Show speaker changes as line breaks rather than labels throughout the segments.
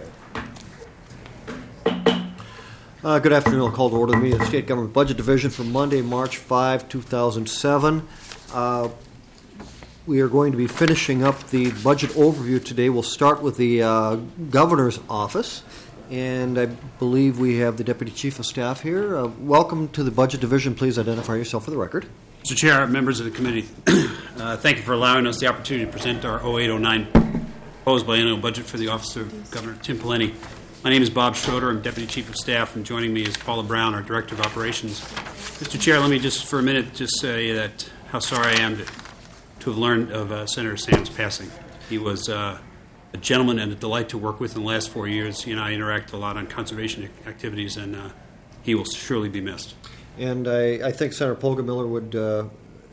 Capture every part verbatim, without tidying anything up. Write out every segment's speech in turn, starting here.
Uh, good afternoon. I'll call to order the meeting of the State Government Budget Division for Monday, March fifth, two thousand seven. Uh, we are going to be finishing up the budget overview today. We'll start with the uh, Governor's office, and I believe we have the Deputy Chief of Staff here. Uh, welcome to the Budget Division. Please identify yourself for the record.
Mister Chair, members of the committee, uh, thank you for allowing us the opportunity to present our oh eight oh nine proposed biennial budget for the Office of Governor Tim Pawlenty. My name is Bob Schroeder. I'm Deputy Chief of Staff, and joining me is Paula Brown, our Director of Operations. Mister Chair, let me just for a minute just say that how sorry I am to, to have learned of uh, Senator Sam's passing. He was uh, a gentleman and a delight to work with in the last four years. He and I interact a lot on conservation activities, and uh, he will surely be missed.
And I, I think Senator Polgamiller would uh,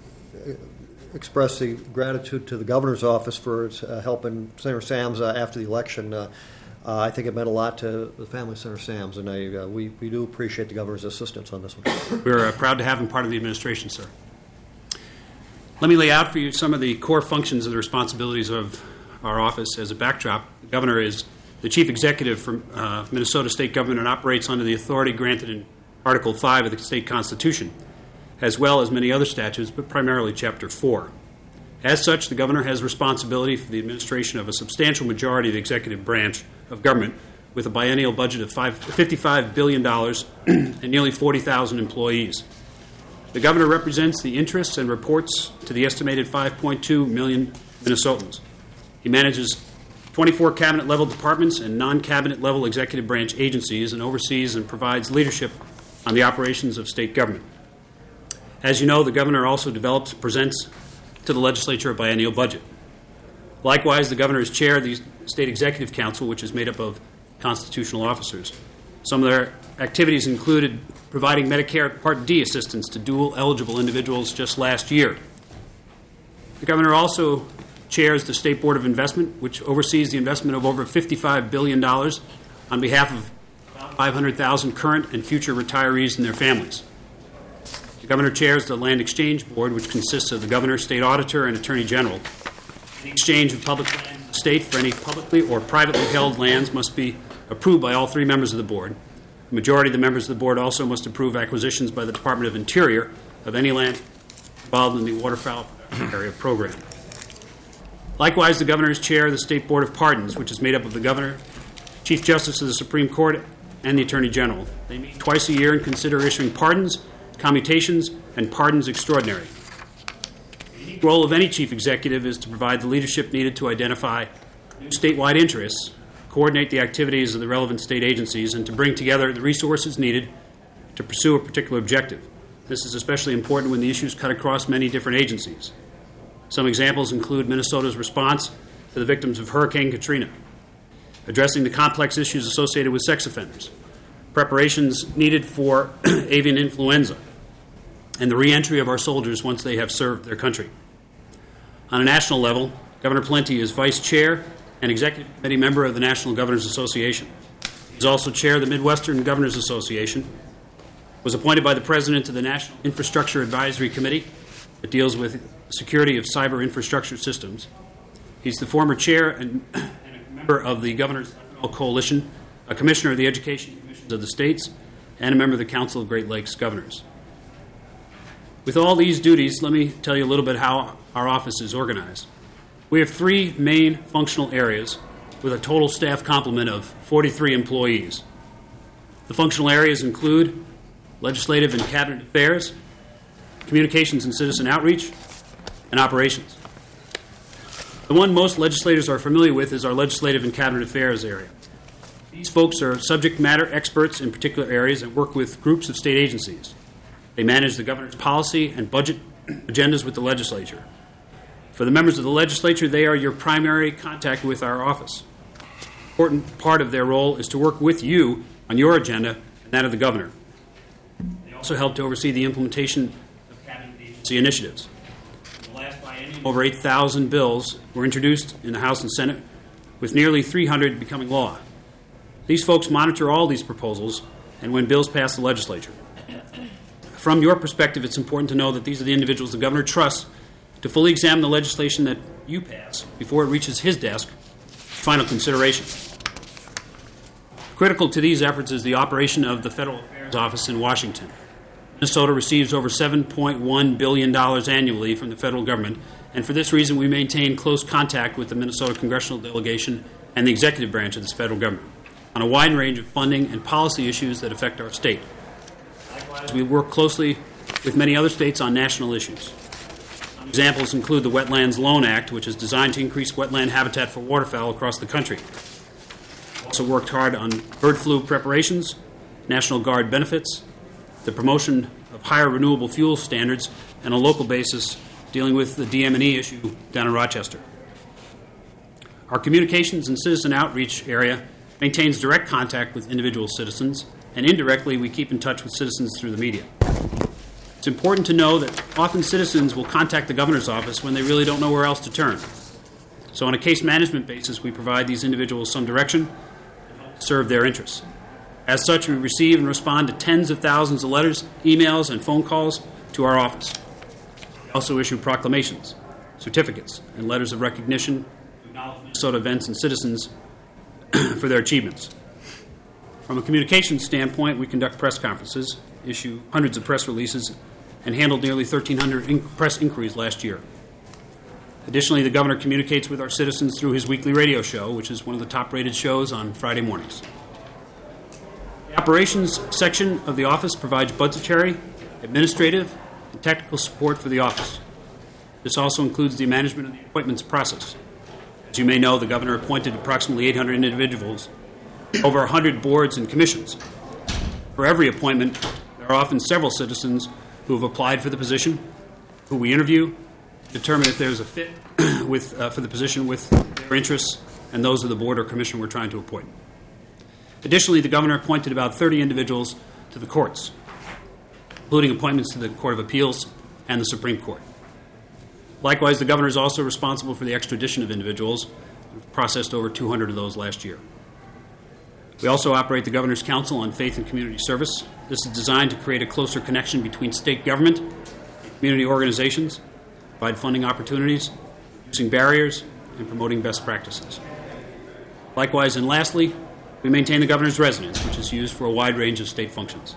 express the gratitude to the Governor's office for its uh, help in Senator Sam's uh, after the election. Uh, Uh, I think it meant a lot to the family of Senator Sams, and I, uh, we, we do appreciate the Governor's assistance on this one.
We're uh, proud to have him part of the administration, sir. Let me lay out for you some of the core functions and the responsibilities of our office as a backdrop. The Governor is the Chief Executive for uh, Minnesota State Government and operates under the authority granted in Article five of the State Constitution, as well as many other statutes, but primarily Chapter four. As such, the Governor has responsibility for the administration of a substantial majority of the executive branch of government with a biennial budget of fifty-five billion dollars and nearly forty thousand employees. The Governor represents the interests and reports to the estimated five point two million Minnesotans. He manages twenty-four cabinet-level departments and non-cabinet-level executive branch agencies and oversees and provides leadership on the operations of state government. As you know, the Governor also develops and presents to the legislature a biennial budget. Likewise, the Governor is chair of the State Executive Council, which is made up of constitutional officers. Some of their activities included providing Medicare Part D assistance to dual-eligible individuals just last year. The Governor also chairs the State Board of Investment, which oversees the investment of over fifty-five billion dollars on behalf of five hundred thousand current and future retirees and their families. The Governor chairs the Land Exchange Board, which consists of the Governor, State Auditor, and Attorney General. The exchange of public land in the state for any publicly or privately held lands must be approved by all three members of the board. The majority of the members of the board also must approve acquisitions by the Department of Interior of any land involved in the waterfowl area program. Likewise, the Governor is chair of the State Board of Pardons, which is made up of the Governor, Chief Justice of the Supreme Court, and the Attorney General. They meet twice a year and consider issuing pardons, commutations, and pardons extraordinary. The role of any chief executive is to provide the leadership needed to identify new statewide interests, coordinate the activities of the relevant state agencies, and to bring together the resources needed to pursue a particular objective. This is especially important when the issues cut across many different agencies. Some examples include Minnesota's response to the victims of Hurricane Katrina, addressing the complex issues associated with sex offenders, preparations needed for avian influenza, and the reentry of our soldiers once they have served their country. On a national level, Governor Pawlenty is vice chair and executive committee member of the National Governors Association. He is also chair of the Midwestern Governors Association, was appointed by the president to the National Infrastructure Advisory Committee that deals with security of cyber infrastructure systems. He's the former chair and, and a member of the Governors Coalition, a commissioner of the Education Commissions of the states, and a member of the Council of Great Lakes Governors. With all these duties, let me tell you a little bit how our office is organized. We have three main functional areas with a total staff complement of forty-three employees. The functional areas include legislative and cabinet affairs, communications and citizen outreach, and operations. The one most legislators are familiar with is our legislative and cabinet affairs area. These folks are subject matter experts in particular areas and work with groups of state agencies. They manage the governor's policy and budget agendas with the legislature. For the members of the legislature, they are your primary contact with our office. An important part of their role is to work with you on your agenda and that of the governor. They also help to oversee the implementation of cabinet agency initiatives. In the last biennium, over eight thousand bills were introduced in the House and Senate, with nearly three hundred becoming law. These folks monitor all these proposals and when bills pass the legislature. From your perspective, it's important to know that these are the individuals the governor trusts to fully examine the legislation that you pass before it reaches his desk for final consideration. Critical to these efforts is the operation of the Federal Affairs Office in Washington. Minnesota receives over seven point one billion dollars annually from the federal government, and for this reason we maintain close contact with the Minnesota congressional delegation and the executive branch of this federal government on a wide range of funding and policy issues that affect our state. Likewise, we work closely with many other states on national issues. Some examples include the Wetlands Loan Act, which is designed to increase wetland habitat for waterfowl across the country. We also worked hard on bird flu preparations, National Guard benefits, the promotion of higher renewable fuel standards, and on a local basis dealing with the D M and E issue down in Rochester. Our communications and citizen outreach area maintains direct contact with individual citizens, and indirectly we keep in touch with citizens through the media. It's important to know that often citizens will contact the governor's office when they really don't know where else to turn. So on a case management basis, we provide these individuals some direction and help serve their interests. As such, we receive and respond to tens of thousands of letters, emails, and phone calls to our office. We also issue proclamations, certificates, and letters of recognition to acknowledge Minnesota events and citizens for their achievements. From a communications standpoint, we conduct press conferences, issue hundreds of press releases, and handled nearly thirteen hundred in- press inquiries last year. Additionally, the governor communicates with our citizens through his weekly radio show, which is one of the top-rated shows on Friday mornings. The operations section of the office provides budgetary, administrative, and technical support for the office. This also includes the management of the appointments process. As you may know, the governor appointed approximately eight hundred individuals, over one hundred boards and commissions. For every appointment, there are often several citizens who have applied for the position, who we interview, determine if there's a fit with, uh, for the position with their interests and those of the board or commission we're trying to appoint. Additionally, the governor appointed about thirty individuals to the courts, including appointments to the Court of Appeals and the Supreme Court. Likewise, the governor is also responsible for the extradition of individuals. We've processed over two hundred of those last year. We also operate the Governor's Council on Faith and Community Service. This is designed to create a closer connection between state government and community organizations, provide funding opportunities, reducing barriers, and promoting best practices. Likewise, and lastly, we maintain the governor's residence, which is used for a wide range of state functions.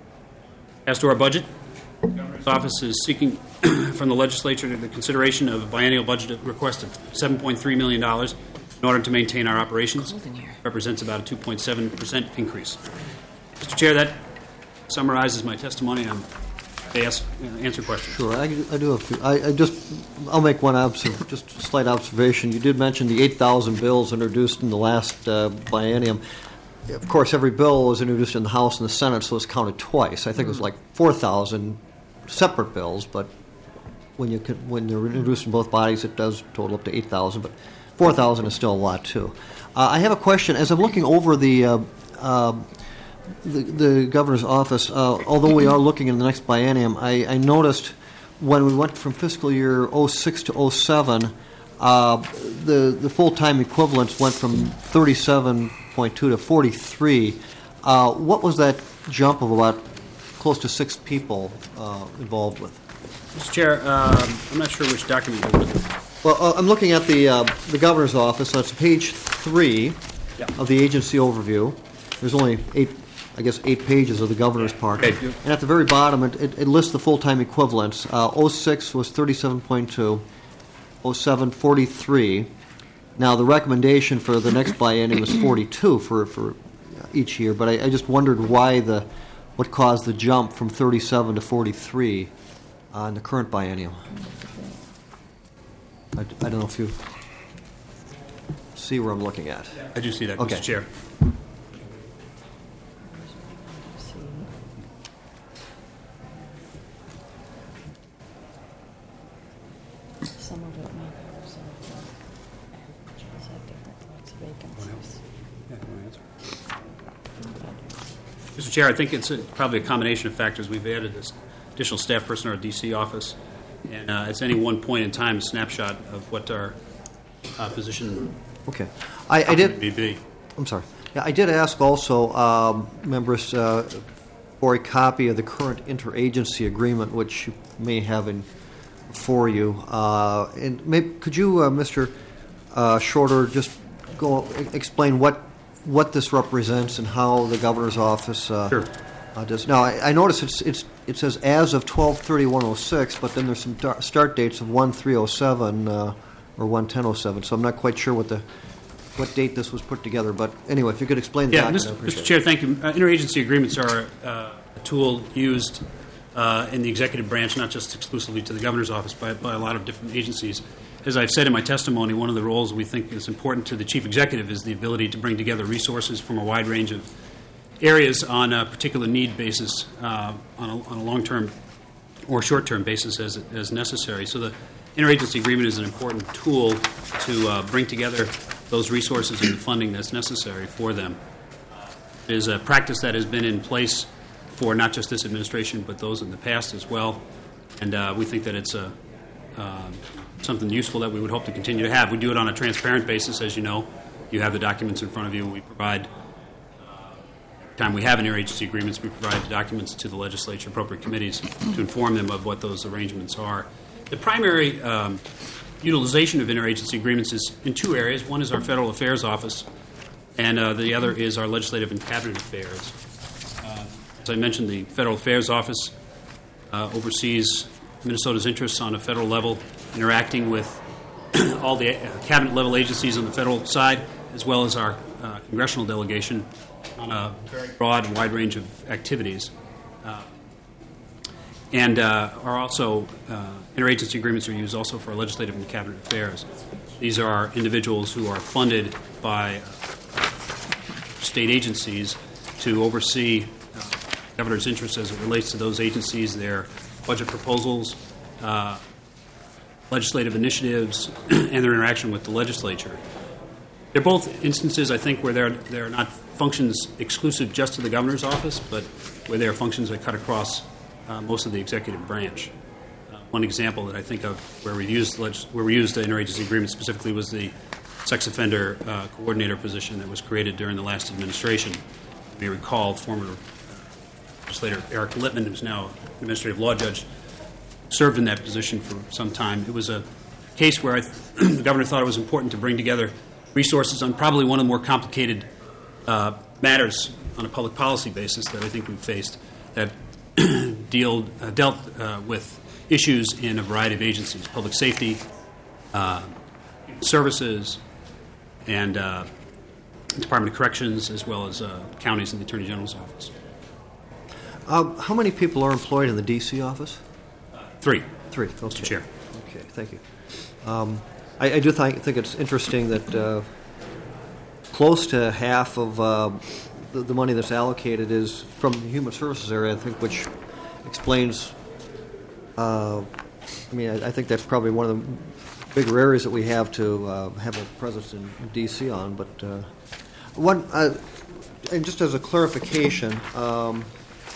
As to our budget, the governor's office is seeking from the legislature the consideration of a biennial budget request of seven point three million dollars in order to maintain our operations. Represents about a two point seven percent increase. Mister Chair, that summarizes my testimony. I'm They ask, answer questions.
Sure, I, I do have. a few- I, I just, I'll make one observ- just a slight observation. You did mention the eight thousand bills introduced in the last uh, biennium. Of course, every bill was introduced in the House and the Senate, so it's counted twice. I think it was like four thousand separate bills, but when you could, when they're introduced in both bodies, it does total up to eight thousand. But four thousand is still a lot too. Uh, I have a question. As I'm looking over the. Uh, uh, The, the governor's office, uh, although we are looking in the next biennium, I, I noticed when we went from fiscal year oh six to oh seven, uh, the, the full-time equivalents went from thirty-seven point two to forty-three. Uh, what was that jump of about close to six people uh, involved with?
Mister Chair, um, I'm not sure which document you're looking at.
Well, uh, I'm looking at the, uh, the governor's office. That's page three
Yeah.
of the agency overview. There's only eight I guess, eight pages of the governor's part.
Okay.
And at the very bottom, it, it, it lists the full-time equivalents. Uh, oh six was thirty-seven point two, oh seven, forty-three. Now, the recommendation for the next biennium was forty-two for, for each year, but I, I just wondered why the, what caused the jump from thirty-seven to forty-three uh, in the current biennium. I, I don't know if you see where I'm looking at.
I do see that,
Okay.
Mister Chair.
Some of it may cover some of the averages at different lots of vacancies.
Mister Chair, I think it's a, probably a combination of factors. We've added this additional staff person in our D C office, and uh, it's any one point in time a snapshot of what our uh, position
Okay. I, I did.
may be.
I'm sorry. Yeah, I did ask also um, members uh, for a copy of the current interagency agreement, which you may have in for you. Uh, and maybe, could you, uh, Mister Uh, Shorter, just go explain what what this represents and how the governor's office uh,
Sure.
uh, does. Now, I, I notice it's it's it says as of twelve thirty-one oh six, but then there's some dar- start dates of one three oh seven uh, or one ten oh seven. So I'm not quite sure what the what date this was put together. But anyway, if you could explain the
Yeah,
document, I
Mister
appreciate
Mister
it.
Chair, thank you. Uh, interagency agreements are uh, a tool used uh, in the executive branch, not just exclusively to the governor's office, but by a lot of different agencies. As I've said in my testimony, one of the roles we think is important to the chief executive is the ability to bring together resources from a wide range of areas on a particular need basis, uh, on a, on a long-term or short-term basis as, as necessary. So the interagency agreement is an important tool to uh, bring together those resources and the funding that's necessary for them. It is a practice that has been in place for not just this administration, but those in the past as well. And uh, we think that it's a, uh, something useful that we would hope to continue to have. We do it on a transparent basis, as you know. You have the documents in front of you. We provide, uh, every time we have interagency agreements, we provide the documents to the legislature, appropriate committees, to inform them of what those arrangements are. The primary um, utilization of interagency agreements is in two areas. One is our Federal Affairs Office, and uh, the other is our Legislative and Cabinet Affairs. Uh, as I mentioned, the Federal Affairs Office uh, oversees Minnesota's interests on a federal level, interacting with all the uh, cabinet-level agencies on the federal side, as well as our uh, congressional delegation on a very broad and wide range of activities. Uh, and uh, are also, uh, interagency agreements are used also for legislative and cabinet affairs. These are individuals who are funded by uh, state agencies to oversee uh, governor's interests as it relates to those agencies, their budget proposals, uh, legislative initiatives, and their interaction with the legislature. They're both instances, I think, where they're, they're not functions exclusive just to the governor's office, but where they are functions that cut across uh, most of the executive branch. Uh, one example that I think of where we used leg- where we used the interagency agreement specifically was the sex offender uh, coordinator position that was created during the last administration. You may recall former uh, legislator Eric Lippman, who's now an administrative law judge, served in that position for some time. It was a case where I th- the governor thought it was important to bring together resources on probably one of the more complicated uh, matters on a public policy basis that I think we've faced that deal, uh, dealt uh, with issues in a variety of agencies, public safety, uh, services, and uh, Department of Corrections, as well as uh, counties and the Attorney General's office.
Um, how many people are employed in the D C office?
Three.
Three. Okay.
Mister Chair.
Okay, thank you. Um, I, I do think, think it's interesting that uh, close to half of uh, the, the money that's allocated is from the human services area, I think, which explains, uh, I mean, I, I think that's probably one of the bigger areas that we have to uh, have a presence in, in D C on. But uh, one, uh, and just as a clarification, um,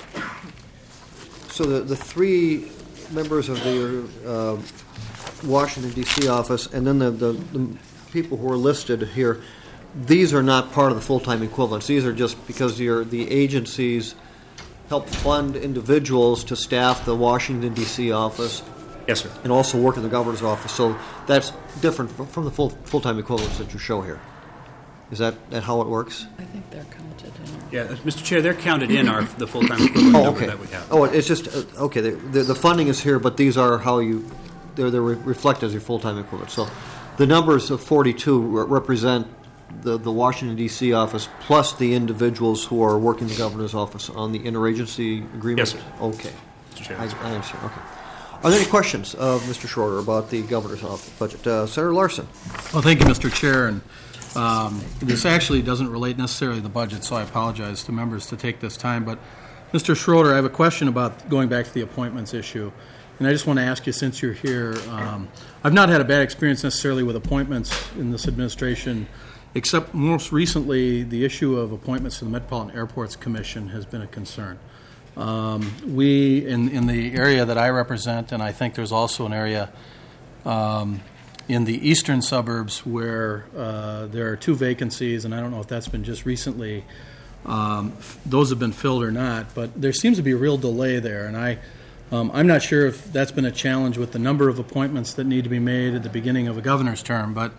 so the, the three members of the uh, Washington, D C office, and then the, the, the people who are listed here, these are not part of the full-time equivalents. These are just because you're, the agencies help fund individuals to staff the Washington, D C office.
Yes, sir.
And also work in the governor's office. So that's different from, from the full, full-time equivalents that you show here. Is that, that how it works?
I think they're counted in.
Yeah, Mister Chair, they're counted in our the full-time equivalent
Oh,
number
okay.
that we have.
Oh, it's just, uh, okay, the, the, the funding is here, but these are how you, they're, they're re- reflected as your full-time equivalent. So the numbers of forty-two re- represent the, the Washington, D C office plus the individuals who are working the governor's office on the interagency agreement?
Yes, sir.
Okay.
Mister Chair.
I, I understand, okay. Are there any questions of Mister Schroeder about the governor's office budget? Uh, Senator Larson.
Well, thank you, Mister Chair. And um, this actually doesn't relate necessarily to the budget, so I apologize to members to take this time. But, Mister Schroeder, I have a question about going back to the appointments issue. And I just want to ask you, since you're here, um, I've not had a bad experience necessarily with appointments in this administration, except most recently the issue of appointments to the Metropolitan Airports Commission has been a concern. Um, we, in, in the area that I represent, and I think there's also an area um, in the eastern suburbs where uh, there are two vacancies, and I don't know if that's been just recently, um, f- those have been filled or not, but there seems to be a real delay there, and I, um, I'm not sure if that's been a challenge with the number of appointments that need to be made at the beginning of a governor's term, but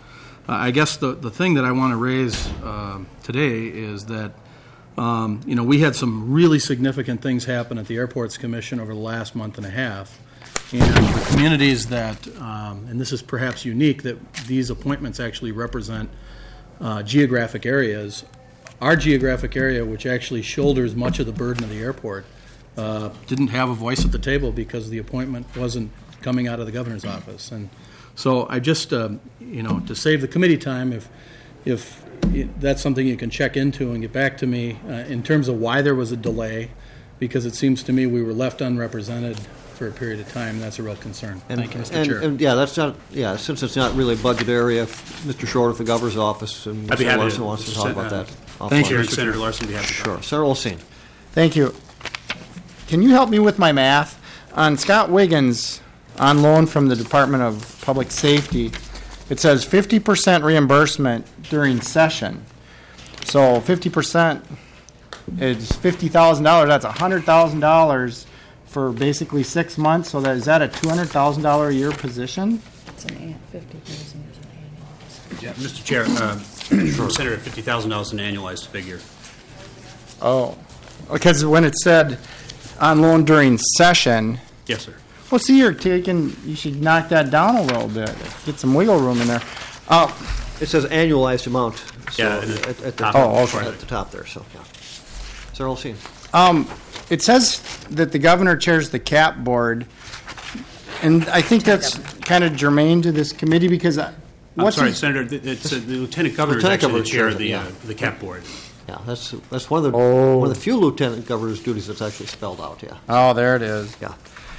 I guess the, the thing that I want to raise uh, today is that, um, you know, we had some really significant things happen at the Airports Commission over the last month and a half. And the communities that, um, and this is perhaps unique, that these appointments actually represent uh, geographic areas. Our geographic area, which actually shoulders much of the burden of the airport, uh, didn't have a voice at the table because the appointment wasn't coming out of the governor's office. And so I just, um, you know, to save the committee time, if if it, that's something you can check into and get back to me uh, in terms of why there was a delay, because it seems to me we were left unrepresented for a period of time, and that's a real concern.
And,
Thank you, Mister
and,
Chair.
and, yeah, that's not, yeah, since it's not really a budget area, if Mister Short of the governor's office and
I'd be
Mister
happy
Larson
to-
wants to
to
talk
send,
about
uh,
that.
Thank
offline.
you.
Chair Senator Larson would be happy to
Sure. Senator Olstein.
Thank you. Can you help me with my math? On Scott Wiggins, on loan from the Department of Public Safety, it says fifty percent reimbursement during session. So fifty percent is fifty thousand dollars. That's one hundred thousand dollars for basically six months. So that, is that a two hundred thousand dollars a year position?
It's an an- fifty thousand is an annual.
Yeah, Mister Chair, uh, Senator, fifty thousand dollars is an annualized figure.
Oh, because when it said on loan during session,
Yes, sir.
well, see, you're taking, you should knock that down a little bit, get some wiggle room in there. Uh,
It says annualized amount. So
Yeah, and the
at, at the
top.
top,
Oh, okay.
at the top there. So, yeah. Senator Olstein.
Um, it says that the governor chairs the CAP board, and I think that's kind of germane to this committee because I,
I'm
what's
sorry,
his-
Senator, th- it's, uh, the Lieutenant Governor is
Lieutenant
actually
Governor
the chair of
chairs it,
the,
yeah.
uh, the CAP board.
Yeah, that's that's one of the
Oh.
one of the few lieutenant governor's duties that's actually spelled out. Yeah,
Oh, there it is.
yeah.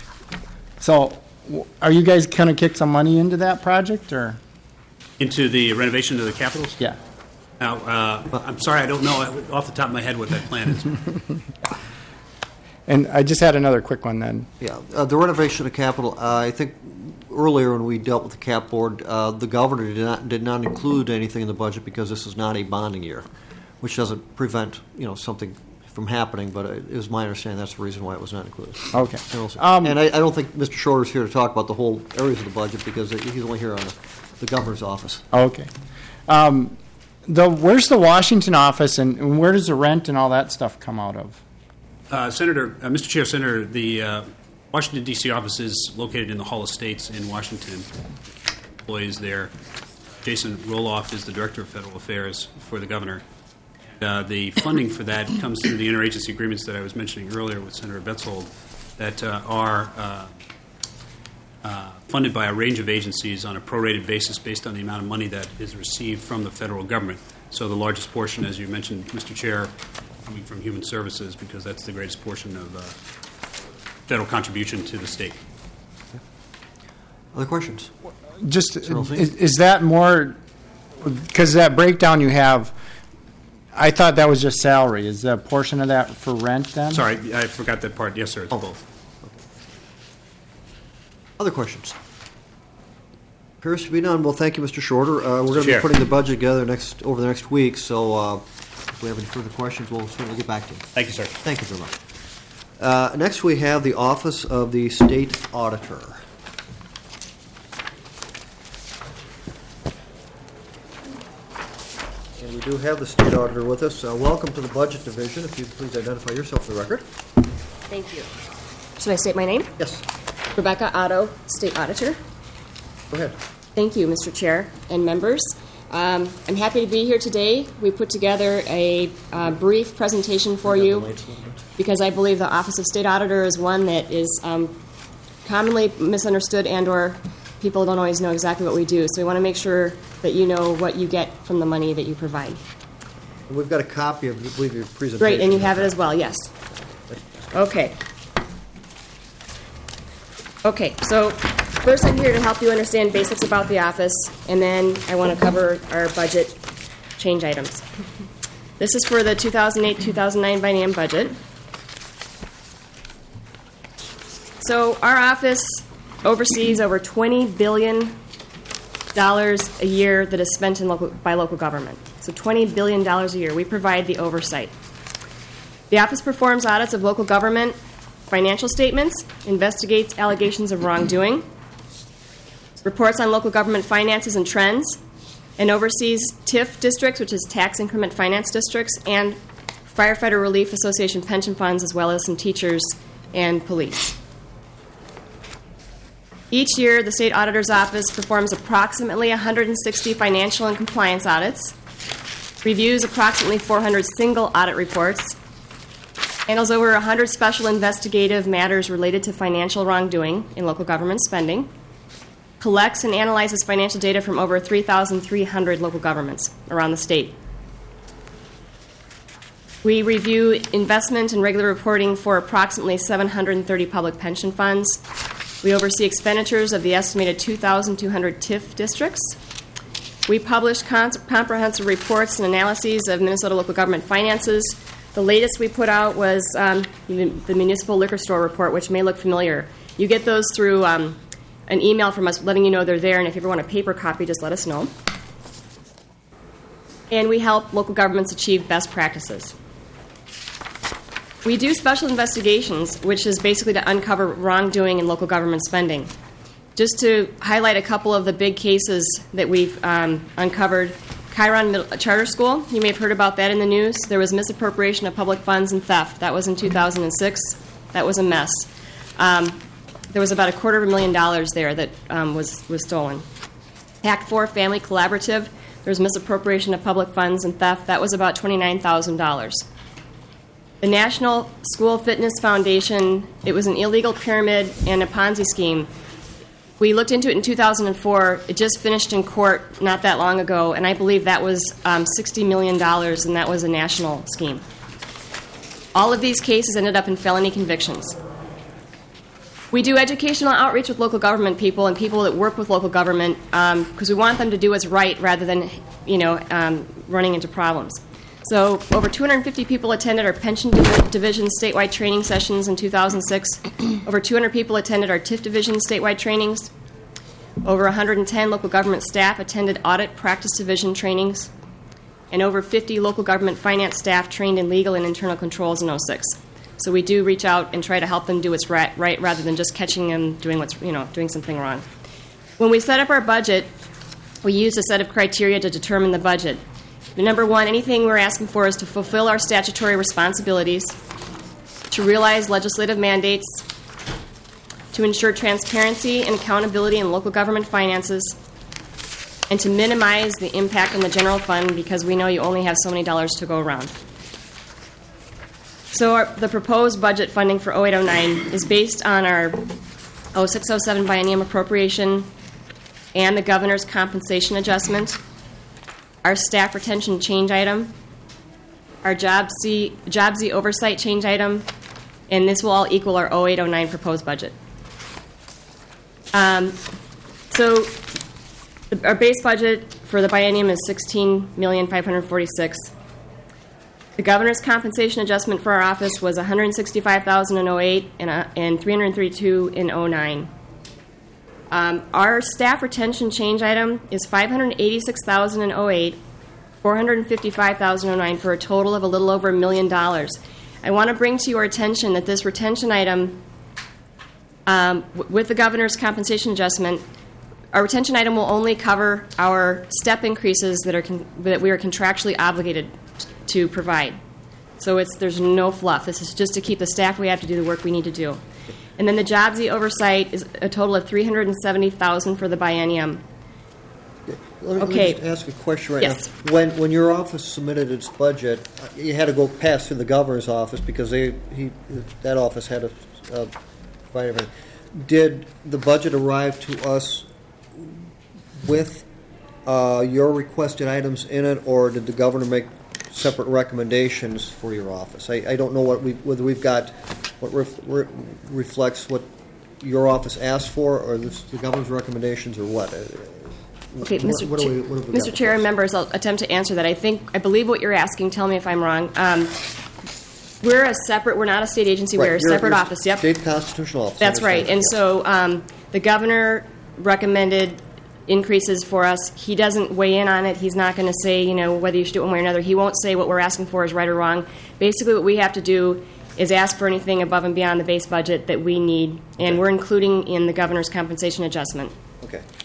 So, w- are you guys going to kick some money into that project, or?
Into the renovation of the Capitals?
Yeah.
Now, uh, I'm sorry, I don't know off the top of my head what that plan is.
And I just had another quick one then.
Yeah, uh, the renovation of Capitol, uh, I think earlier when we dealt with the cap board, uh, the governor did not, did not include anything in the budget because this is not a bonding year, which doesn't prevent, you know, something from happening, but it was my understanding that's the reason why it was not included.
Okay.
And also-
Um,
And I, I don't think Mister Shorter's here to talk about the whole areas of the budget because he's only here on the, the governor's office.
Okay. Um, the, where's the Washington office, and, and where does the rent and all that stuff come out of?
Uh, Senator, uh, Mister Chair, Senator, the uh, Washington, D C office is located in the Hall of States in Washington. Employees there. Jason Roloff is the Director of Federal Affairs for the governor. Uh, the funding for that comes through the interagency agreements that I was mentioning earlier with Senator Betzold that uh, are uh, uh, funded by a range of agencies on a prorated basis based on the amount of money that is received from the federal government. So the largest portion, as you mentioned, Mister Chair, coming from Human Services because that's the greatest portion of uh, federal contribution to the state.
Other questions?
Just,
Senator Olstein?
is, is that more, because that breakdown you have, I thought that was just salary. Is that a portion of that for rent then?
Sorry, I forgot that part. Yes, sir, it's
Oh.
both.
Other questions? Appears to be none. Well, thank you, Mister Shorter. Uh, we're going to be
Chair.
putting the budget together next over the next week, so uh, if we have any further questions, we'll certainly get back to you.
Thank you, sir.
Thank you very much. Uh, next, we have the Office of the State Auditor. And we do have the State Auditor with us. Uh, welcome to the Budget Division. If you'd please identify yourself for the record.
Thank you. Should I state my name?
Yes,
Rebecca Otto, State Auditor.
go ahead.
Thank you, Mister Chair and members. Um, I'm happy to be here today. We put together a uh, brief presentation for
Got the
you
lights a little bit.
because I believe the Office of State Auditor is one that is um, commonly misunderstood and/or people don't always know exactly what we do. So we want to make sure that you know what you get from the money that you provide.
And we've got a copy of, I believe, your presentation.
Great, and you have it as well, yes. Okay. Okay, so first I'm here to help you understand basics about the office, and then I want to cover our budget change items. This is for the two thousand eight two thousand nine biennium budget. So our office oversees over twenty billion dollars a year that is spent in local, by local government. So twenty billion dollars a year. We provide the oversight. The office performs audits of local government financial statements, investigates allegations of wrongdoing, reports on local government finances and trends, and oversees T I F districts, which is tax increment finance districts, and Firefighter Relief Association pension funds, as well as some teachers and police. Each year, the State Auditor's Office performs approximately one hundred sixty financial and compliance audits, reviews approximately four hundred single audit reports, handles over one hundred special investigative matters related to financial wrongdoing in local government spending, collects and analyzes financial data from over three thousand three hundred local governments around the state. We review investment and regular reporting for approximately seven hundred thirty public pension funds. We oversee expenditures of the estimated two thousand two hundred T I F districts. We publish con- comprehensive reports and analyses of Minnesota local government finances. The latest we put out was um, the Municipal Liquor Store Report, which may look familiar. You get those through um, an email from us letting you know they're there, and if you ever want a paper copy, just let us know. And we help local governments achieve best practices. We do special investigations, which is basically to uncover wrongdoing in local government spending. Just to highlight a couple of the big cases that we've um, uncovered, Chiron Middle, Charter School, you may have heard about that in the news. There was misappropriation of public funds and theft. That was in two thousand six. That was a mess. Um, there was about a quarter of a million dollars there that um, was, was stolen. Act four Family Collaborative, there was misappropriation of public funds and theft. That was about twenty-nine thousand dollars. The National School Fitness Foundation, it was an illegal pyramid and a Ponzi scheme. We looked into it in two thousand four. It just finished in court not that long ago, and I believe that was um, sixty million dollars, and that was a national scheme. All of these cases ended up in felony convictions. We do educational outreach with local government people and people that work with local government because um, we want them to do what's right rather than, you know, um, running into problems. So over two hundred fifty people attended our pension div- division statewide training sessions in two thousand six. Over two hundred people attended our T I F division statewide trainings. Over one hundred ten local government staff attended audit practice division trainings. And over fifty local government finance staff trained in legal and internal controls in oh six. So we do reach out and try to help them do what's right, right rather than just catching them doing what's, you know, doing something wrong. When we set up our budget, we use a set of criteria to determine the budget. Number one, anything we're asking for is to fulfill our statutory responsibilities, to realize legislative mandates, to ensure transparency and accountability in local government finances, and to minimize the impact on the general fund because we know you only have so many dollars to go around. So our, the proposed budget funding for oh eight oh nine is based on our oh six oh seven biennium appropriation and the governor's compensation adjustment, our staff retention change item, our JobSy, JobSy oversight change item, and this will all equal our oh eight oh nine proposed budget. Um, so the, our base budget for the biennium is sixteen million five hundred forty-six thousand dollars. The governor's compensation adjustment for our office was one hundred sixty-five thousand dollars in oh eight and, uh, and three hundred thirty-two thousand dollars in oh nine. Um, our staff retention change item is five hundred eighty-six thousand dollars in oh eight, four hundred fifty-five thousand dollars in oh nine, for a total of a little over a million dollars. I want to bring to your attention that this retention item, um, w- with the governor's compensation adjustment, our retention item will only cover our step increases that are con- that we are contractually obligated to provide. So it's there's no fluff. This is just to keep the staff we have to do the work we need to do. And then the JobSy oversight is a total of three hundred seventy thousand dollars for the biennium.
Let me,
Okay.
let me just ask a question right
Yes.
now. When when your office submitted its budget, uh, you had to go pass through the governor's office because they he that office had a. Uh, vitamin. Did the budget arrive to us with uh, your requested items in it, or did the governor make separate recommendations for your office? I, I don't know what we whether we've got what ref, re, reflects what your office asked for, or this, the governor's recommendations, or what.
Okay,
What-
Mister
what do
Cha-
we- what have we
Mister
got
Chair and
before us?
members, I'll attempt to answer that. I think, I believe what you're asking, tell me if I'm wrong. Um, we're a separate, we're not a state agency, we're a
Right, you're-
separate
you're
office, yep.
State constitutional office.
That's
I
right.
understand
And
that,
so um, the governor recommended increases for us. He doesn't weigh in on it. He's not going to say, you know, whether you should do it one way or another. He won't say what we're asking for is right or wrong. Basically, what we have to do is ask for anything above and beyond the base budget that we need, and
Okay.
we're including in the governor's compensation adjustment.
yes. Okay.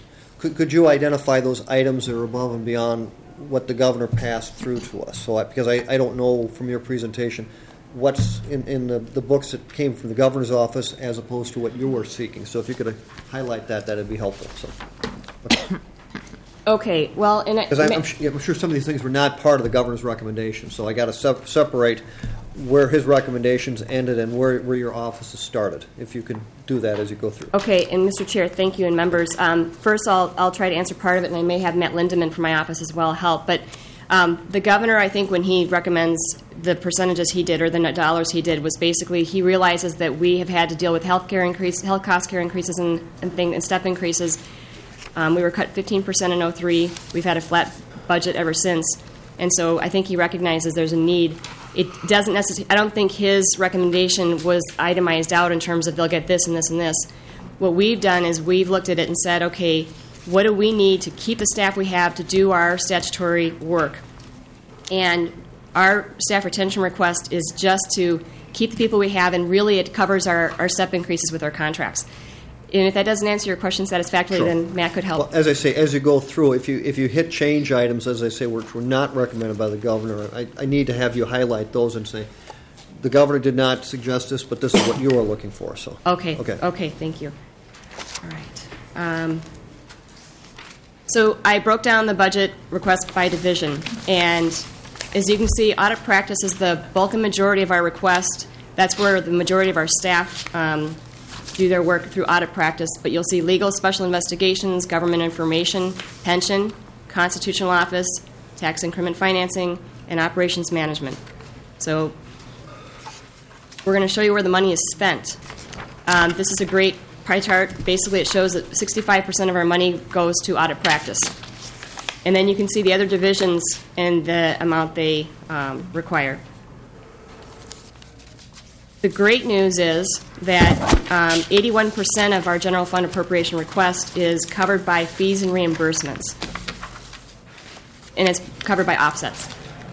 could, could you identify those items that are above and beyond what the governor passed through to us? So, I, because I, I don't know from your presentation what's in, in the, the books that came from the governor's office as opposed to what you were seeking. So if you could uh, highlight that, that'd be helpful. So, okay.
Okay, well, and I-
Because I'm, I'm, su- yeah, I'm sure some of these things were not part of the governor's recommendation, so I got to sep- separate where his recommendations ended and where, where your offices started, if you could do that as you go through.
Okay, and Mister Chair, thank you, and members. Um, first, I'll, I'll try to answer part of it, and I may have Matt Lindeman from my office as well help. But um, the governor, I think, when he recommends the percentages he did or the dollars he did, was basically he realizes that we have had to deal with health care increase, health cost care increases and, and, thing, and step increases. Um, we were cut fifteen percent in oh three. We've had a flat budget ever since. And so I think he recognizes there's a need. It doesn't necessarily, I don't think his recommendation was itemized out in terms of they'll get this and this and this. What we've done is we've looked at it and said, okay, what do we need to keep the staff we have to do our statutory work? And our staff retention request is just to keep the people we have, and really it covers our, our step increases with our contracts. And if that doesn't answer your question satisfactorily,
Sure.
then Matt could help.
Well, as I say, as you go through, if you if you hit change items, as I say, which were not recommended by the governor, I, I need to have you highlight those and say, the governor did not suggest this, but this is what you are looking for. So
Okay.
Okay.
Okay. Thank you. All right. Um, so I broke down the budget request by division, and as you can see, audit practice is the bulk and majority of our request. That's where the majority of our staff um, do their work through audit practice. But you'll see legal, special investigations, government information, pension, constitutional office, tax increment financing, and operations management. So we're going to show you where the money is spent. Um, this is a great pie chart. Basically, it shows that sixty-five percent of our money goes to audit practice. And then you can see the other divisions and the amount they um, require. The great news is that um, eighty-one percent of our general fund appropriation request is covered by fees and reimbursements. And it's covered by offsets.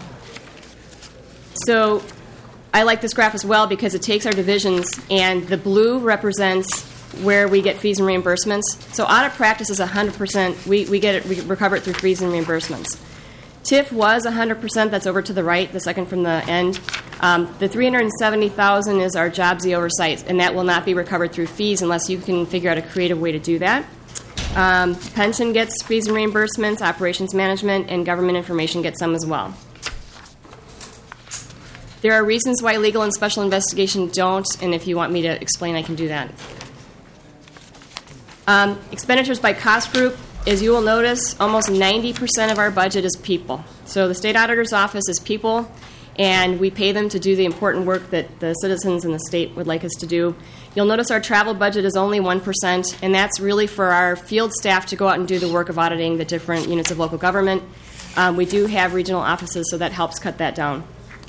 So I like this graph as well because it takes our divisions, and the blue represents where we get fees and reimbursements. So audit practice is one hundred percent. We, we get it, we recover it through fees and reimbursements. T I F was one hundred percent. That's over to the right, the second from the end. Um, the three hundred seventy thousand dollars is our JOBSI oversight, and that will not be recovered through fees unless you can figure out a creative way to do that. Um, pension gets fees and reimbursements, operations management, and government information gets some as well. There are reasons why legal and special investigation don't, and if you want me to explain, I can do that. Um, expenditures by cost group, as you will notice, almost ninety percent of our budget is people. So the state auditor's office is people, and we pay them to do the important work that the citizens in the state would like us to do. You'll notice our travel budget is only one percent, and that's really for our field staff to go out and do the work of auditing the different units of local government. Um, we do have regional offices, so that helps cut that down.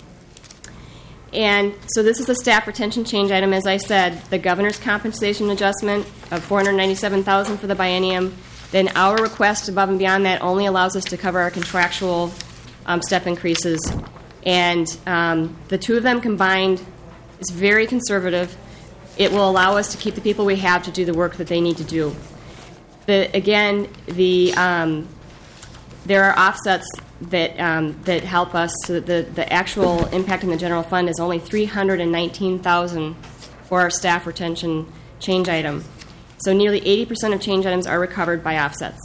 And so this is the staff retention change item. As I said, the governor's compensation adjustment of four hundred ninety-seven thousand dollars for the biennium. Then our request above and beyond that only allows us to cover our contractual um, step increases. And um, the two of them combined is very conservative. It will allow us to keep the people we have to do the work that they need to do. The, again, the um, there are offsets that um, that help us. So that the, the actual impact in the general fund is only three hundred nineteen thousand dollars for our staff retention change item. So nearly eighty percent of change items are recovered by offsets.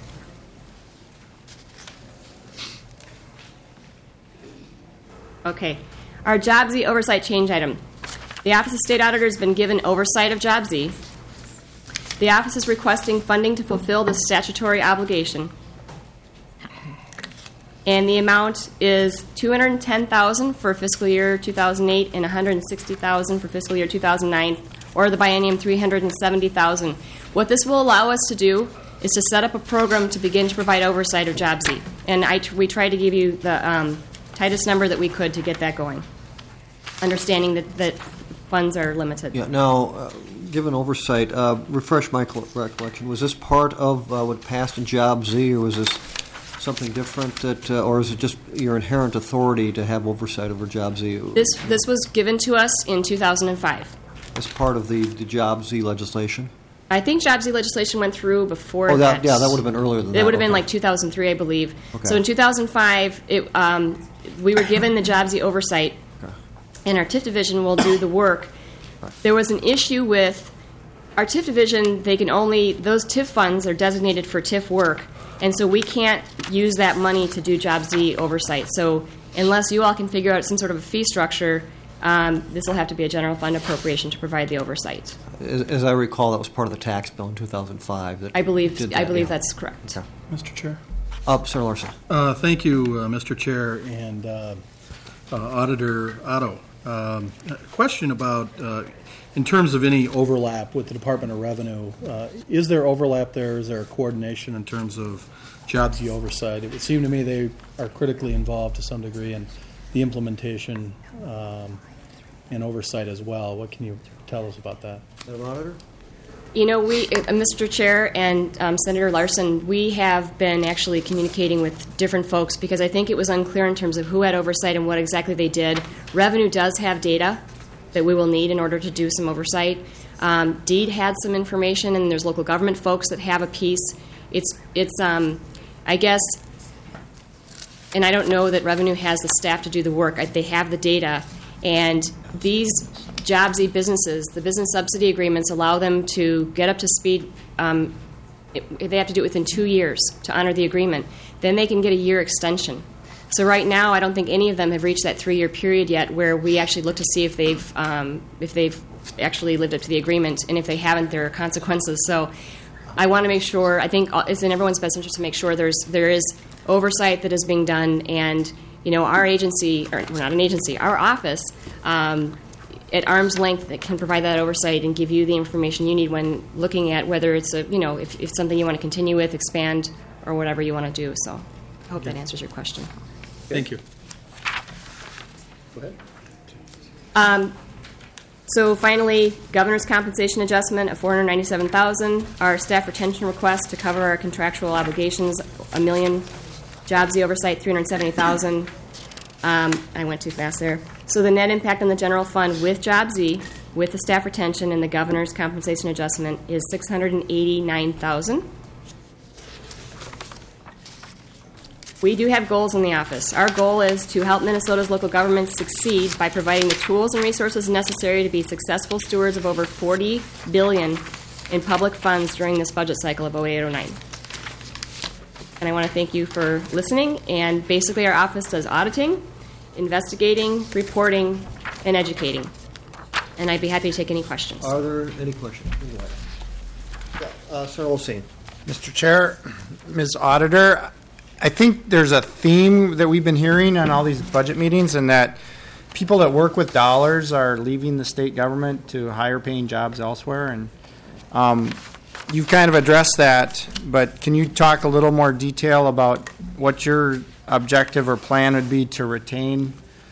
Okay. Our JOBSI oversight change item. The Office of State Auditor has been given oversight of JOBSI. The office is requesting funding to fulfill the statutory obligation. And the amount is two hundred ten thousand dollars for fiscal year two thousand eight and one hundred sixty thousand dollars for fiscal year two thousand nine, or the biennium three hundred seventy thousand dollars. What this will allow us to do is to set up a program to begin to provide oversight of JOBSI. And I, we tried to give you the um, tightest number that we could to get that going, understanding that, that funds are limited.
Yeah. Now, uh, given oversight, uh, refresh my cl- recollection. Was this part of uh, what passed in JOBSI, or was this something different, that, uh, or is it just your inherent authority to have oversight over JOBSI?
This this was given to us in two thousand five.
As part of the, the JOBSI legislation?
I think JobZ legislation went through before
Oh,
that.
that, yeah, that would have been earlier than that.
It would have been
okay.
like two thousand three, I believe.
Okay.
So in two thousand five, it, um, we were given the JobZ oversight,
Okay.
and our TIF division will do the work. There was an issue with our TIF division. They can only, those TIF funds are designated for TIF work, and so we can't use that money to do JobZ oversight. So unless you all can figure out some sort of a fee structure, um, this will have to be a general fund appropriation to provide the oversight.
As, as I recall, that was part of the tax bill in two thousand five. That
I believe,
did
I
that,
believe
yeah.
that's correct.
Okay.
Mister Chair?
Uh, Senator Larson.
Uh, Thank you, uh, Mister Chair and uh, uh, Auditor Otto. Um, a question about, uh, in terms of any overlap with the Department of Revenue, uh, is there overlap there? Is there a coordination in terms of JobZ oversight? It would seem to me they are critically involved to some degree in the implementation um, and oversight as well. What can you tell us about that?
Madam Auditor?
You know, we, uh, Mister Chair and um, Senator Larson, we have been actually communicating with different folks because I think it was unclear in terms of who had oversight and what exactly they did. Revenue does have data that we will need in order to do some oversight. Um, DEED had some information, and there's local government folks that have a piece. It's, it's, um, I guess, and I don't know that Revenue has the staff to do the work. I, they have the data, and these JobZ businesses, the business subsidy agreements allow them to get up to speed. Um, it, they have to do it within two years to honor the agreement. Then they can get a year extension. So right now, I don't think any of them have reached that three-year period yet, where we actually look to see if they've um, if they've actually lived up to the agreement, and if they haven't, there are consequences. So I want to make sure. I think it's in everyone's best interest to make sure there's there is oversight that is being done, and you know, our agency, or we're not an agency, our office. Um, at arm's length that can provide that oversight and give you the information you need when looking at whether it's a, you know, if, if something you want to continue with, expand, or whatever you want to do. So I hope that answers your question.
Thank you.
Go ahead.
Um, so finally, governor's compensation adjustment of four hundred ninety-seven thousand dollars. Our staff retention request to cover our contractual obligations, a million. JobZ oversight, three hundred seventy thousand dollars. Um, I went too fast there. So the net impact on the general fund with JobZ, with the staff retention and the governor's compensation adjustment, is six hundred eighty-nine thousand dollars. We do have goals in the office. Our goal is to help Minnesota's local governments succeed by providing the tools and resources necessary to be successful stewards of over forty billion dollars in public funds during this budget cycle of oh eight oh nine. And I want to thank you for listening. And basically, our office does auditing, investigating, reporting, and educating. And I'd be happy to take any questions.
Are there any questions? Yeah, uh, Senator Olsine.
Mister Chair, Miz Auditor, I think there's a theme that we've been hearing on all these budget meetings, and that people that work with dollars are leaving the state government to higher paying jobs elsewhere. And um, you've kind of addressed that, but can you talk a little more detail about what your objective or plan would be to retain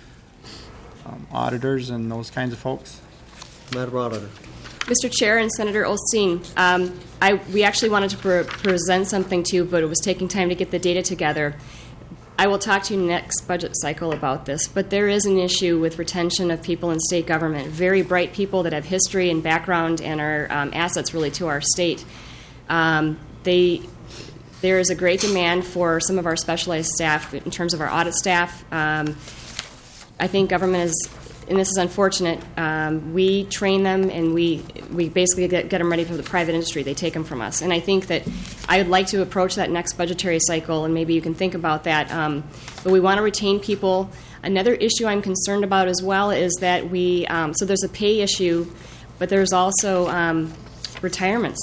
um, auditors and those kinds of folks?
Madam Auditor.
Mister Chair and Senator Olstein, um, I, we actually wanted to pre- present something to you, but it was taking time to get the data together. I will talk to you next budget cycle about this, but there is an issue with retention of people in state government, very bright people that have history and background and are um, assets really to our state. Um, they, there is a great demand for some of our specialized staff in terms of our audit staff. Um, I think government is, and this is unfortunate, um, we train them and we we basically get, get them ready for the private industry. They take them from us. And I think that I would like to approach that next budgetary cycle, and maybe you can think about that. Um, but we want to retain people. Another issue I'm concerned about as well is that we, um, so there's a pay issue, but there's also um, retirements.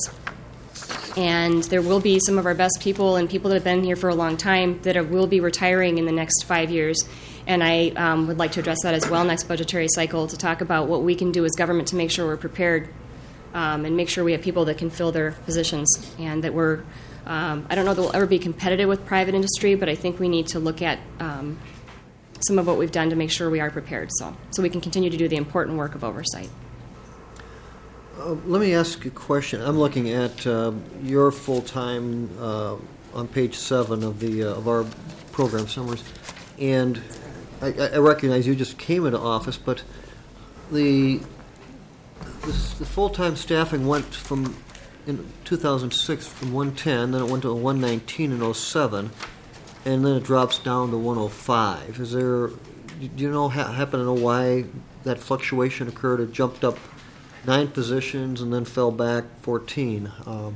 And there will be some of our best people and people that have been here for a long time that are, will be retiring in the next five years. And I um, would like to address that as well next budgetary cycle, to talk about what we can do as government to make sure we're prepared um, and make sure we have people that can fill their positions, and that we're, um, I don't know that we'll ever be competitive with private industry, but I think we need to look at um, some of what we've done to make sure we are prepared, so, so we can continue to do the important work of oversight.
Uh, let me ask you a question. I'm looking at uh, your full-time uh, on page seven of the uh, of our program summaries, and I, I recognize you just came into office, but the the, the full-time staffing went from in two thousand six from one ten, then it went to one nineteen in oh seven, and then it drops down to one oh five. Is there, do you know, ha- happen to know why that fluctuation occurred? It jumped up nine positions and then fell back fourteen. Um,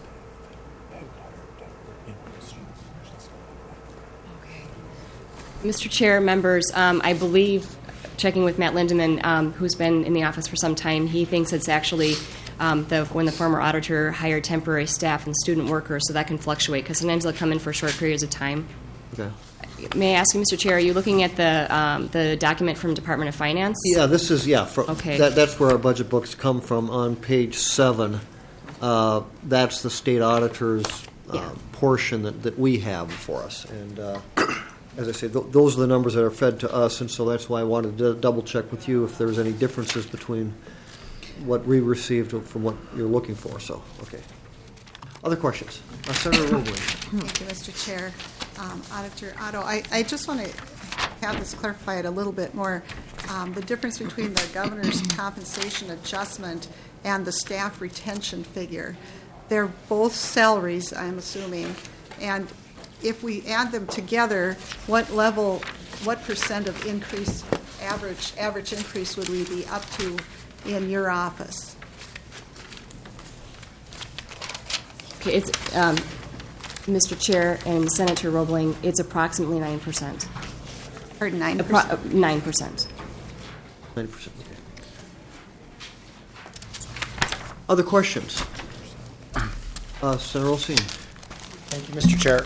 Mister Chair, members, um, I believe, checking with Matt Lindeman, um, who's been in the office for some time, he thinks it's actually um, the, when the former auditor hired temporary staff and student workers, so that can fluctuate, because sometimes they'll come in for short periods of time.
okay.
May I ask you, Mister Chair, are you looking at the um, the document from Department of Finance?
Yeah, this is, yeah, fro-
Okay.
that, that's where our budget books come from on page seven. Uh, that's the state auditor's uh,
Yeah.
portion that, that we have for us. And uh, as I say, th- those are the numbers that are fed to us, and so that's why I wanted to double check with you if there's any differences between what we received from what you're looking for. So, okay. Other questions? Uh, Senator Roebling.
Thank you, Mister Chair. Um, Auditor Otto, I, I just want to have this clarified a little bit more. Um, the difference between the governor's compensation adjustment and the staff retention figure. They're both salaries, I'm assuming, and if we add them together, what level, what percent of increase, average, average increase would we be up to in your office?
Okay, it's, um, Mister Chair and Senator Roebling, it's approximately nine percent.
Pardon, nine
Appro-
percent?
uh, nine percent.
ninety percent, okay. Other questions? Uh, Senator Olsen.
Thank you, Mister Chair.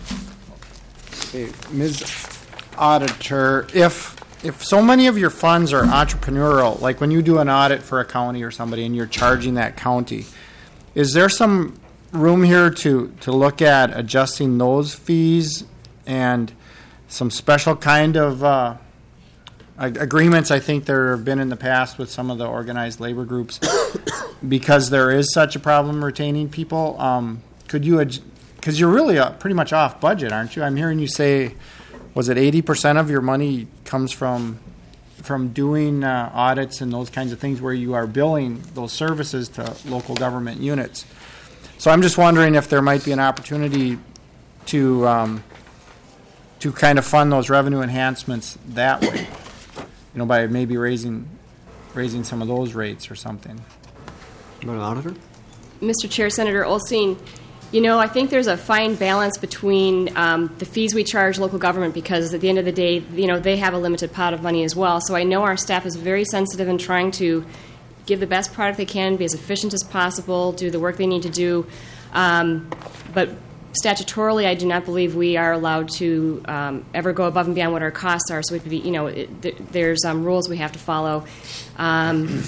Okay, Miz Auditor, if, if so many of your funds are entrepreneurial, like when you do an audit for a county or somebody and you're charging that county, is there some room here to, to look at adjusting those fees and some special kind of uh, ag- agreements? I think there have been in the past with some of the organized labor groups because there is such a problem retaining people. Um, could you, because you're really uh, pretty much off budget, aren't you? I'm hearing you say, was it eighty percent of your money comes from from doing uh, audits and those kinds of things where you are billing those services to local government units. So I'm just wondering if there might be an opportunity to um, to kind of fund those revenue enhancements that way, you know, by maybe raising raising some of those rates or something.
Madam Auditor?
Mister Chair, Senator Olsen, you know, I think there's a fine balance between um, the fees we charge local government because at the end of the day, you know, they have a limited pot of money as well. So I know our staff is very sensitive in trying to give the best product they can, be as efficient as possible, do the work they need to do. Um, but statutorily, I do not believe we are allowed to um, ever go above and beyond what our costs are. So it would be, you know, it, th- there's um, rules we have to follow. Um,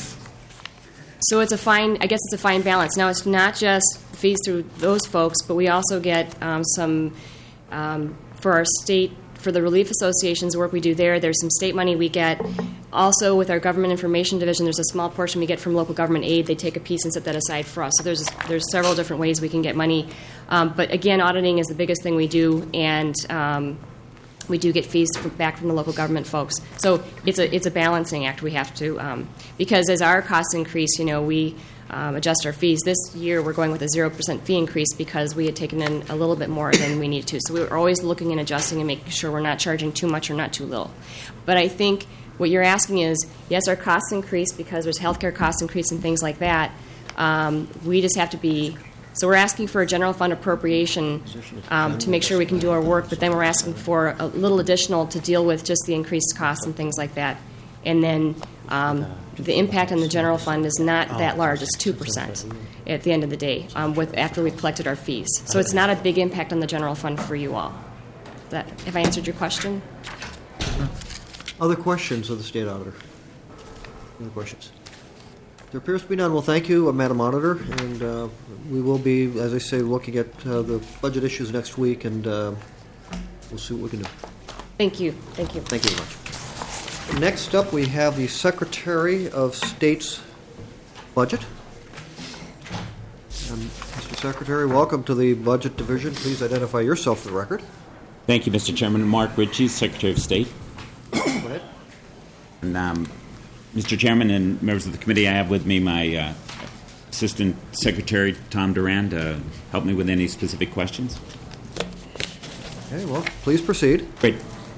so it's a fine, I guess it's a fine balance. Now, it's not just fees through those folks, but we also get um, some, um, for our state, for the relief associations, the work we do there, there's some state money we get. Also, with our government information division, there's a small portion we get from local government aid. They take a piece and set that aside for us. So there's there's several different ways we can get money. Um, but again, auditing is the biggest thing we do, and um, we do get fees from, back from the local government folks. So it's a it's a balancing act we have to, um, because as our costs increase, you know, we um, adjust our fees. This year we're going with a zero percent fee increase because we had taken in a little bit more than we needed to. So we were always looking and adjusting and making sure we're not charging too much or not too little. But I think what you're asking is, yes, our costs increase because there's healthcare costs increase and things like that. Um, we just have to be, so we're asking for a general fund appropriation um, to make sure we can do our work, but then we're asking for a little additional to deal with just the increased costs and things like that. And then um, the impact on the general fund is not that large. It's two percent at the end of the day um, with, after we've collected our fees. So it's not a big impact on the general fund for you all. That, have I answered your question?
Other questions of the State Auditor? Other questions? There appears to be none. Well, thank you, uh, Madam Auditor, and uh, we will be, as I say, looking at uh, the budget issues next week, and uh, we'll see what we can do.
Thank you. Thank you.
Thank you very much. Next up, we have the Secretary of State's budget. Um, Mister Secretary, welcome to the Budget Division. Please identify yourself for the record.
Thank you, Mister Chairman. Mark Ritchie, Secretary of State.
Go ahead.
And, um, Mister Chairman and members of the committee, I have with me my uh, Assistant Secretary Tom Duran to help me with any specific questions.
Okay, well, please proceed.
Great.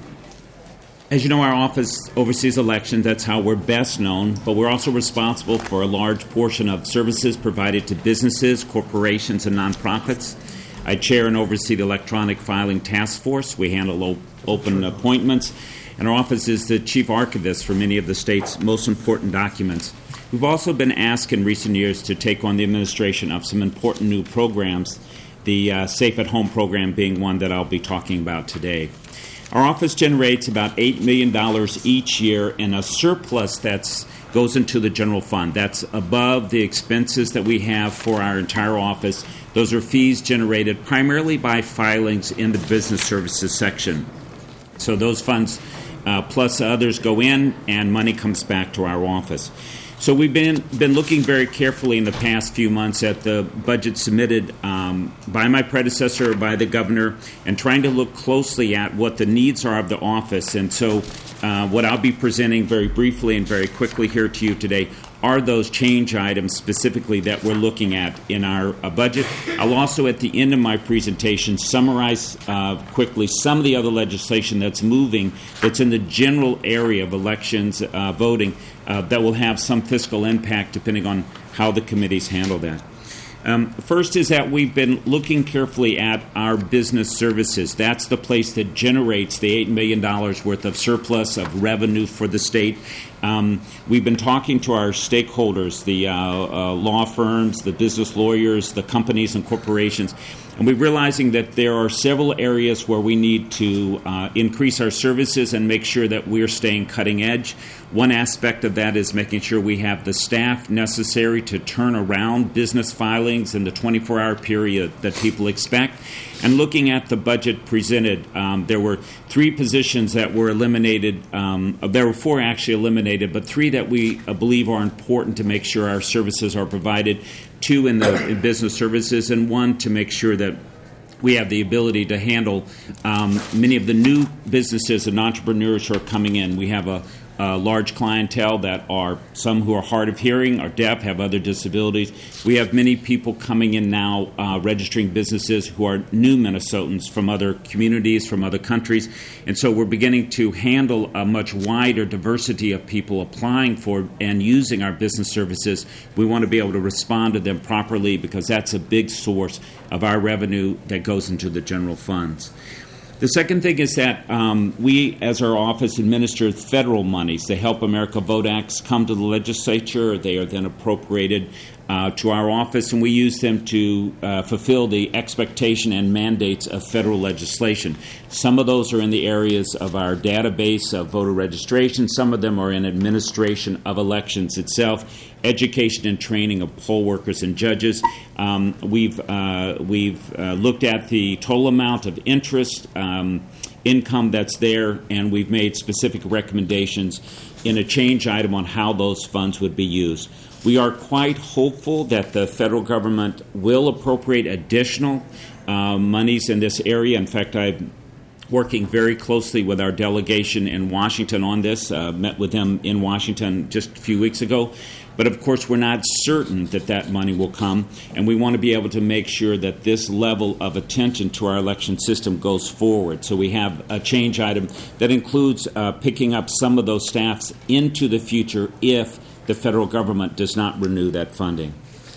As you know, our office oversees elections. That's how we're best known, but we're also responsible for a large portion of services provided to businesses, corporations, and nonprofits. I chair and oversee the Electronic Filing Task Force. We handle op- open appointments, and our office is the chief archivist for many of the state's most important documents. We've also been asked in recent years to take on the administration of some important new programs, the uh, Safe at Home program being one that I'll be talking about today. Our office generates about eight million dollars each year in a surplus that goes into the general fund. That's above the expenses that we have for our entire office. Those are fees generated primarily by filings in the business services section. So those funds uh, plus others go in and money comes back to our office. So we've been been looking very carefully in the past few months at the budget submitted um, by my predecessor, by the governor, and trying to look closely at what the needs are of the office. And so uh, what I'll be presenting very briefly and very quickly here to you today are those change items specifically that we're looking at in our uh, budget. I'll also, at the end of my presentation, summarize uh, quickly some of the other legislation that's moving, that's in the general area of elections, uh, voting, uh, that will have some fiscal impact depending on how the committees handle that. Um, first is that we've been looking carefully at our business services. That's the place that generates the eight million dollars worth of surplus of revenue for the state. Um, we've been talking to our stakeholders, the uh, uh, law firms, the business lawyers, the companies and corporations, and we're realizing that there are several areas where we need to uh, increase our services and make sure that we're staying cutting edge. One aspect of that is making sure we have the staff necessary to turn around business filings in the twenty-four hour period that people expect. And looking at the budget presented, um, there were three positions that were eliminated. Um, there were four actually eliminated, but three that we uh, believe are important to make sure our services are provided. Two in the in business services, and one to make sure that we have the ability to handle um, many of the new businesses and entrepreneurs who are coming in. We have a Uh, large clientele that are some who are hard of hearing, are deaf, have other disabilities. We have many people coming in now uh, registering businesses who are new Minnesotans from other communities, from other countries. And so we're beginning to handle a much wider diversity of people applying for and using our business services. We want to be able to respond to them properly because that's a big source of our revenue that goes into the general funds. The second thing is that um, we, as our office, administer federal monies. The Help America Vote Acts come to the legislature. They are then appropriated uh, to our office, and we use them to uh, fulfill the expectation and mandates of federal legislation. Some of those are in the areas of our database of voter registration. Some of them are in administration of elections itself, education and training of poll workers and judges. Um, we've uh, we've uh, looked at the total amount of interest, um, income that's there, and we've made specific recommendations in a change item on how those funds would be used. We are quite hopeful that the federal government will appropriate additional uh, monies in this area. In fact, I'm working very closely with our delegation in Washington on this, uh, met with them in Washington just a few weeks ago. But, of course, we're not certain that that money will come, and we want to be able to make sure that this level of attention to our election system goes forward. So we have a change item that includes uh, picking up some of those staffs into the future if the federal government does not renew that funding.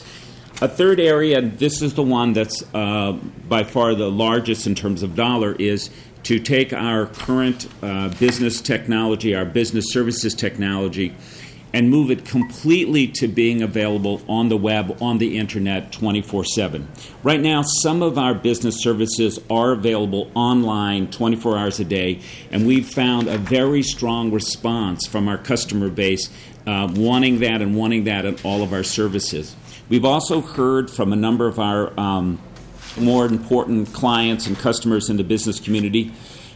A third area, and this is the one that's uh, by far the largest in terms of dollar, is to take our current uh, business technology, our business services technology, and move it completely to being available on the web, on the internet, twenty-four seven. Right now, some of our business services are available online twenty-four hours a day, and we've found a very strong response from our customer base uh, wanting that and wanting that in all of our services. We've also heard from a number of our um, more important clients and customers in the business community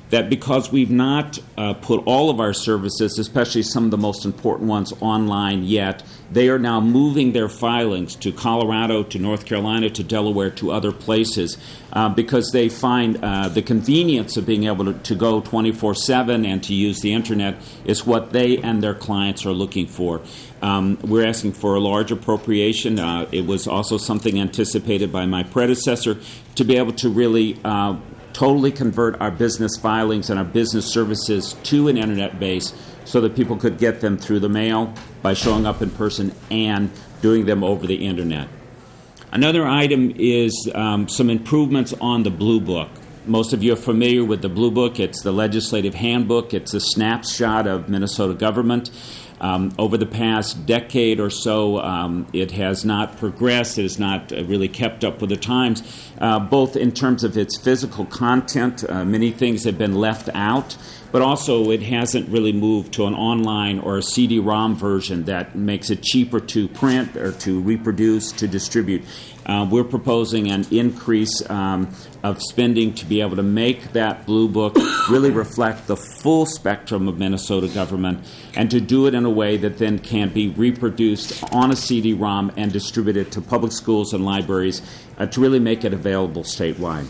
that because we've not uh, put all of our services, especially some of the most important ones, online yet, they are now moving their filings to Colorado, to North Carolina, to Delaware, to other places, uh, because they find uh, the convenience of being able to, to go twenty-four seven and to use the Internet is what they and their clients are looking for. Um, we're asking for a large appropriation. Uh, it was also something anticipated by my predecessor to be able to really uh, totally convert our business filings and our business services to an Internet base so that people could get them through the mail, by showing up in person, and doing them over the Internet. Another item is um, some improvements on the Blue Book. Most of you are familiar with the Blue Book. It's the legislative handbook. It's a snapshot of Minnesota government. Um, over the past decade or so, um, it has not progressed. It has not uh, really kept up with the times, uh, both in terms of its physical content. Uh, many things have been left out, but also it hasn't really moved to an online or a C D ROM version that makes it cheaper to print or to reproduce, to distribute. Uh, we're proposing an increase um, of spending to be able to make that Blue Book really reflect the full spectrum of Minnesota government, and to do it in a way that then can be reproduced on a C D ROM and distributed to public schools and libraries uh, to really make it available statewide.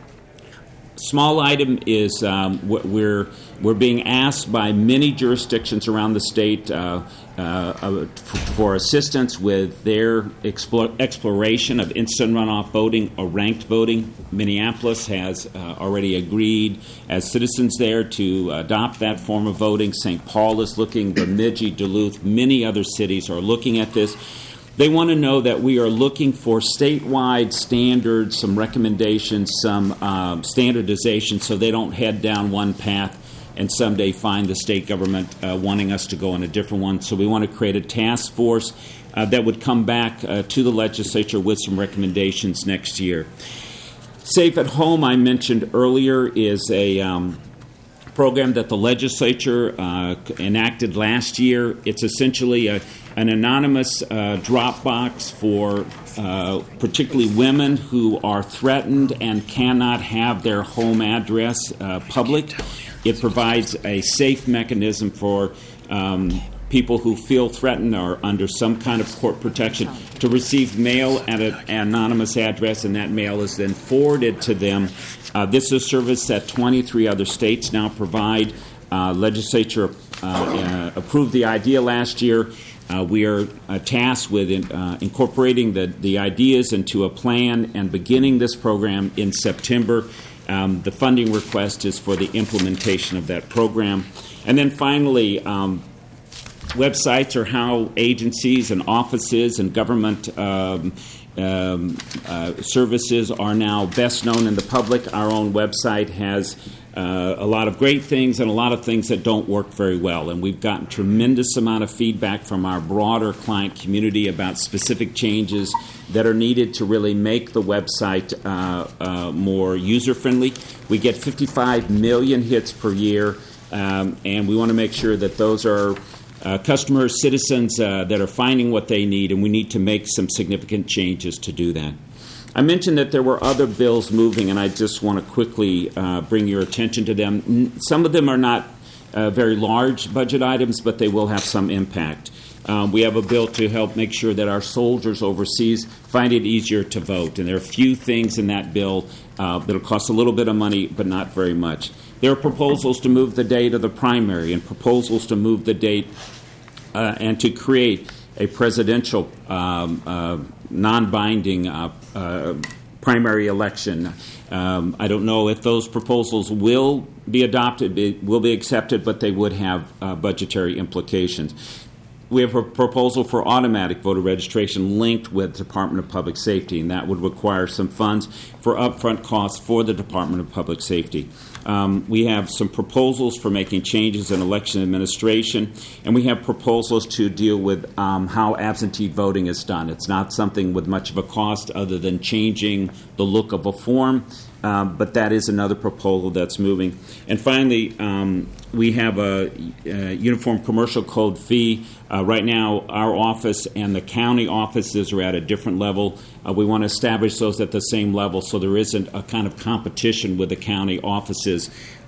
Small item is um, we're we're being asked by many jurisdictions around the state uh, uh, for assistance with their explore, exploration of instant runoff voting or ranked voting. Minneapolis has uh, already agreed as citizens there to adopt that form of voting. Saint Paul is looking, Bemidji, Duluth, many other cities are looking at this. They want to know that we are looking for statewide standards, some recommendations, some um, standardization, so they don't head down one path and someday find the state government uh, wanting us to go on a different one. So we want to create a task force uh, that would come back uh, to the legislature with some recommendations next year. Safe at Home, I mentioned earlier, is a um, program that the legislature uh, enacted last year. It's essentially a an anonymous uh, drop box for uh, particularly women who are threatened and cannot have their home address uh, public. It provides a safe mechanism for um, people who feel threatened or under some kind of court protection to receive mail at an anonymous address, and that mail is then forwarded to them. Uh, this is a service that twenty-three other states now provide. Uh, legislature uh, uh, approved the idea last year. Uh, we are uh, tasked with in, uh, incorporating the, the ideas into a plan and beginning this program in September. Um, the funding request is for the implementation of that program. And then finally, um, websites are how agencies and offices and government um, um, uh, services are now best known in the public. Our own website has Uh, a lot of great things and a lot of things that don't work very well. And we've gotten tremendous amount of feedback from our broader client community about specific changes that are needed to really make the website uh, uh, more user-friendly. We get fifty-five million hits per year, um, and we want to make sure that those are uh, customers, citizens uh, that are finding what they need, and we need to make some significant changes to do that. I mentioned that there were other bills moving, and I just want to quickly uh, bring your attention to them. Some of them are not uh, very large budget items, but they will have some impact. Um, we have a bill to help make sure that our soldiers overseas find it easier to vote, and there are a few things in that bill uh, that will cost a little bit of money, but not very much. There are proposals to move the date of the primary and proposals to move the date uh, and to create a presidential um, uh, non-binding uh, uh, primary election. Um, I don't know if those proposals will be adopted, be, will be accepted, but they would have uh, budgetary implications. We have a proposal for automatic voter registration linked with the Department of Public Safety, and that would require some funds for upfront costs for the Department of Public Safety. Um, we have some proposals for making changes in election administration, and we have proposals to deal with um, how absentee voting is done. It's not something with much of a cost other than changing the look of a form, um, but that is another proposal that's moving. And finally, um, we have a, a uniform commercial code fee. Uh, right now, our office and the county offices are at a different level. Uh, we want to establish those at the same level so there isn't a kind of competition with the county offices.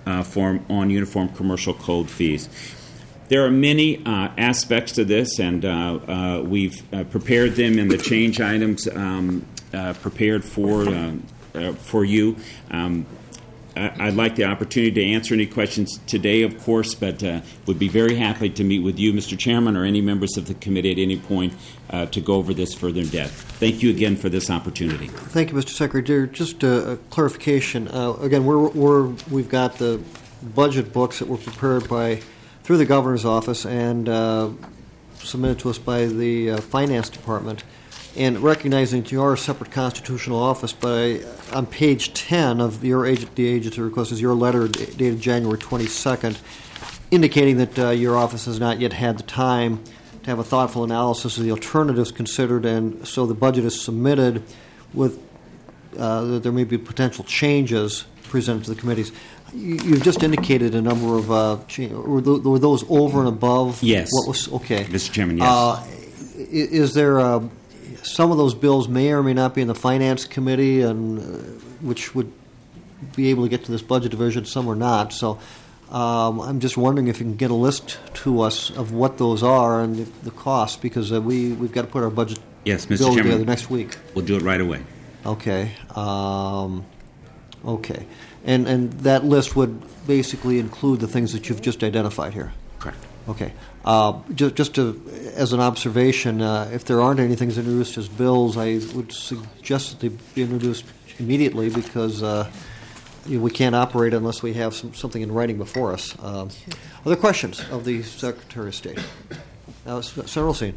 uh, form on Uniform Commercial Code fees. There are many uh, aspects to this, and uh, uh, we've uh, prepared them in the change items um, uh, prepared for uh, uh, for you. Um, I- I'd like the opportunity to answer any questions today, of course, but uh, would be very happy to meet with you, Mister Chairman, or any members of the committee at any point uh, to go over this further in depth. Thank you again for this opportunity.
Thank you, Mister Secretary. Just a, a clarification. Uh, again, we're, we're, we've got the budget books that were prepared by through the governor's office and uh, submitted to us by the uh, finance department. And recognizing that you are a separate constitutional office, but I, on page ten of your agent, the agency request is your letter dated January twenty-second, indicating that uh, your office has not yet had the time to have a thoughtful analysis of the alternatives considered, and so the budget is submitted with uh, that there may be potential changes presented to the committees. You- You've just indicated a number of uh, cha- were tho- were those over and above?
Yes.
What was okay,
Mister Chairman, yes.
Uh, i- is there uh, some of those bills may or may not be in the finance committee, and uh, which would be able to get to this budget division, some are not. So um, I'm just wondering if you can get a list to us of what those are and the, the cost, because uh, we we've got to put our budget
Yes, Mister
bill
Chairman.
together next week.
We'll do it right away.
Okay. Um, okay. And and that list would basically include the things that you've just identified here.
Correct.
Okay. Uh, just, just to, as an observation, uh, if there aren't anything introduced as bills, I would suggest that they be introduced immediately, because uh, you know, we can't operate unless we have some, something in writing before us. Um, other questions of the Secretary of State? Uh, Senator Olsen.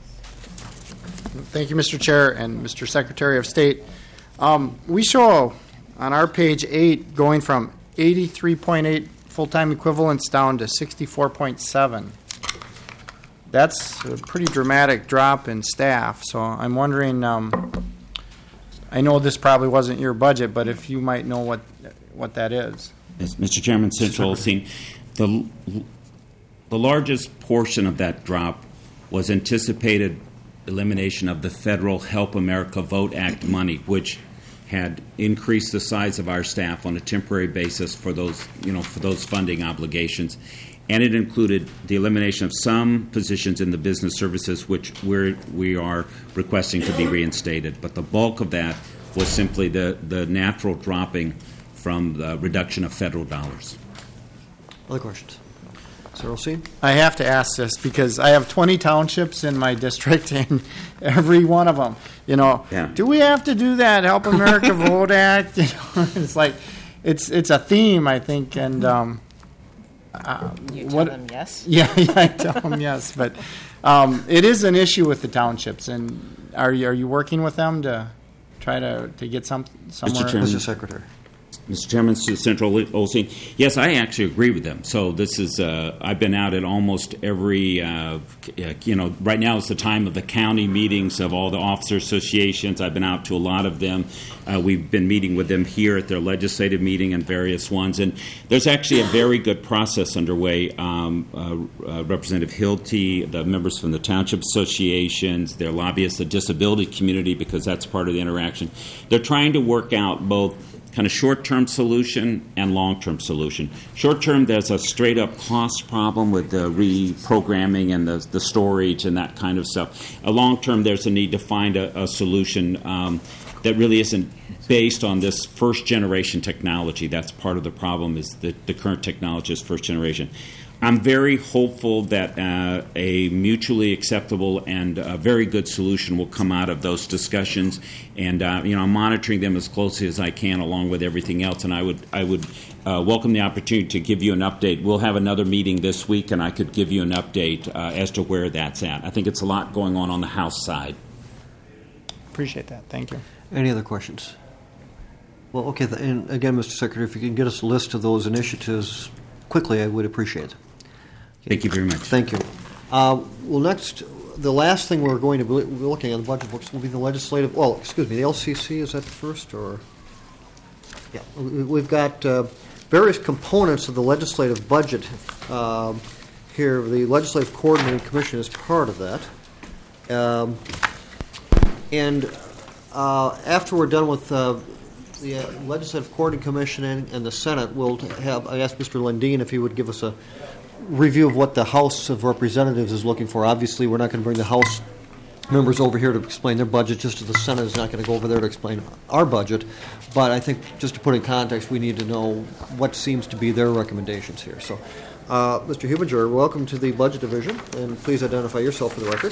Thank you, Mister Chair and Mister Secretary of State. Um, we show on our page eight going from eighty-three point eight full-time equivalents down to sixty-four point seven. That's a pretty dramatic drop in staff. So I'm wondering, um, I know this probably wasn't your budget, but if you might know what what that is.
Yes, Mister Chairman, Senator Olsen, the the largest portion of that drop was anticipated elimination of the federal Help America Vote Act money, which had increased the size of our staff on a temporary basis for those, you know, for those funding obligations. And it included the elimination of some positions in the business services, which we're, we are requesting to be reinstated. But the bulk of that was simply the, the natural dropping from the reduction of federal dollars.
Other questions? Senator Olsen.
I have to ask this because I have twenty townships in my district, and every one of them, you know,
Yeah.
do we have to do that Help America Vote Act? You know, it's like, it's it's a theme, I think, and um, uh,
You tell
what?
them yes?
Yeah, yeah, I tell them yes, but um, it is an issue with the townships, and are you are you working with them to try to, to get some somewhere?
Chairman.
Mister Secretary.
Mister Chairman, Senator Olsen, yes, I actually agree with them. So this is, uh, I've been out at almost every, uh, you know, right now is the time of the county meetings of all the officer associations. I've been out to a lot of them. Uh, we've been meeting with them here at their legislative meeting and various ones. And there's actually a very good process underway. Um, uh, uh, Representative Hilty, the members from the township associations, their lobbyists, the disability community, because that's part of the interaction. They're trying to work out both kind of short-term solution and long-term solution. Short-term, there's a straight-up cost problem with the reprogramming and the, the storage and that kind of stuff. A long-term, there's a need to find a, a solution um, that really isn't based on this first-generation technology. That's part of the problem, is that the current technology is first-generation. I'm very hopeful that uh, a mutually acceptable and uh, very good solution will come out of those discussions. And uh, you know, I'm monitoring them as closely as I can, along with everything else. And I would, I would uh, welcome the opportunity to give you an update. We'll have another meeting this week, and I could give you an update uh, as to where that's at. I think it's a lot going on on the House side.
Appreciate that. Thank you.
Any other questions? Well, okay. th- And again, Mister Secretary, if you can get us a list of those initiatives quickly, I would appreciate it.
Thank you very much.
Thank you. Uh, well, next, the last thing we're going to be be looking at in the budget books will be the legislative, well, excuse me, the L C C, is that the first, or? Yeah, we- we've got uh, various components of the legislative budget um, here. The Legislative Coordinating Commission is part of that. Um, And uh, after we're done with uh, the uh, Legislative Coordinating Commission and, and the Senate will have, I asked Mister Lundin if he would give us a review of what the House of Representatives is looking for. Obviously, we're not going to bring the House members over here to explain their budget, just as the Senate is not going to go over there to explain our budget. But I think, just to put in context, we need to know what seems to be their recommendations here. So, uh, Mister Hubinger, welcome to the Budget Division, and please identify yourself for the record.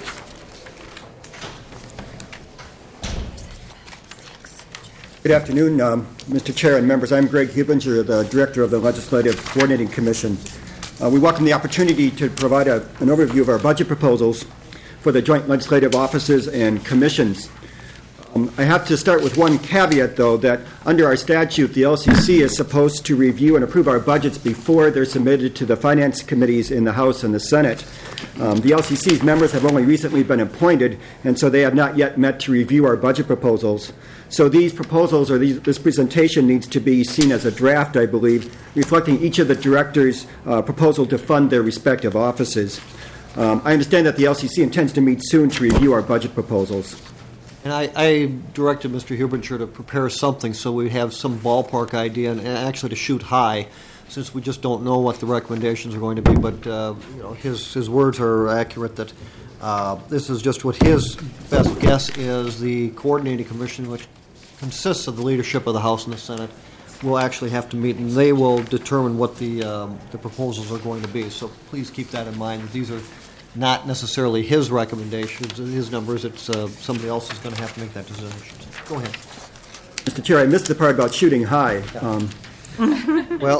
Good afternoon, um, Mister Chair and members. I'm Greg Hubinger, the Director of the Legislative Coordinating Commission. Uh, we welcome the opportunity to provide a, an overview of our budget proposals for the joint legislative offices and commissions. Um, I have to start with one caveat, though, that under our statute, the L C C is supposed to review and approve our budgets before they're submitted to the finance committees in the House and the Senate. Um, the L C C's members have only recently been appointed, and so they have not yet met to review our budget proposals. So these proposals, or these, this presentation, needs to be seen as a draft, I believe, reflecting each of the directors' uh, proposal to fund their respective offices. Um, I understand that the L C C intends to meet soon to review our budget proposals.
And I, I directed Mister Hubinger to prepare something so we have some ballpark idea, and actually to shoot high, since we just don't know what the recommendations are going to be. But uh, you know, his his words are accurate that uh, this is just what his best guess is. The Coordinating Commission, which consists of the leadership of the House and the Senate, will actually have to meet, and they will determine what the um, the proposals are going to be. So please keep that in mind. These are not necessarily his recommendations, his numbers. It's uh, somebody else is going to have to make that decision. Go ahead.
Mister Chair, I missed the part about shooting high. Um,
well,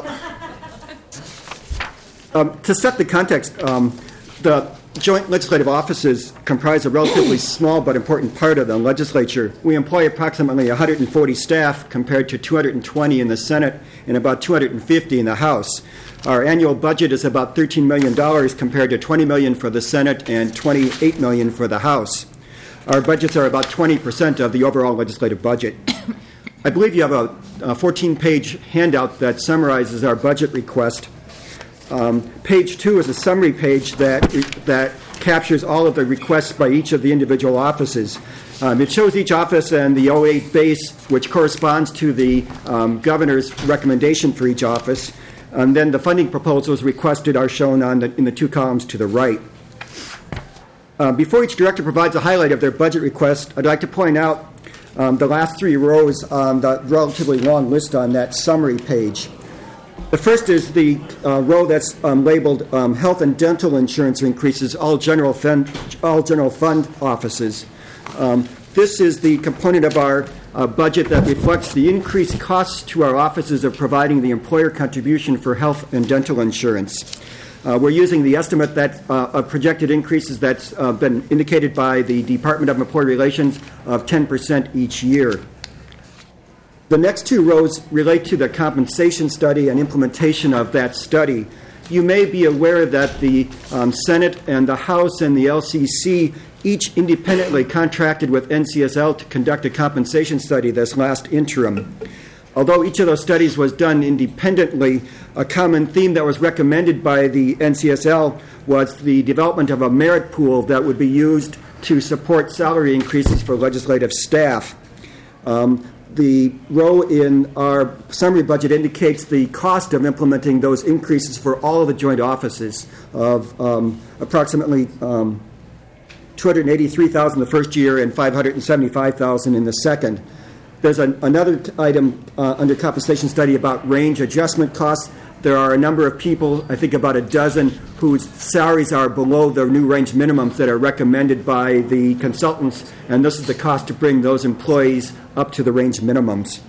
um, to set the context, um, the joint legislative offices comprise a relatively small but important part of the legislature. We employ approximately one hundred forty staff compared to two hundred twenty in the Senate and about two hundred fifty in the House. Our annual budget is about thirteen million dollars compared to twenty million dollars for the Senate and twenty-eight million dollars for the House. Our budgets are about twenty percent of the overall legislative budget. I believe you have a, a fourteen-page handout that summarizes our budget request. Um, page two is a summary page that that captures all of the requests by each of the individual offices. Um, it shows each office and the oh eight base, which corresponds to the um, governor's recommendation for each office. And then the funding proposals requested are shown on the, in the two columns to the right. Uh, before each director provides a highlight of their budget request, I'd like to point out um, the last three rows on the relatively long list on that summary page. The first is the uh, row that's um, labeled um, health and dental insurance increases, all general fund, all general fund offices. Um, this is the component of our uh, budget that reflects the increased costs to our offices of providing the employer contribution for health and dental insurance. Uh, we're using the estimate that uh, of projected increases that's uh, been indicated by the Department of Employee Relations of ten percent each year. The next two rows relate to the compensation study and implementation of that study. You may be aware that the um, Senate and the House and the L C C each independently contracted with N C S L to conduct a compensation study this last interim. Although each of those studies was done independently, a common theme that was recommended by the N C S L was the development of a merit pool that would be used to support salary increases for legislative staff. Um, The row in our summary budget indicates the cost of implementing those increases for all of the joint offices of um, approximately um, two hundred eighty-three thousand dollars the first year and five hundred seventy-five thousand dollars in the second. There's an, another t- item uh, under compensation study about range adjustment costs. There are a number of people, I think about a dozen, whose salaries are below the new range minimums that are recommended by the consultants, and this is the cost to bring those employees up to the range minimums.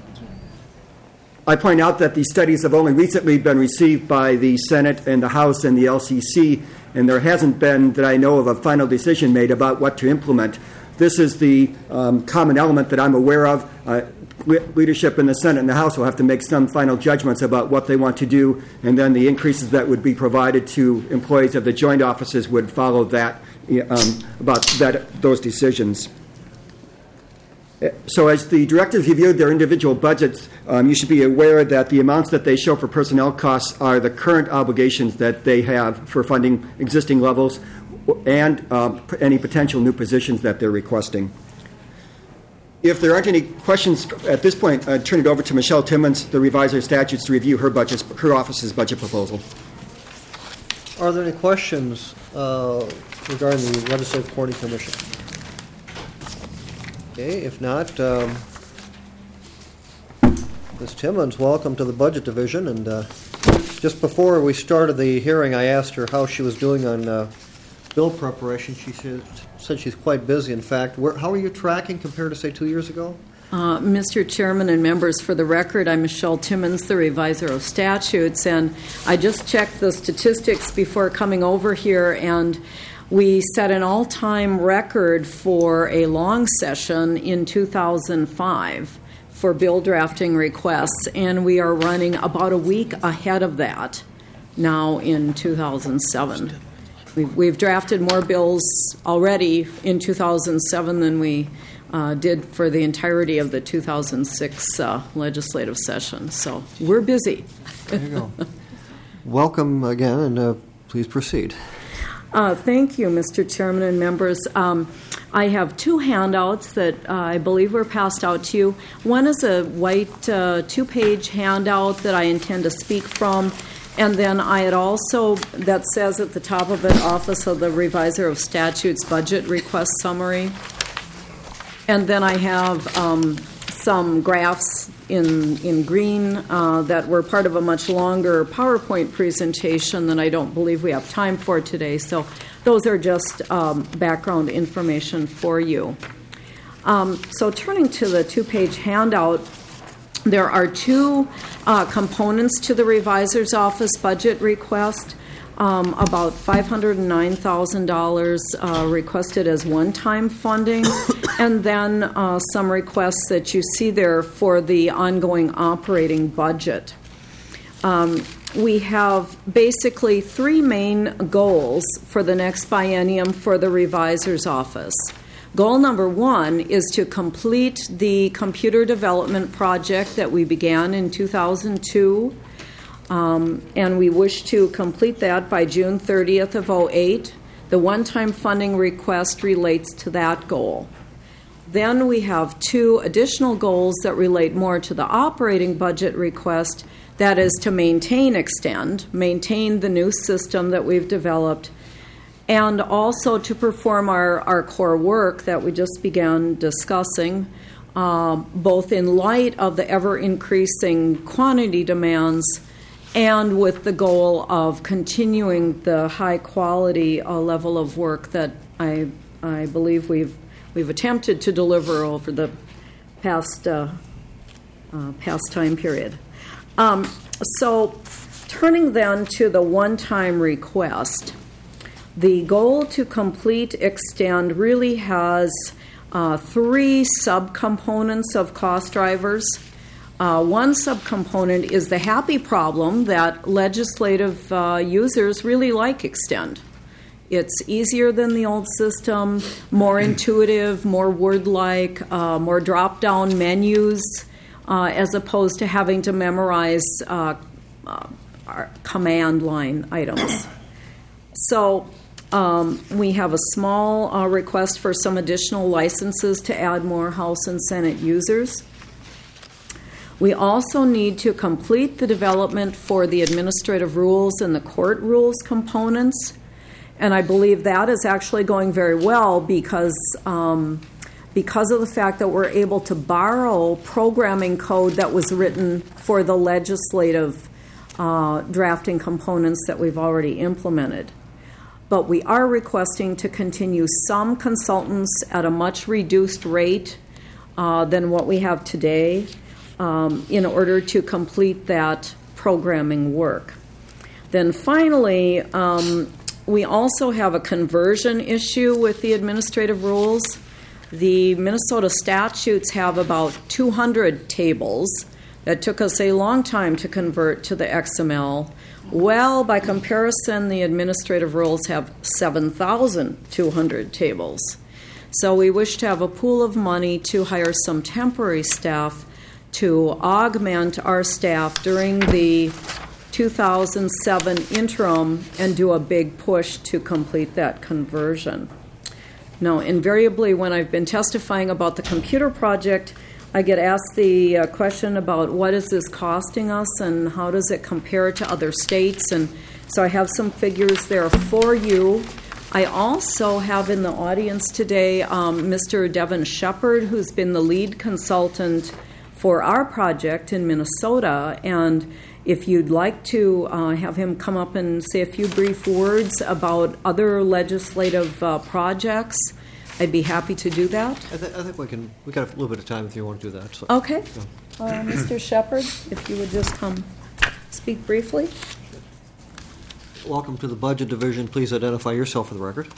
I point out that these studies have only recently been received by the Senate and the House and the L C C, and there hasn't been, that I know of, a final decision made about what to implement. This is the um, common element that I'm aware of. Uh, leadership in the Senate and the House will have to make some final judgments about what they want to do, and then the increases that would be provided to employees of the joint offices would follow that, um, about that, those decisions. So as the directors reviewed their individual budgets, um, you should be aware that the amounts that they show for personnel costs are the current obligations that they have for funding existing levels and um, any potential new positions that they're requesting. If there aren't any questions at this point, I'd turn it over to Michelle Timmons, the reviser of statutes, to review her budget, her office's budget proposal.
Are there any questions uh, regarding the Legislative Coordinating Commission? Okay, if not, um, Miz Timmons, welcome to the Budget Division. And uh, just before we started the hearing, I asked her how she was doing on uh, bill preparation. She said, said she's quite busy. In fact, where, how are you tracking compared to, say, two years ago?
Uh, Mister Chairman and members, for the record, I'm Michelle Timmons, the reviser of statutes, and I just checked the statistics before coming over here, and we set an all-time record for a long session in two thousand five for bill drafting requests, and we are running about a week ahead of that now in two thousand seven. We've, we've drafted more bills already in two thousand seven than we uh, did for the entirety of the two thousand six uh, legislative session. So we're busy.
There you go. Welcome again, and uh, please proceed.
Uh, thank you, Mister Chairman and members. Um, I have two handouts that uh, I believe were passed out to you. One is a white uh, two-page handout that I intend to speak from. And then I had also, that says at the top of it, Office of the Reviser of Statutes Budget Request Summary. And then I have um, some graphs in in green uh, that were part of a much longer PowerPoint presentation that I don't believe we have time for today. So those are just um, background information for you. Um, so turning to the two-page handout, there are two uh, components to the revisor's office budget request. Um, about five hundred nine thousand dollars uh, requested as one-time funding, and then uh, some requests that you see there for the ongoing operating budget. Um, we have basically three main goals for the next biennium for the revisor's office. Goal number one is to complete the computer development project that we began in two thousand two. Um, and we wish to complete that by June thirtieth of oh eight. The one-time funding request relates to that goal. Then we have two additional goals that relate more to the operating budget request. That is to maintain Extend, maintain the new system that we've developed, and also to perform our, our core work that we just began discussing, uh, both in light of the ever-increasing quantity demands and with the goal of continuing the high-quality uh, level of work that I I believe we've we've attempted to deliver over the past uh, uh, past time period. Um, so, turning then to the one-time request, the goal to complete Extend really has uh, three subcomponents of cost drivers. Uh, one subcomponent is the happy problem that legislative uh, users really like Extend. It's easier than the old system, more intuitive, more word-like, uh, more drop-down menus, uh, as opposed to having to memorize uh, uh, our command line items. So um, we have a small uh, request for some additional licenses to add more House and Senate users. We also need to complete the development for the administrative rules and the court rules components. And I believe that is actually going very well because, um, because of the fact that we're able to borrow programming code that was written for the legislative uh, drafting components that we've already implemented. But we are requesting to continue some consultants at a much reduced rate uh, than what we have today, Um, in order to complete that programming work. Then finally, um, we also have a conversion issue with the administrative rules. The Minnesota statutes have about two hundred tables that took us a long time to convert to the X M L. Well, by comparison, the administrative rules have seven thousand two hundred tables. So we wish to have a pool of money to hire some temporary staff to augment our staff during the two thousand seven interim and do a big push to complete that conversion. No, invariably, when I've been testifying about the computer project, I get asked the uh, question about what is this costing us and how does it compare to other states, and so I have some figures there for you. I also have in the audience today um, Mister Devin Shepard, who's been the lead consultant for our project in Minnesota, and if you'd like to uh, have him come up and say a few brief words about other legislative uh, projects, I'd be happy to do that.
I, th- I think we can. We got a little bit of time if you want to do that. So.
Okay, uh, Mister Shepard, if you would just come speak briefly.
Welcome to the Budget Division. Please identify yourself for the record.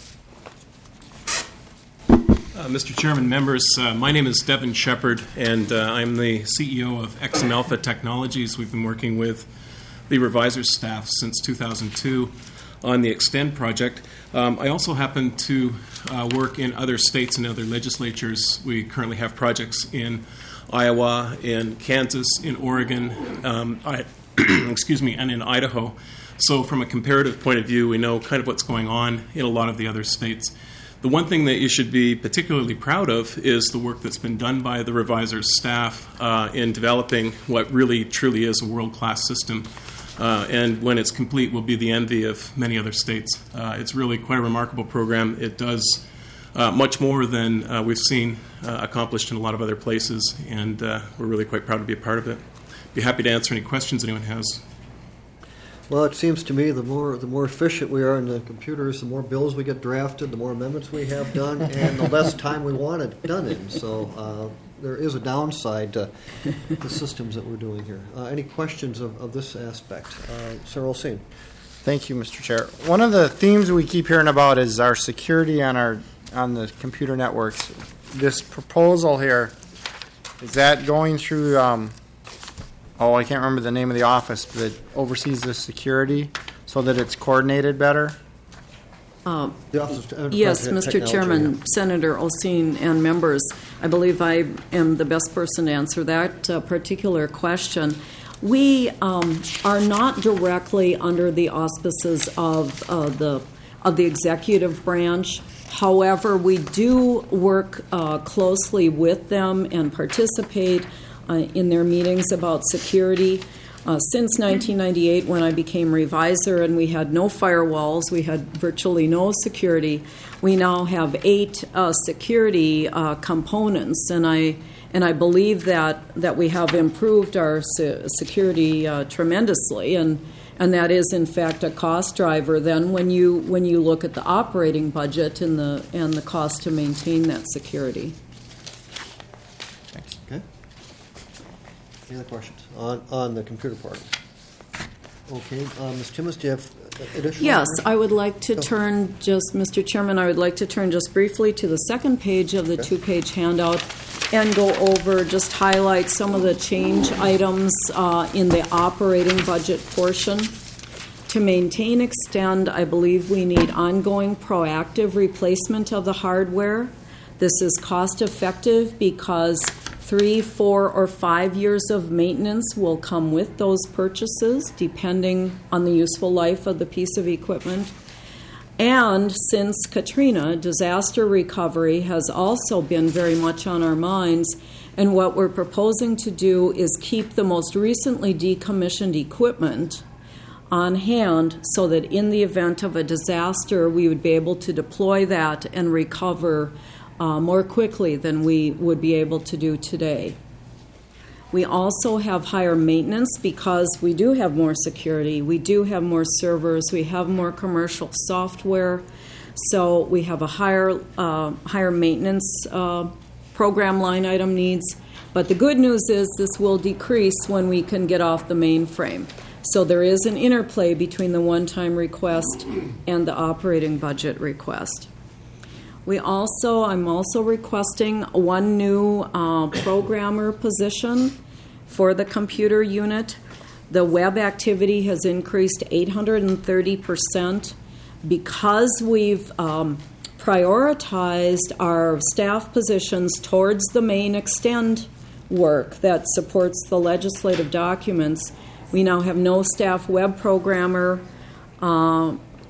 Uh, Mister Chairman, members, uh, my name is Devin Shepard, and uh, I'm the C E O of X M Alpha Technologies. We've been working with the reviser's staff since two thousand two on the Extend project. Um, I also happen to uh, work in other states and other legislatures. We currently have projects in Iowa, in Kansas, in Oregon, um, I, excuse me, and in Idaho. So from a comparative point of view, we know kind of what's going on in a lot of the other states. The one thing that you should be particularly proud of is the work that's been done by the reviser's staff uh, in developing what really truly is a world-class system. Uh, and when it's complete, will be the envy of many other states. Uh, it's really quite a remarkable program. It does uh, much more than uh, we've seen uh, accomplished in a lot of other places, and uh, we're really quite proud to be a part of it. Be happy to answer any questions anyone has.
Well, it seems to me the more the more efficient we are in the computers, the more bills we get drafted, the more amendments we have done, and the less time we want it done in. So uh, there is a downside to the systems that we're doing here. Uh, any questions of, of this aspect? Uh, Sarah Olsen.
Thank you, Mister Chair. One of the themes we keep hearing about is our security on our on the computer networks. This proposal here, is that going through? Um, oh, I can't remember the name of the office that oversees the security, so that it's coordinated better.
Uh,
The Office of Enterprise
Yes,
Technology,
Mister Chairman,
yeah.
Senator Olsen, and members, I believe I am the best person to answer that uh, particular question. We um, are not directly under the auspices of uh, the of the executive branch. However, we do work uh, closely with them and participate uh, in their meetings about security. Uh, since nineteen ninety-eight, when I became reviser and we had no firewalls, we had virtually no security, we now have eight uh, security uh, components, and I and I believe that, that we have improved our se- security uh, tremendously, and and that is in fact a cost driver then when you when you look at the operating budget and the and the cost to maintain that security.
Okay. Any other questions on, on the computer part? Okay. Uh, Miz Timmis, do you have additional?
Yes, I would like to turn just, Mister Chairman, I would like to turn just briefly to the second page of the
Okay.
two-page handout and go over, just highlight some of the change items uh, in the operating budget portion. To maintain Extend, I believe we need ongoing proactive replacement of the hardware. This is cost-effective because three, four, or five years of maintenance will come with those purchases, depending on the useful life of the piece of equipment. And since Katrina, disaster recovery has also been very much on our minds, and what we're proposing to do is keep the most recently decommissioned equipment on hand so that in the event of a disaster, we would be able to deploy that and recover Uh, more quickly than we would be able to do today. We also have higher maintenance because we do have more security, we do have more servers, we have more commercial software, so we have a higher uh, higher maintenance uh, program line item needs. But the good news is this will decrease when we can get off the mainframe. So there is an interplay between the one-time request and the operating budget request. We also, I'm also requesting one new uh, programmer position for the computer unit. The web activity has increased eight hundred thirty percent because we've um, prioritized our staff positions towards the main Extend work that supports the legislative documents. We now have no staff web programmer. Uh,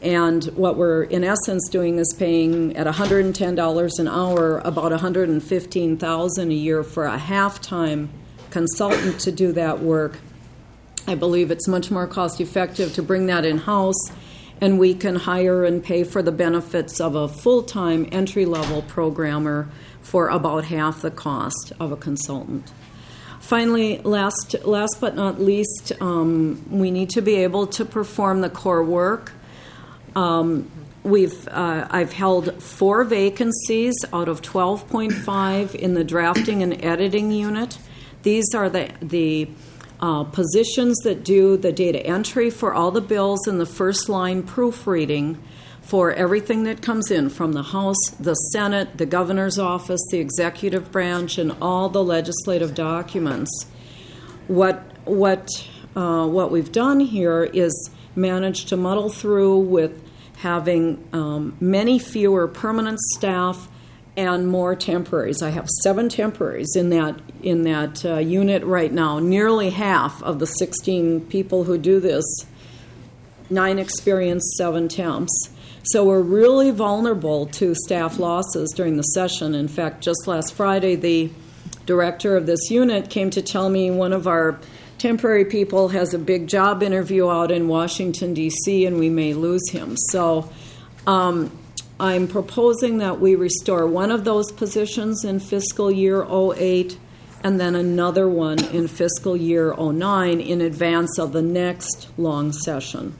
And what we're, in essence, doing is paying at one hundred ten dollars an hour about one hundred fifteen thousand dollars a year for a half-time consultant to do that work. I believe it's much more cost-effective to bring that in-house, and we can hire and pay for the benefits of a full-time entry-level programmer for about half the cost of a consultant. Finally, last, last but not least, um, we need to be able to perform the core work. Um, we've uh, I've held four vacancies out of twelve point five in the drafting and editing unit. These are the the uh, positions that do the data entry for all the bills and the first line proofreading for everything that comes in from the House, the Senate, the governor's office, the executive branch, and all the legislative documents. What what uh, what we've done here is managed to muddle through with having um, many fewer permanent staff and more temporaries. I have seven temporaries in that in that uh, unit right now. Nearly half of the sixteen people who do this, nine experienced, seven temps. So we're really vulnerable to staff losses during the session. In fact, just last Friday, the director of this unit came to tell me one of our temporary people has a big job interview out in Washington, D C, and we may lose him. So um, I'm proposing that we restore one of those positions in fiscal year oh eight and then another one in fiscal year oh nine in advance of the next long session.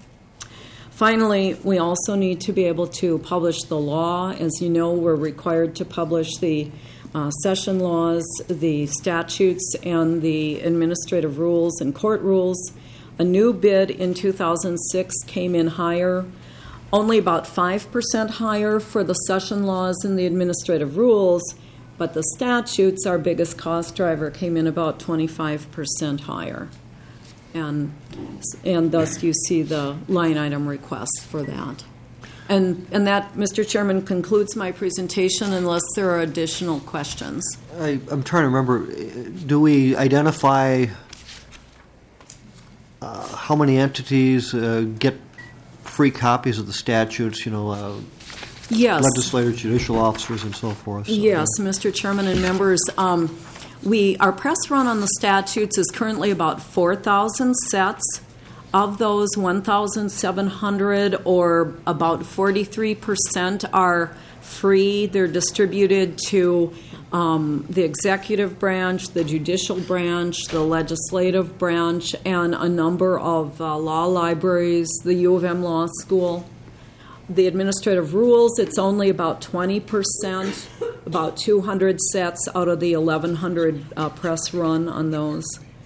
Finally, we also need to be able to publish the law. As you know, we're required to publish the uh, session laws, the statutes, and the administrative rules and court rules. A new bid in two thousand six came in higher, only about five percent higher for the session laws and the administrative rules, but the statutes, our biggest cost driver, came in about twenty-five percent higher. And, and thus you see the line item request for that. And, and that, Mister Chairman, concludes my presentation unless there are additional questions.
I, I'm trying to remember, do we identify uh, how many entities uh, get free copies of the statutes, you know, uh,
yes.
legislators, judicial officers, and so forth? So,
yes, Mister Chairman and members. Um, we Our press run on the statutes is currently about four thousand sets. Of those, one thousand seven hundred, or about forty-three percent, are free. They're distributed to um, the executive branch, the judicial branch, the legislative branch, and a number of uh, law libraries, the U of M Law School. The administrative rules, it's only about twenty percent, about two hundred sets out of the eleven hundred uh, press run on those.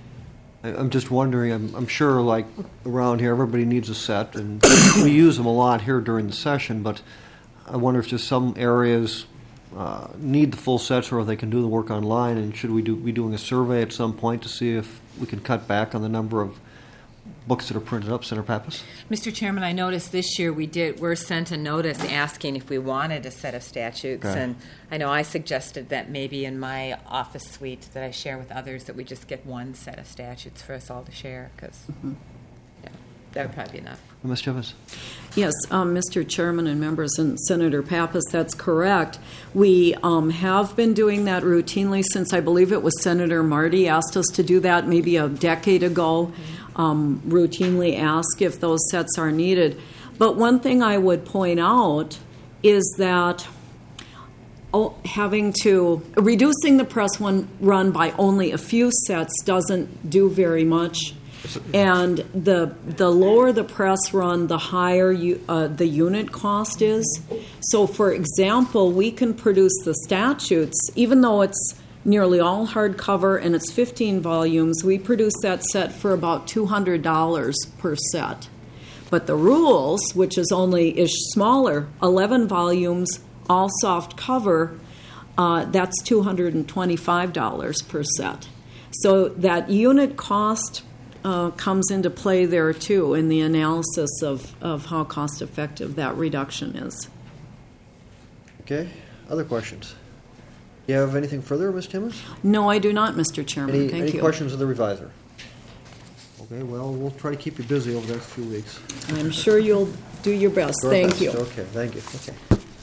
I'm just wondering, I'm, I'm sure like around here everybody needs a set, and we use them a lot here during the session, but I wonder if just some areas uh, need the full sets or if they can do the work online, and should we do, be doing a survey at some point to see if we can cut back on the number of books that are printed up, Senator Pappas?
Mister Chairman, I noticed this year we did, we're sent a notice asking if we wanted a set of statutes,
okay.
And I know I suggested that maybe in my office suite that I share with others that we just get one set of statutes for us all to share, because mm-hmm. yeah, that would probably be enough.
Miz Evans?
Yes, um, Mister Chairman and members, and Senator Pappas, that's correct. We um, have been doing that routinely since I believe it was Senator Marty asked us to do that maybe a decade ago. Mm-hmm. Um, routinely ask if those sets are needed. But one thing I would point out is that oh, having to, reducing the press one run by only a few sets doesn't do very much. And the the lower the press run, the higher you, uh, the unit cost is. So, for example, we can produce the statutes, even though it's nearly all hardcover, and it's fifteen volumes. We produce that set for about two hundred dollars per set. But the rules, which is only ish smaller, eleven volumes, all soft cover, uh, that's two hundred twenty-five dollars per set. So that unit cost uh, comes into play there too in the analysis of, of how cost effective that reduction is.
Okay, other questions? Do you have anything further, Miz Timmons?
No, I do not, Mister Chairman.
Any,
Thank
any
you.
questions of the reviser? Okay, well, we'll try to keep you busy over the next few weeks.
I'm sure you'll do your best.
Do our
Thank
best.
you.
Okay, thank you. Okay.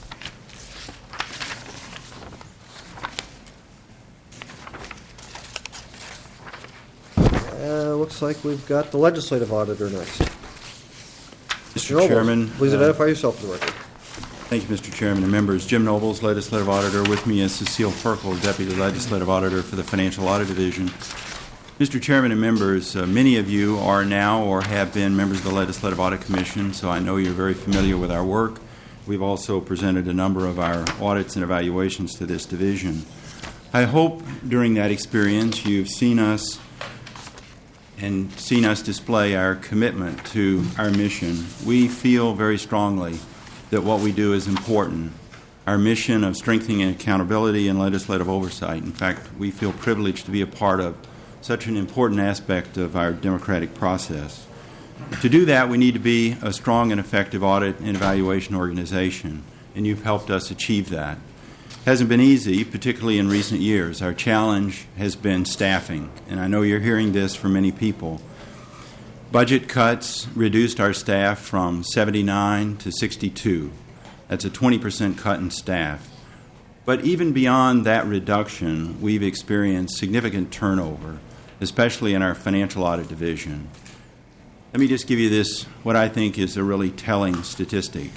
Uh, looks like we've got the legislative auditor next.
Mister
Nobles,
Chairman.
please
uh,
identify yourself for the record.
Thank you, Mister Chairman and members. Jim Nobles, Legislative Auditor. With me is Cecile Ferkel, Deputy Legislative Auditor for the Financial Audit Division. Mister Chairman and members, uh, many of you are now or have been members of the Legislative Audit Commission, so I know you're very familiar with our work. We've also presented a number of our audits and evaluations to this division. I hope during that experience you've seen us and seen us display our commitment to our mission. We feel very strongly that what we do is important. Our mission of strengthening accountability and legislative oversight. In fact, we feel privileged to be a part of such an important aspect of our democratic process. To do that, we need to be a strong and effective audit and evaluation organization, and you've helped us achieve that. It hasn't been easy, particularly in recent years. Our challenge has been staffing, and I know you're hearing this from many people. Budget cuts reduced our staff from seventy-nine to sixty-two. That's a twenty percent cut in staff. But even beyond that reduction, we've experienced significant turnover, especially in our financial audit division. Let me just give you this, what I think is a really telling statistic.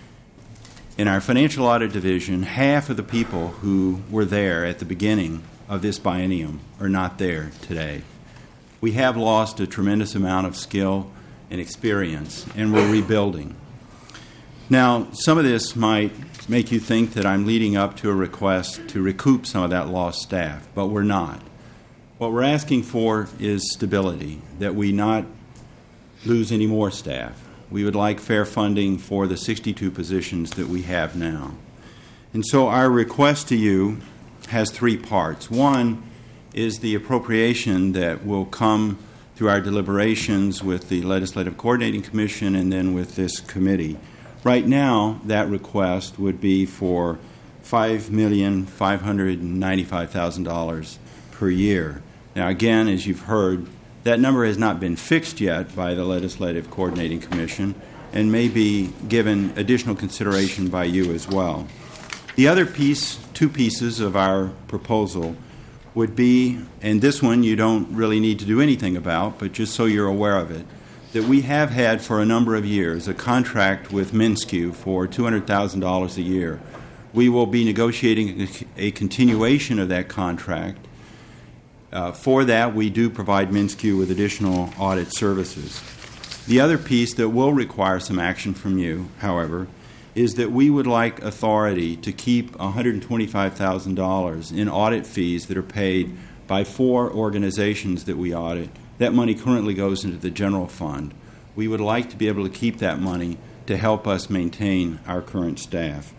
In our financial audit division, half of the people who were there at the beginning of this biennium are not there today. We have lost a tremendous amount of skill and experience, and we're rebuilding. Now, some of this might make you think that I'm leading up to a request to recoup some of that lost staff, but we're not. What we're asking for is stability, that we not lose any more staff. We would like fair funding for the sixty-two positions that we have now. And so our request to you has three parts. One is the appropriation that will come through our deliberations with the Legislative Coordinating Commission and then with this committee. Right now, that request would be for five million five hundred ninety-five thousand dollars per year. Now, again, as you've heard, that number has not been fixed yet by the Legislative Coordinating Commission and may be given additional consideration by you as well. The other piece, two pieces of our proposal would be, and this one you don't really need to do anything about, but just so you're aware of it, that we have had for a number of years a contract with MnSCU for two hundred thousand dollars a year. We will be negotiating a continuation of that contract. Uh, for that, we do provide MnSCU with additional audit services. The other piece that will require some action from you, however, is that we would like authority to keep one hundred twenty-five thousand dollars in audit fees that are paid by four organizations that we audit. That money currently goes into the general fund. We would like to be able to keep that money to help us maintain our current staff.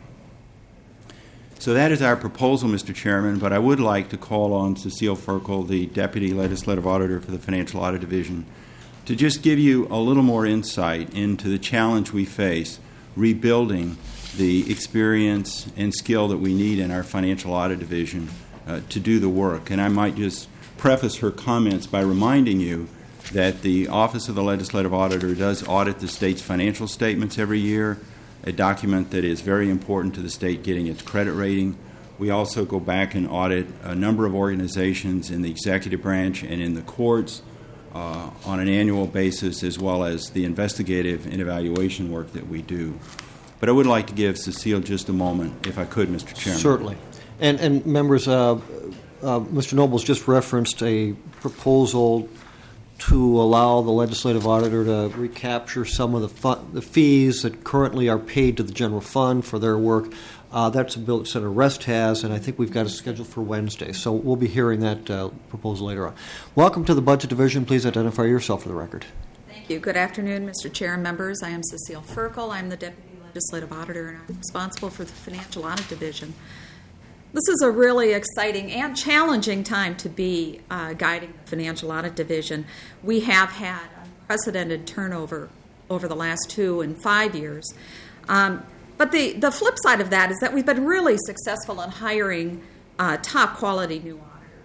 So that is our proposal, Mister Chairman, but I would like to call on Cecile Ferkel, the Deputy Legislative Auditor for the Financial Audit Division, to just give you a little more insight into the challenge we face rebuilding the experience and skill that we need in our Financial Audit Division uh, to do the work. And I might just preface her comments by reminding you that the Office of the Legislative Auditor does audit the state's financial statements every year, a document that is very important to the state getting its credit rating. We also go back and audit a number of organizations in the executive branch and in the courts uh, on an annual basis, as well as the investigative and evaluation work that we do. But I would like to give Cecile just a moment, if I could, Mister Chairman.
Certainly. And, and members, uh, uh, Mister Nobles just referenced a proposal to allow the legislative auditor to recapture some of the, fu- the fees that currently are paid to the general fund for their work. Uh, that's a bill that Senator Rest has, and I think we've got it scheduled for Wednesday. So we'll be hearing that uh, proposal later on. Welcome to the Budget Division. Please identify yourself for the record.
Thank you. Good afternoon, Mister Chair and members. I am Cecile Ferkel. I'm the Deputy Legislative Auditor, and I'm responsible for the Financial Audit Division. This is a really exciting and challenging time to be uh, guiding the Financial Audit Division. We have had unprecedented turnover over the last two and five years. Um, but the, the flip side of that is that we've been really successful in hiring uh, top quality new auditors.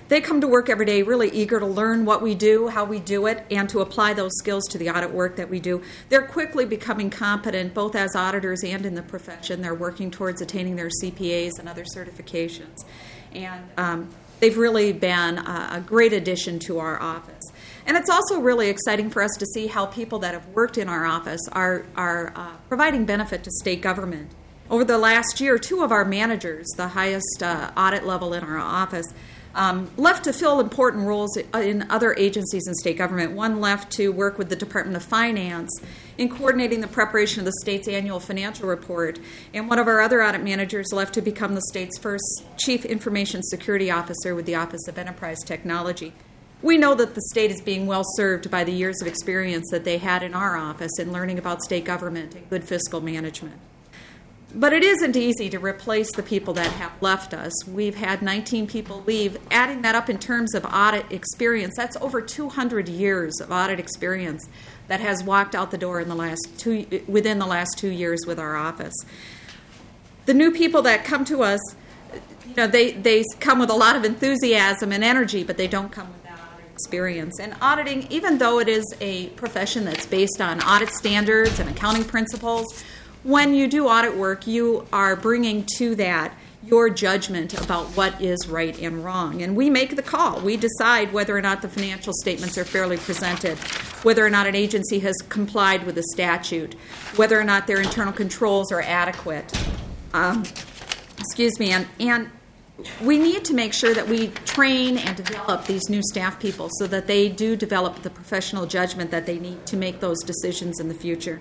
They come to work every day really eager to learn what we do, how we do it, and to apply those skills to the audit work that we do. They're quickly becoming competent, both as auditors and in the profession. They're working towards attaining their C P As and other certifications. And um, they've really been a, a great addition to our office. And it's also really exciting for us to see how people that have worked in our office are, are uh, providing benefit to state government. Over the last year, two of our managers, the highest uh, audit level in our office, um, left to fill important roles in other agencies in state government. One left to work with the Department of Finance in coordinating the preparation of the state's annual financial report, and one of our other audit managers left to become the state's first Chief Information Security Officer with the Office of Enterprise Technology. We know that the state is being well served by the years of experience that they had in our office in learning about state government and good fiscal management. But it isn't easy to replace the people that have left us. We've had nineteen people leave. Adding that up in terms of audit experience, that's over two hundred years of audit experience that has walked out the door in the last two, within the last two years with our office. The new people that come to us, you know, they, they come with a lot of enthusiasm and energy, but they don't come with that audit experience. And auditing, even though it is a profession that's based on audit standards and accounting principles, when you do audit work, you are bringing to that your judgment about what is right and wrong. And we make the call. We decide whether or not the financial statements are fairly presented, whether or not an agency has complied with the statute, whether or not their internal controls are adequate. Um, excuse me. And, and we need to make sure that we train and develop these new staff people so that they do develop the professional judgment that they need to make those decisions in the future.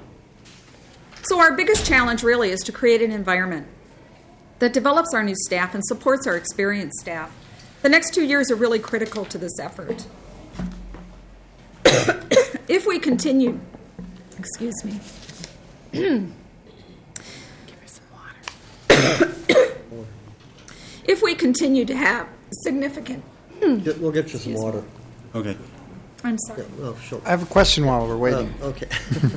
So our biggest challenge really is to create an environment that develops our new staff and supports our experienced staff. The next two years are really critical to this effort. If we continue, excuse me. Give her some water. If we continue to have significant...
We'll get you some water.
Okay.
I'm sorry.
Yeah, oh, sure.
I have a question while we're waiting.
Uh, okay.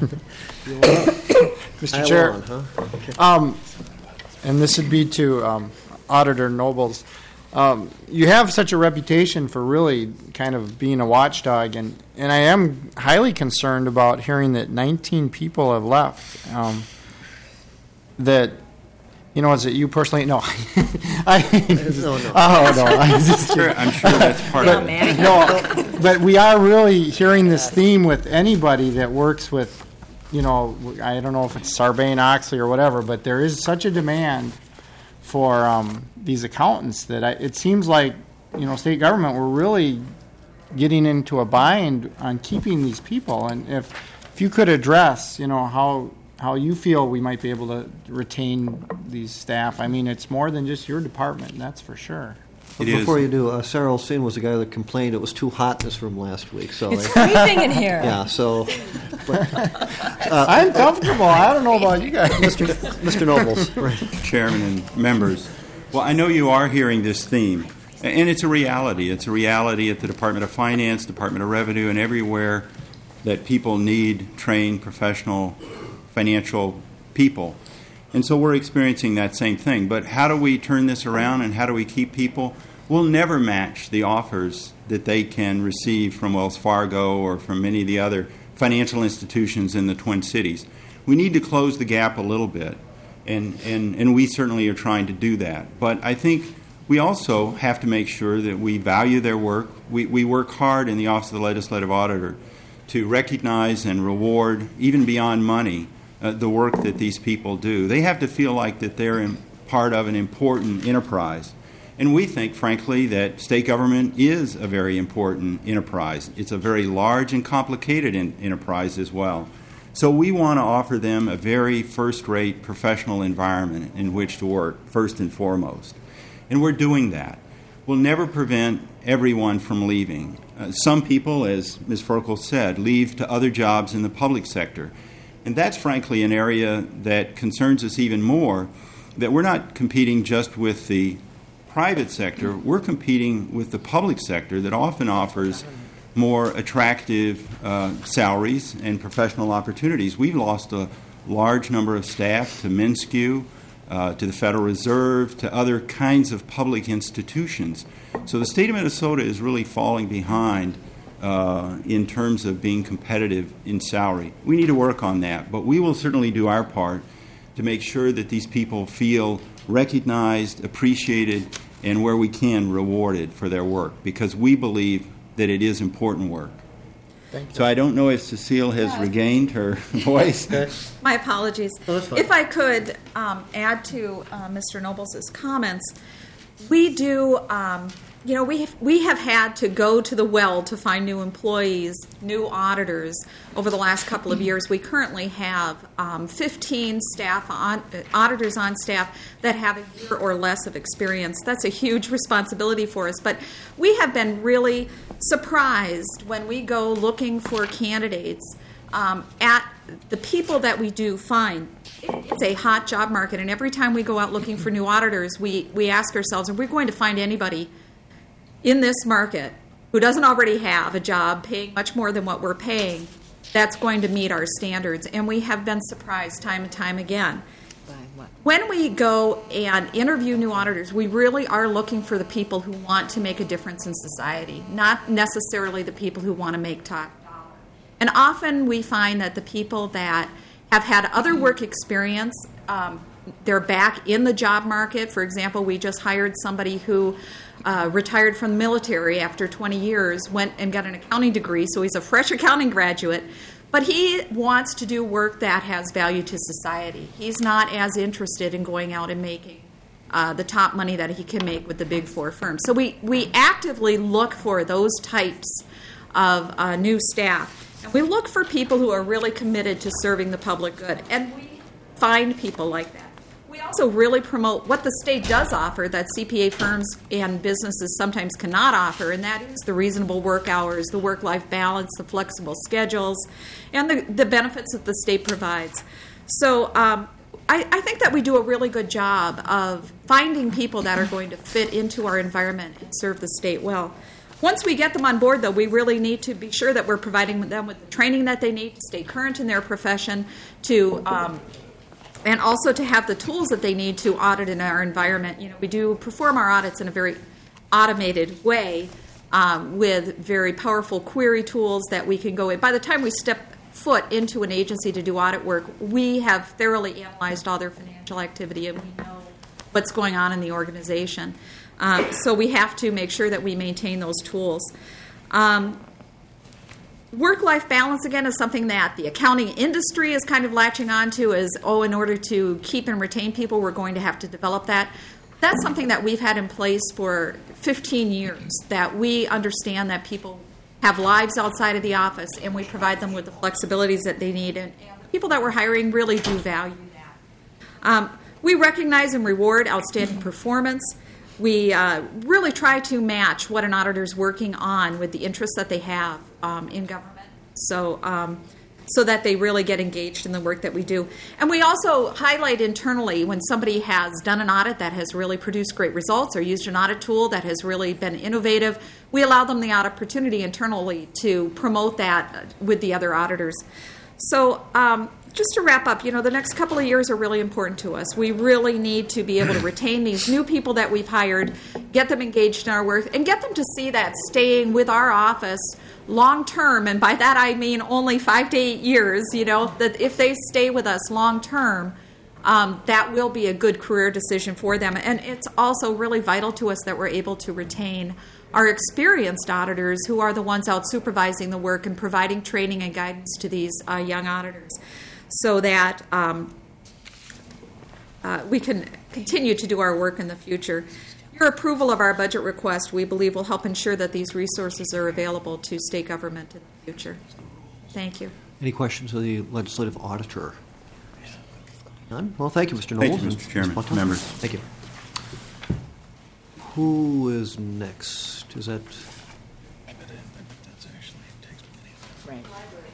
Mister
Pile
Chair,
on, huh? Okay.
um, and this would be to um, Auditor Nobles. Um, you have such a reputation for really kind of being a watchdog, and, and I am highly concerned about hearing that nineteen people have left. Um, that, you know, is it you personally? No. I,
no, no.
Oh, no. I'm, just
Sure, I'm sure that's part
but,
of it.
no, but we are really hearing this theme with anybody that works with, you know, I don't know if it's Sarbanes-Oxley or whatever, but there is such a demand for um, these accountants that I, it seems like, you know, state government, we're really getting into a bind on keeping these people. And if if you could address, you know, how how you feel we might be able to retain these staff. I mean, it's more than just your department, that's for sure.
But
It
before
is.
you do, uh, Sarah Olsen was the guy that complained it was too hot in this room last week. So
It's
I-
freezing in here.
yeah, so
I'm comfortable. I don't know about you guys.
Mister Mister Nobles, right?
Chairman and members. Well, I know you are hearing this theme, and it's a reality. It's a reality at the Department of Finance, Department of Revenue, and everywhere that people need trained professional financial people. And so we're experiencing that same thing. But how do we turn this around and how do we keep people? We'll never match the offers that they can receive from Wells Fargo or from many of the other financial institutions in the Twin Cities. We need to close the gap a little bit, and, and, and we certainly are trying to do that. But I think we also have to make sure that we value their work. We, we work hard in the Office of the Legislative Auditor to recognize and reward, even beyond money, uh, the work that these people do. They have to feel like that they're in part of an important enterprise. And we think, frankly, that state government is a very important enterprise. It's a very large and complicated in- enterprise as well. So we want to offer them a very first-rate professional environment in which to work, first and foremost. And we're doing that. We'll never prevent everyone from leaving. Uh, some people, as Miz Ferkel said, leave to other jobs in the public sector. And that's, frankly, an area that concerns us even more, that we're not competing just with the private sector, we're competing with the public sector that often offers more attractive uh, salaries and professional opportunities. We've lost a large number of staff to MnSCU, uh, to the Federal Reserve, to other kinds of public institutions. So the state of Minnesota is really falling behind uh, in terms of being competitive in salary. We need to work on that, but we will certainly do our part to make sure that these people feel recognized, appreciated, and where we can, rewarded for their work, because we believe that it is important work.
Thank you.
So I don't know if Cecile has
Yeah.
regained her voice.
My apologies.
No, that's fine.
If I could um, add to uh, Mister Nobles' comments, we do, um, you know, we have, we have had to go to the well to find new employees, new auditors over the last couple of years. We currently have um, fifteen staff on, uh, auditors on staff that have a year or less of experience. That's a huge responsibility for us, but we have been really surprised when we go looking for candidates um, at the people that we do find. It's a hot job market, and every time we go out looking for new auditors, we, we ask ourselves, are we going to find anybody in this market who doesn't already have a job paying much more than what we're paying that's going to meet our standards? And we have been surprised time and time again. When we go and interview new auditors, we really are looking for the people who want to make a difference in society, not necessarily the people who want to make top dollar. And often we find that the people that have had other work experience, um, they're back in the job market. For example, we just hired somebody who uh, retired from the military after twenty years, went and got an accounting degree, so he's a fresh accounting graduate. But he wants to do work that has value to society. He's not as interested in going out and making uh, the top money that he can make with the big four firms. So we, we actively look for those types of uh, new staff. And we look for people who are really committed to serving the public good. And we find people like that. We also really promote what the state does offer that C P A firms and businesses sometimes cannot offer, and that is the reasonable work hours, the work-life balance, the flexible schedules, and the, the benefits that the state provides. So um, I, I think that we do a really good job of finding people that are going to fit into our environment and serve the state well. Once we get them on board, though, we really need to be sure that we're providing them with the training that they need to stay current in their profession, to um, and also to have the tools that they need to audit in our environment. You know, we do perform our audits in a very automated way um, with very powerful query tools that we can go in. By the time we step foot into an agency to do audit work, we have thoroughly analyzed all their financial activity and we know what's going on in the organization. Um, so we have to make sure that we maintain those tools. Um, Work-life balance, again, is something that the accounting industry is kind of latching on to as, oh, in order to keep and retain people, we're going to have to develop that. That's something that we've had in place for fifteen years, that we understand that people have lives outside of the office, and we provide them with the flexibilities that they need, and, and the people that we're hiring really do value that. Um, we recognize and reward outstanding performance. We uh, really try to match what an auditor is working on with the interests that they have um, in government, so um, so that they really get engaged in the work that we do. And we also highlight internally when somebody has done an audit that has really produced great results or used an audit tool that has really been innovative. We allow them the opportunity internally to promote that with the other auditors. So um, just to wrap up, you know, the next couple of years are really important to us. We really need to be able to retain these new people that we've hired, get them engaged in our work, and get them to see that staying with our office long term, and by that I mean only five to eight years, you know, that if they stay with us long term, um, that will be a good career decision for them. And it's also really vital to us that we're able to retain our experienced auditors who are the ones out supervising the work and providing training and guidance to these uh, young auditors, so that um, uh, we can continue to do our work in the future. Your approval of our budget request, we believe, will help ensure that these resources are available to state government in the future. Thank you.
Any questions of the legislative auditor? None? Well, thank you, Mister Nobles.
Thank you, Mister Chairman, members.
Thank you. Who is next? Is that...
Right.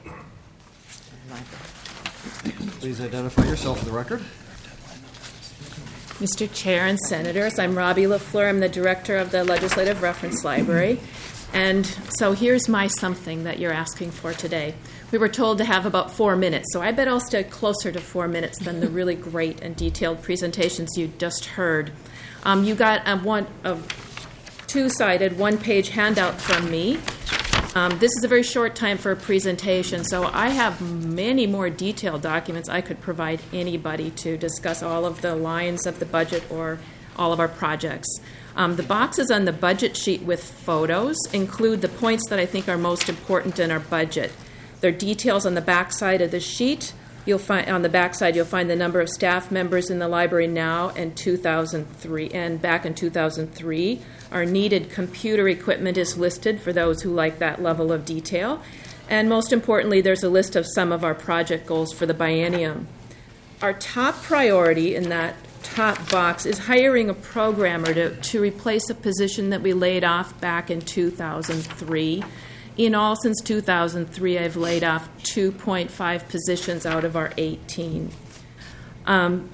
Please identify yourself for the record.
Mister Chair and Senators, I'm Robbie LaFleur. I'm the director of the Legislative Reference Library. And so here's my something that you're asking for today. we were told to have about four minutes, so I bet I'll stay closer to four minutes than the really great and detailed presentations you just heard. Um, you got a one a two-sided, one-page handout from me. Um, this is a very short time for a presentation, so I have many more detailed documents I could provide anybody to discuss all of the lines of the budget or all of our projects. Um, the boxes on the budget sheet with photos include the points that I think are most important in our budget. There are details on the back side of the sheet. You'll find on the back side you'll find the number of staff members in the library now and two thousand three and back in two thousand three. Our needed computer equipment is listed for those who like that level of detail. And most importantly, there's a list of some of our project goals for the biennium. Our top priority in that top box is hiring a programmer to, to replace a position that we laid off back in two thousand three. In all, since two thousand three, I've laid off two point five positions out of our eighteen. Um,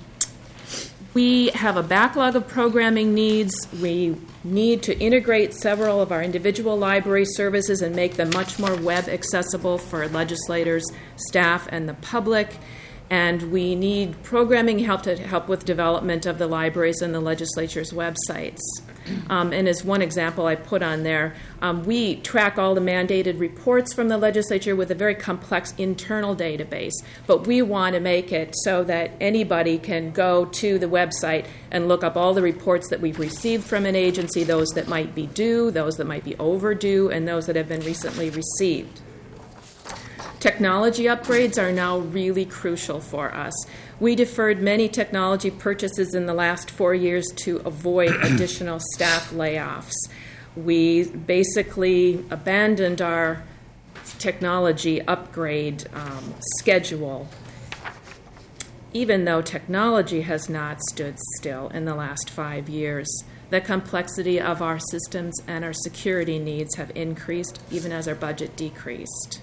we have a backlog of programming needs. We need to integrate several of our individual library services and make them much more web accessible for legislators, staff, and the public. And we need programming help to help with development of the libraries and the legislature's websites. Um, and as one example I put on there, um, we track all the mandated reports from the legislature with a very complex internal database. But we want to make it so that anybody can go to the website and look up all the reports that we've received from an agency, those that might be due, those that might be overdue, and those that have been recently received. Technology upgrades are now really crucial for us. We deferred many technology purchases in the last four years to avoid additional staff layoffs. We basically abandoned our technology upgrade um, schedule, even though technology has not stood still in the last five years. The complexity of our systems and our security needs have increased, even as our budget decreased.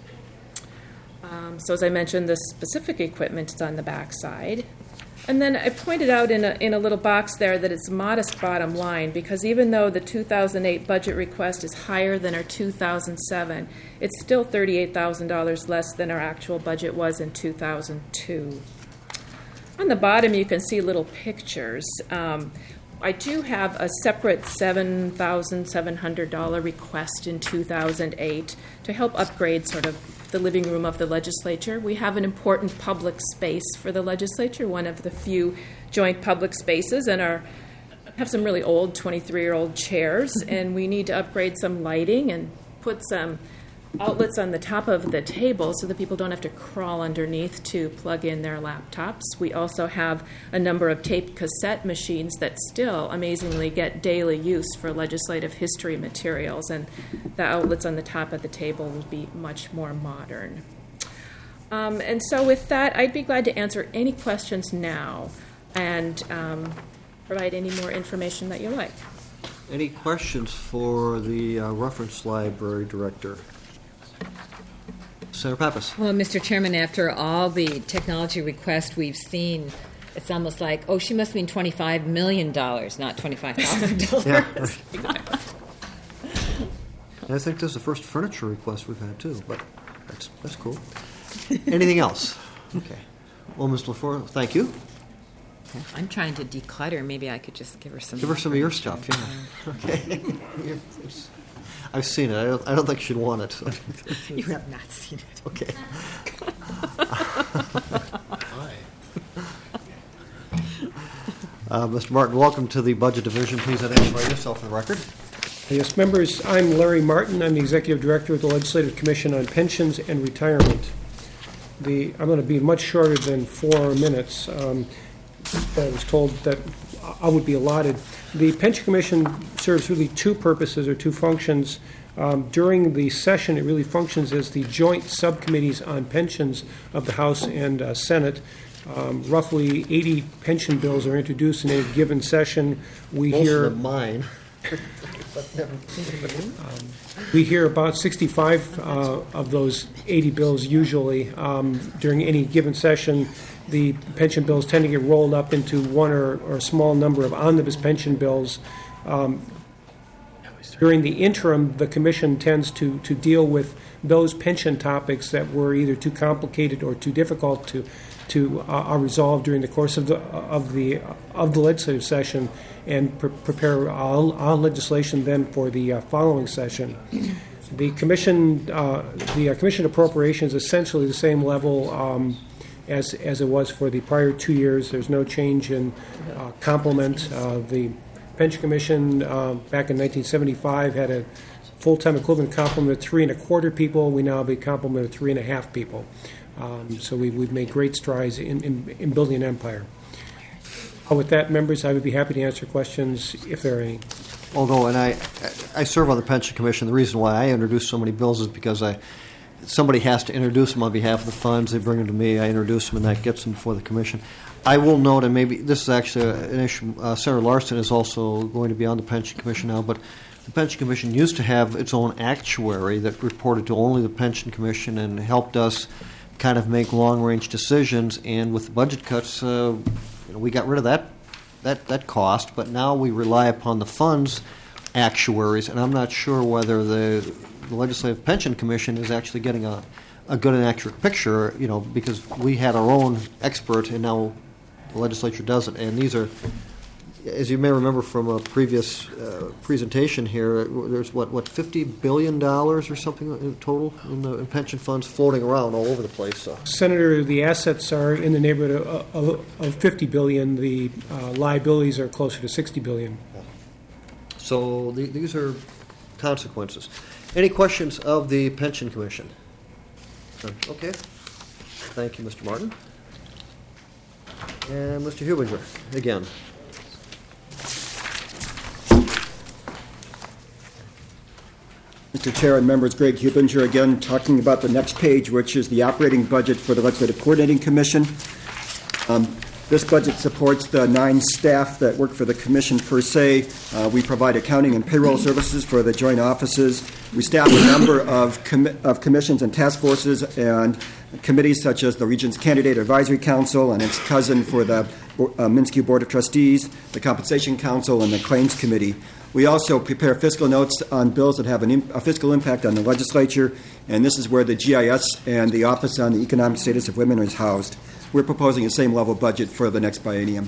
Um, so as I mentioned, the specific equipment is on the back side. And then I pointed out in a, in a little box there that it's modest bottom line, because even though the two thousand eight budget request is higher than our two thousand seven, it's still thirty-eight thousand dollars less than our actual budget was in two thousand two. On the bottom, you can see little pictures. Um, I do have a separate seven thousand seven hundred dollars request in two thousand eight to help upgrade sort of the living room of the legislature. We have an important public space for the legislature, one of the few joint public spaces, and our have some really old twenty-three-year-old chairs, and we need to upgrade some lighting and put some outlets on the top of the table so that people don't have to crawl underneath to plug in their laptops. We also have a number of tape cassette machines that still amazingly get daily use for legislative history materials, and the outlets on the top of the table will be much more modern. Um, and so with that, I'd be glad to answer any questions now and um, provide any more information that you like.
Any questions for the uh, reference library director? Senator Pappas.
Well, Mister Chairman, after all the technology requests we've seen, it's almost like, oh, she must mean twenty-five million dollars, not twenty-five thousand dollars.
Yeah. I think this is the first furniture request we've had, too, but that's, that's cool. Anything else? Okay. Well, Miz LaFleur, thank you.
I'm trying to declutter. Maybe I could just give her some.
Give her some of your stuff, yeah. Okay. I've seen it. I don't, I don't think she'd want it.
You have not seen it.
Okay. uh, Mister Martin, welcome to the Budget Division. Please identify yourself for the record.
Yes, members, I'm Larry Martin. I'm the Executive Director of the Legislative Commission on Pensions and Retirement. The, I'm going to be much shorter than four minutes. Um, I was told that I would be allotted. The Pension Commission serves really two purposes or two functions. Um, during the session, it really functions as the joint subcommittees on pensions of the House and uh, Senate. Um, roughly eighty pension bills are introduced in a given session. We
Most
hear
of them mine.
um, we hear about sixty-five uh, of those eighty bills usually um, during any given session. The pension bills tend to get rolled up into one or, or a small number of omnibus pension bills. Um, During the interim, the commission tends to, to deal with those pension topics that were either too complicated or too difficult to to uh, resolve during the course of the of the of the legislative session, and pre- prepare all, all legislation then for the uh, following session. The commission uh, the uh, commission appropriations is essentially the same level um, as as it was for the prior two years. There's no change in uh, complement. Uh, the Pension Commission uh, back in nineteen seventy-five had a full-time equivalent complement of three and a quarter people. We now have a complement of three and a half people. Um, so we, we've made great strides in, in, in building an empire. Uh, with that, members, I would be happy to answer questions if there are any.
Although, and I, I serve on the Pension Commission. The reason why I introduce so many bills is because I, somebody has to introduce them on behalf of the funds. They bring them to me. I introduce them, and that gets them before the commission. I will note, and maybe this is actually an issue. Uh, Senator Larson is also going to be on the Pension Commission now, but the Pension Commission used to have its own actuary that reported to only the Pension Commission and helped us kind of make long-range decisions. And with the budget cuts, uh, you know, we got rid of that that that cost. But now we rely upon the funds actuaries, and I'm not sure whether the, the Legislative Pension Commission is actually getting a, a good and accurate picture. You know, because we had our own expert, and now the legislature does it. And these are, as you may remember from a previous uh, presentation here, there's what what fifty billion dollars or something in total in the in pension funds floating around all over the place. So.
Senator, the assets are in the neighborhood of, of, of fifty billion dollars. The uh, liabilities are closer to sixty billion dollars.
So the, these are consequences. Any questions of the Pension Commission? Okay. Thank you, Mister Martin. And Mister Hubinger, again.
Mister Chair and members, Greg Hubinger again, talking about the next page, which is the operating budget for the Legislative Coordinating Commission. Um, this budget supports the nine staff that work for the commission per se. Uh, we provide accounting and payroll services for the joint offices. We staff a number of, com- of commissions and task forces and committees such as the Regents Candidate Advisory Council and its cousin for the uh, Minsky Board of Trustees, the Compensation Council, and the Claims Committee. We also prepare fiscal notes on bills that have an imp- a fiscal impact on the legislature, and this is where the G I S and the Office on the Economic Status of Women is housed. We're proposing the same level budget for the next biennium.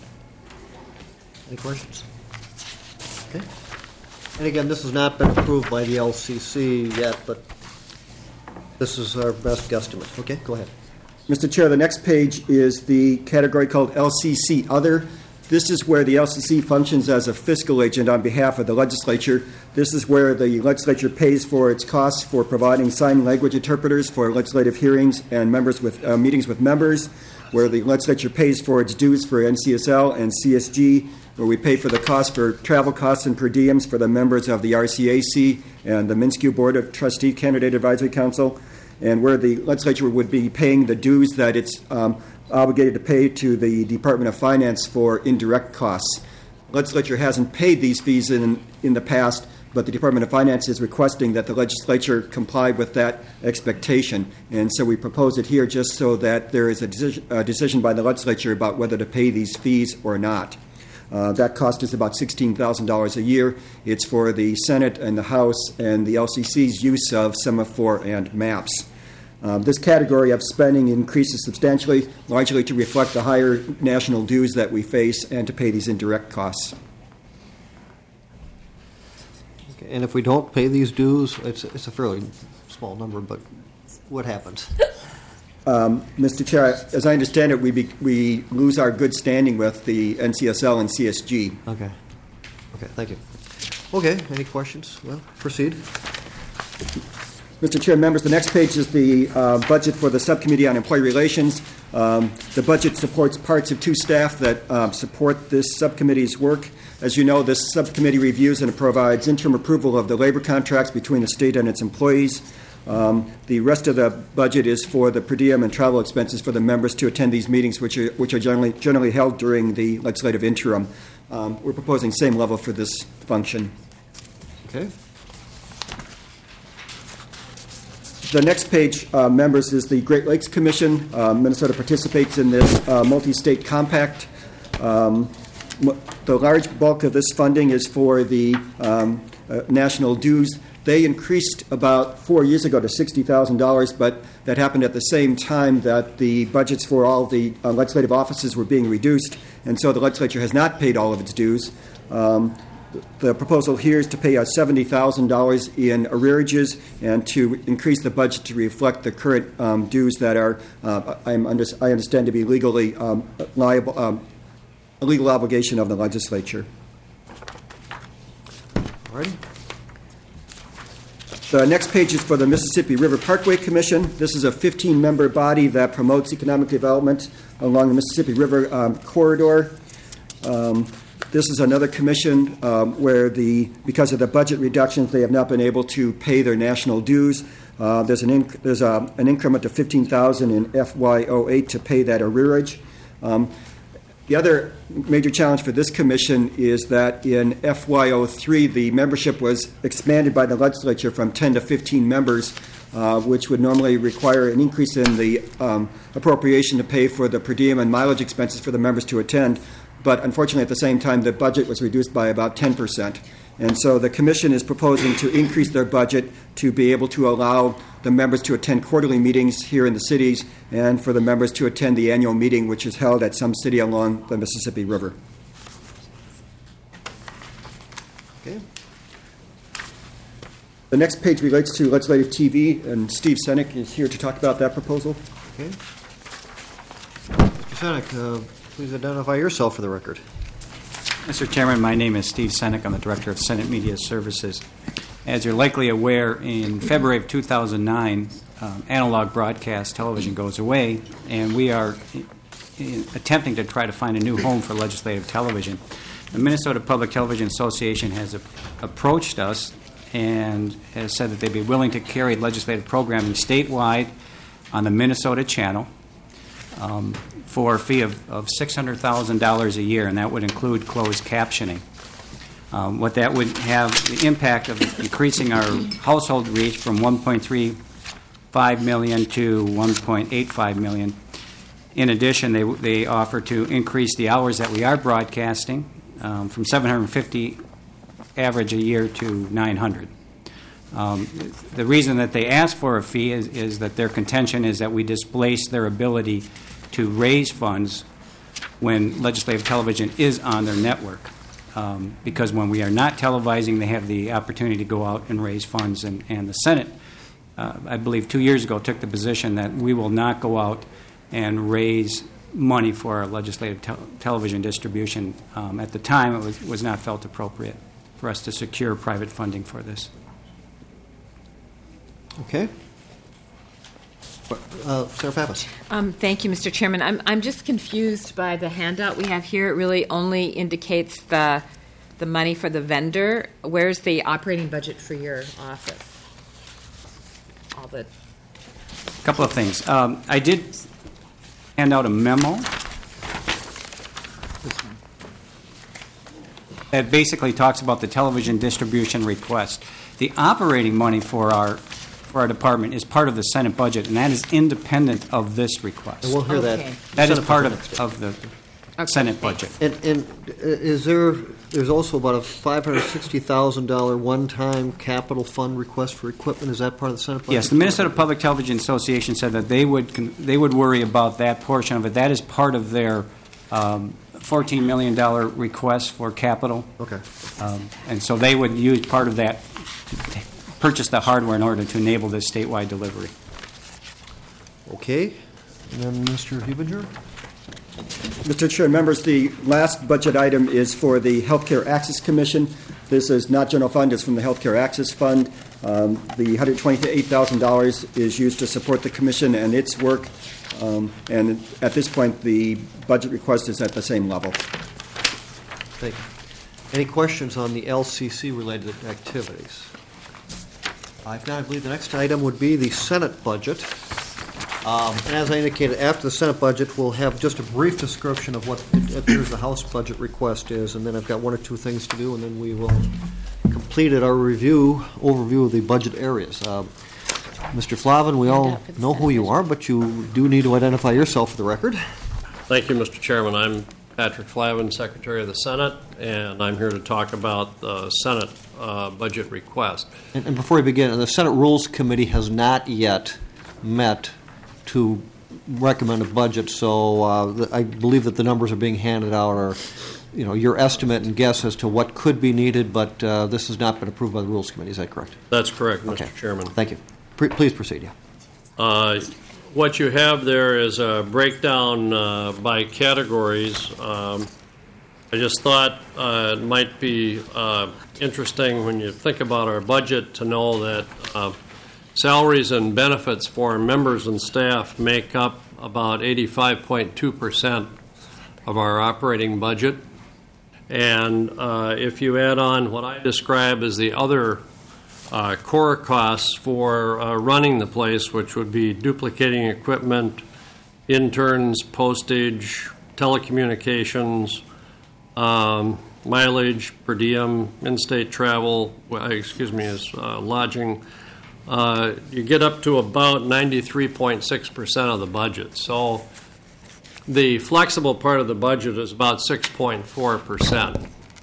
Any questions? Okay. And again, this has not been approved by the L C C yet, but this is our best guesstimate. Okay, go ahead.
Mister Chair, the next page is the category called L C C Other. This is where the L C C functions as a fiscal agent on behalf of the legislature. This is where the legislature pays for its costs for providing sign language interpreters for legislative hearings and members with uh, meetings with members, where the legislature pays for its dues for N C S L and C S G, where we pay for the cost for travel costs and per diems for the members of the R C A C and the Minsky Board of Trustee Candidate Advisory Council, and where the legislature would be paying the dues that it's um, obligated to pay to the Department of Finance for indirect costs. Legislature hasn't paid these fees in in the past, but the Department of Finance is requesting that the legislature comply with that expectation. And so we propose it here just so that there is a decision, a decision by the legislature about whether to pay these fees or not. Uh, that cost is about sixteen thousand dollars a year. It's for the Senate and the House and the L C C's use of Semaphore and maps. Um, this category of spending increases substantially, largely to reflect the higher national dues that we face and to pay these indirect costs.
Okay. And if we don't pay these dues, it's, it's a fairly small number, but what happens?
Um, Mister Chair, as I understand it, we be, we lose our good standing with the N C S L and C S G.
Okay. Okay, thank you. Okay, any questions? Well, proceed.
Mister Chair, members, the next page is the uh, budget for the Subcommittee on Employee Relations. Um, the budget supports parts of two staff that um, support this subcommittee's work. As you know, this subcommittee reviews and provides interim approval of the labor contracts between the state and its employees. Um, the rest of the budget is for the per diem and travel expenses for the members to attend these meetings, which are, which are generally, generally held during the legislative interim. Um, we're proposing same level for this function.
Okay.
The next page, uh, members, is the Great Lakes Commission. Uh, Minnesota participates in this uh, multi-state compact. Um, m- the large bulk of this funding is for the um, uh, national dues. They increased about four years ago to sixty thousand dollars, but that happened at the same time that the budgets for all the uh, legislative offices were being reduced, and so the legislature has not paid all of its dues. Um, the proposal here is to pay uh, seventy thousand dollars in arrearages and to increase the budget to reflect the current um, dues that are, uh, I'm under, I understand, to be legally um, liable, um, a legal obligation of the legislature.
All right.
The next page is for the Mississippi River Parkway Commission. This is a fifteen-member body that promotes economic development along the Mississippi River um, corridor. Um, this is another commission um, where, the because of the budget reductions, they have not been able to pay their national dues. Uh, there's an inc- there's a, an increment of fifteen thousand dollars in F Y oh eight to pay that arrearage. Um, The other major challenge for this commission is that in F Y oh three, the membership was expanded by the legislature from ten to fifteen members, uh, which would normally require an increase in the um, appropriation to pay for the per diem and mileage expenses for the members to attend. But unfortunately, at the same time, the budget was reduced by about ten percent. And so the commission is proposing to increase their budget to be able to allow the members to attend quarterly meetings here in the cities and for the members to attend the annual meeting, which is held at some city along the Mississippi River.
Okay.
The next page relates to legislative T V, and Steve Senek is here to talk about that proposal.
Okay. Mister Senek, uh, please identify yourself for the record.
Mister Chairman, my name is Steve Senek. I'm the Director of Senate Media Services. As you're likely aware, in February of two thousand nine, um, analog broadcast television goes away, and we are in, in attempting to try to find a new home for legislative television. The Minnesota Public Television Association has a, approached us and has said that they'd be willing to carry legislative programming statewide on the Minnesota channel um, for a fee of, of six hundred thousand dollars a year, and that would include closed captioning. Um, what that would have the impact of increasing our household reach from one point three five million to one point eight five million. In addition, they, they offer to increase the hours that we are broadcasting um, from seven hundred fifty average a year to nine hundred. Um, the reason that they ask for a fee is, is that their contention is that we displace their ability to raise funds when legislative television is on their network. Um, because when we are not televising, they have the opportunity to go out and raise funds. And, and the Senate, uh, I believe two years ago, took the position that we will not go out and raise money for our legislative te- television distribution. Um, at the time, it was, was not felt appropriate for us to secure private funding for this.
Okay. Uh, Sarah Pappas.
Um, thank you, Mister Chairman. I'm I'm just confused by the handout we have here. It really only indicates the the money for the vendor. Where's the operating budget for your office? All the
A couple of things. Um, I did hand out a memo that basically talks about the television distribution request. The operating money for our for our department is part of the Senate budget, and that is independent of this request.
And we'll hear
Okay.
that.
That is
Senate
part
budget
of, of the
Okay,
Senate budget.
And, and is there, there's also about a five hundred sixty thousand dollars one-time capital fund request for equipment. Is that part of the Senate budget?
Yes, the Minnesota Public Television Association said that they would con- they would worry about that portion of it. That is part of their um, fourteen million dollars request for capital.
Okay.
Um, and so they would use part of that to purchase the hardware in order to enable this statewide delivery.
Okay. And then Mister Hubinger?
Mister Chair, members, the last budget item is for the Healthcare Access Commission. This is not general fund, it's from the Healthcare Access Fund. Um, the one hundred twenty-eight thousand dollars is used to support the commission and its work. Um, and at this point, the budget request is at the same level.
Thank you. Any questions on the L C C-related activities? If not, I believe the next item would be the Senate budget. Um, and as I indicated, after the Senate budget, we'll have just a brief description of what it appears the House budget request is, and then I've got one or two things to do, and then we will complete our review, overview of the budget areas. Uh, Mister Flavin, we all know who you are, but you do need to identify yourself for the record.
Thank you, Mister Chairman. I'm Patrick Flavin, Secretary of the Senate, and I'm here to talk about the Senate uh, budget request.
And, and before we begin, the Senate Rules Committee has not yet met to recommend a budget, so uh, the, I believe that the numbers are being handed out are, you know, your estimate and guess as to what could be needed, but uh, this has not been approved by the Rules Committee. Is that correct?
That's correct, Mister
Okay.
Chairman.
Thank you. Pre- please proceed, yeah.
Uh, what you have there is a breakdown uh, by categories. Um, I just thought uh, it might be uh, interesting when you think about our budget to know that uh, salaries and benefits for members and staff make up about eighty-five point two percent of our operating budget. And uh, if you add on what I describe as the other uh, core costs for uh, running the place, which would be duplicating equipment, interns, postage, telecommunications, um, mileage, per diem, in-state travel, well, excuse me, is uh, lodging, uh, you get up to about ninety-three point six percent of the budget. So the flexible part of the budget is about six point four percent,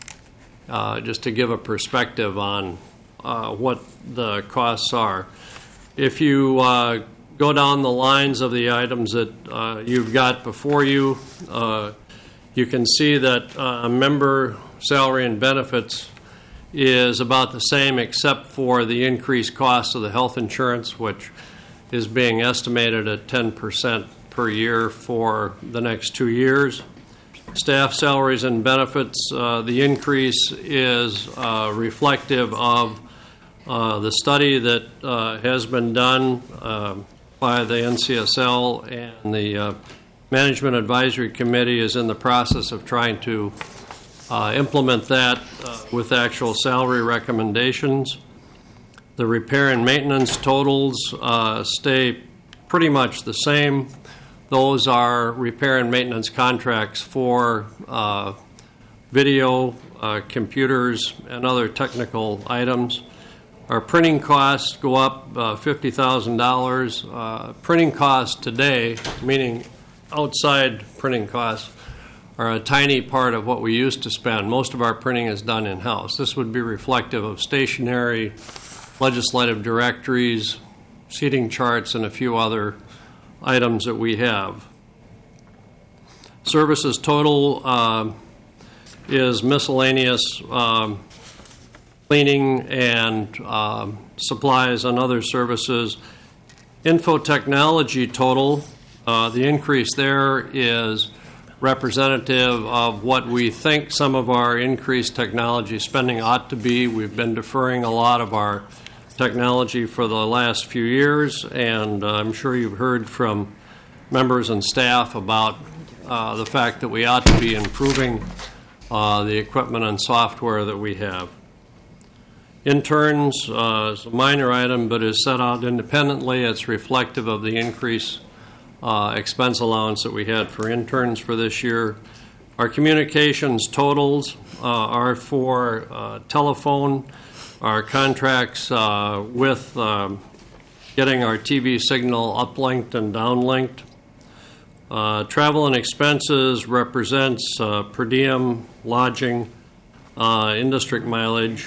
uh, just to give a perspective on uh, what the costs are. If you uh, go down the lines of the items that uh, you've got before you, uh, you can see that uh, member salary and benefits is about the same except for the increased cost of the health insurance, which is being estimated at ten percent per year for the next two years. Staff salaries and benefits, uh, the increase is uh, reflective of uh, the study that uh, has been done uh, by the N C S L, and the uh, Management Advisory Committee is in the process of trying to uh, implement that uh, with actual salary recommendations. The repair and maintenance totals uh, stay pretty much the same. Those are repair and maintenance contracts for uh, video, uh, computers, and other technical items. Our printing costs go up uh, fifty thousand dollars. Uh, printing costs today, meaning outside printing costs, are a tiny part of what we used to spend. Most of our printing is done in-house. This would be reflective of stationery, legislative directories, seating charts, and a few other items that we have. Services total uh, is miscellaneous um, cleaning and um, supplies and other services. Info technology total, uh, the increase there is representative of what we think some of our increased technology spending ought to be. We've been deferring a lot of our technology for the last few years, and uh, I'm sure you've heard from members and staff about uh, the fact that we ought to be improving uh, the equipment and software that we have. Interns uh, is a minor item, but is set out independently. It's reflective of the increased uh, expense allowance that we had for interns for this year. Our communications totals uh, are for uh, telephone, our contracts uh, with um, getting our T V signal uplinked and downlinked. Uh, travel and expenses represents uh, per diem, lodging, uh, in-district mileage.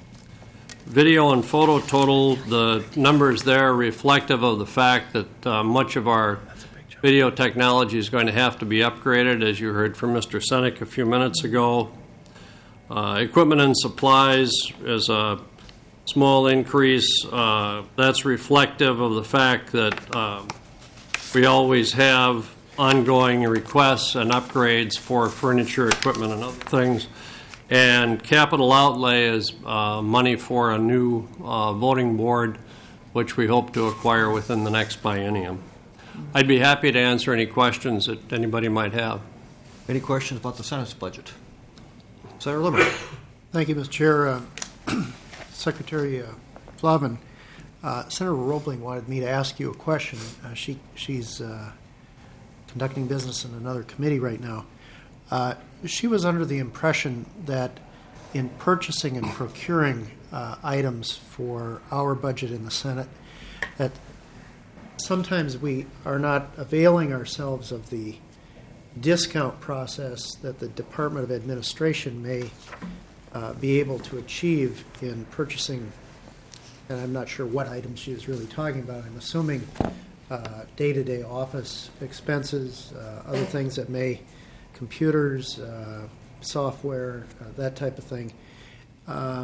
Video and photo total, the numbers there are reflective of the fact that uh, much of our video technology is going to have to be upgraded, as you heard from Mister Senek a few minutes ago. Uh, equipment and supplies is a small increase. Uh, that's reflective of the fact that uh, we always have ongoing requests and upgrades for furniture, equipment, and other things. And capital outlay is uh, money for a new uh, voting board, which we hope to acquire within the next biennium. I'd be happy to answer any questions that anybody might have.
Any questions about the Senate's budget? Senator Limerick.
Thank you, Mister Chair. Uh, Secretary uh, Flavin, uh, Senator Roebling wanted me to ask you a question. Uh, she she's uh, conducting business in another committee right now. Uh, she was under the impression that in purchasing and procuring uh, items for our budget in the Senate, that sometimes we are not availing ourselves of the discount process that the Department of Administration may uh, be able to achieve in purchasing, and I'm not sure what items she was really talking about. I'm assuming uh, day-to-day office expenses, uh, other things that may, computers, uh, software, uh, that type of thing. Um,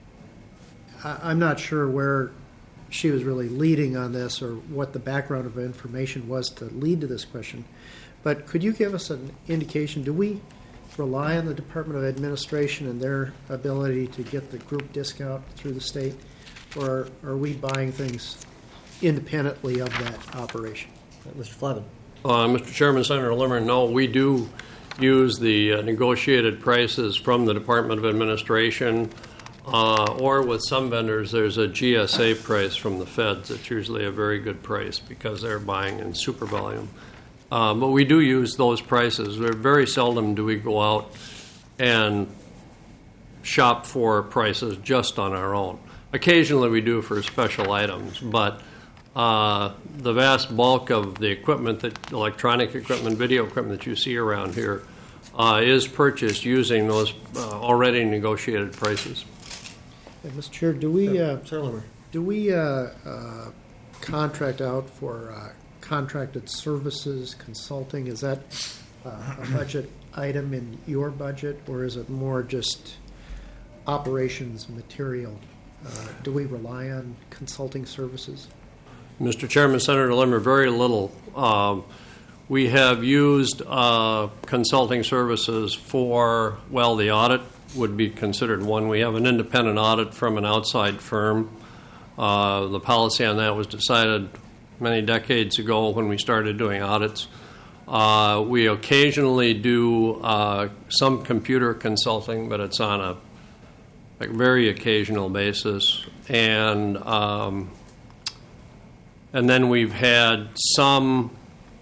I, I'm not sure where she was really leading on this or what the background of information was to lead to this question. But could you give us an indication, do we rely on the Department of Administration and their ability to get the group discount through the state, or are we buying things independently of that operation?
Uh, Mister Flavin.
Uh, Mister Chairman, Senator Limmer, no, we do use the uh, negotiated prices from the Department of Administration, uh, or with some vendors, there's a G S A price from the feds. It's usually a very good price because they're buying in super volume. Uh, but we do use those prices. Very seldom do we go out and shop for prices just on our own. Occasionally we do for special items, but uh, the vast bulk of the equipment, that electronic equipment, video equipment that you see around here, uh, is purchased using those uh, already negotiated prices.
And Mister Chair, do we uh,
Senator.
do we uh, uh, contract out for uh, contracted services, consulting? Is that uh, a budget item in your budget, or is it more just operations material? Uh, do we rely on consulting services?
Mister Chairman, Senator Limmer, very little. Um, we have used uh, consulting services for, well, the audit would be considered one. We have an independent audit from an outside firm. Uh, the policy on that was decided many decades ago when we started doing audits. Uh, we occasionally do uh, some computer consulting, but it's on a like very occasional basis. And um, and then we've had some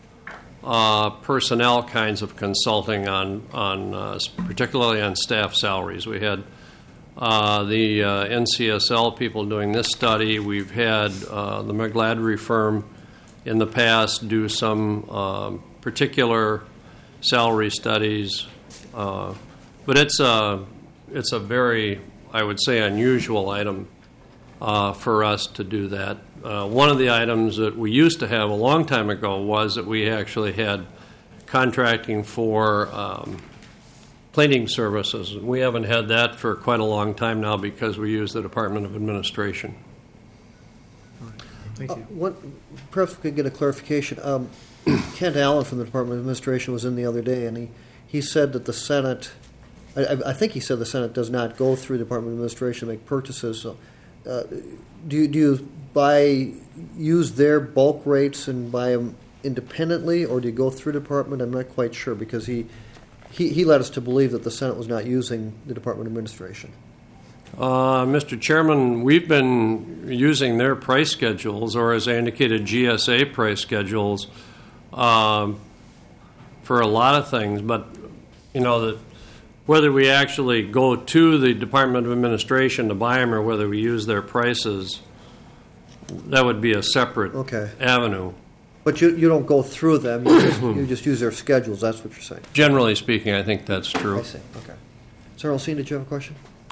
uh, personnel kinds of consulting on, on uh, particularly on staff salaries. We had uh, the uh, N C S L people doing this study. We've had uh, the McGladrey firm in the past do some um, particular salary studies. Uh, but it's a, it's a very, I would say, unusual item uh, for us to do that. Uh, one of the items that we used to have a long time ago was that we actually had contracting for um, cleaning services. We haven't had that for quite a long time now because we use the Department of Administration.
Thank you.
Uh, what, perhaps we could get a clarification. Um, Kent Allen from the Department of Administration was in the other day, and he, he said that the Senate, I, I think he said the Senate does not go through the Department of Administration to make purchases. So, uh, do you, do you buy, use their bulk rates and buy them independently, or do you go through the department? I'm not quite sure, because he, he, he led us to believe that the Senate was not using the Department of Administration.
Uh, Mister Chairman, we've been using their price schedules, or as I indicated, G S A price schedules, um, for a lot of things. But, you know, that whether we actually go to the Department of Administration to buy them or whether we use their prices, that would be a separate
okay.
avenue.
But you, you don't go through them, you just, you just use their schedules, that's what you're saying?
Generally speaking, I think that's true.
I see, okay. Senator Olsen, did you have a question?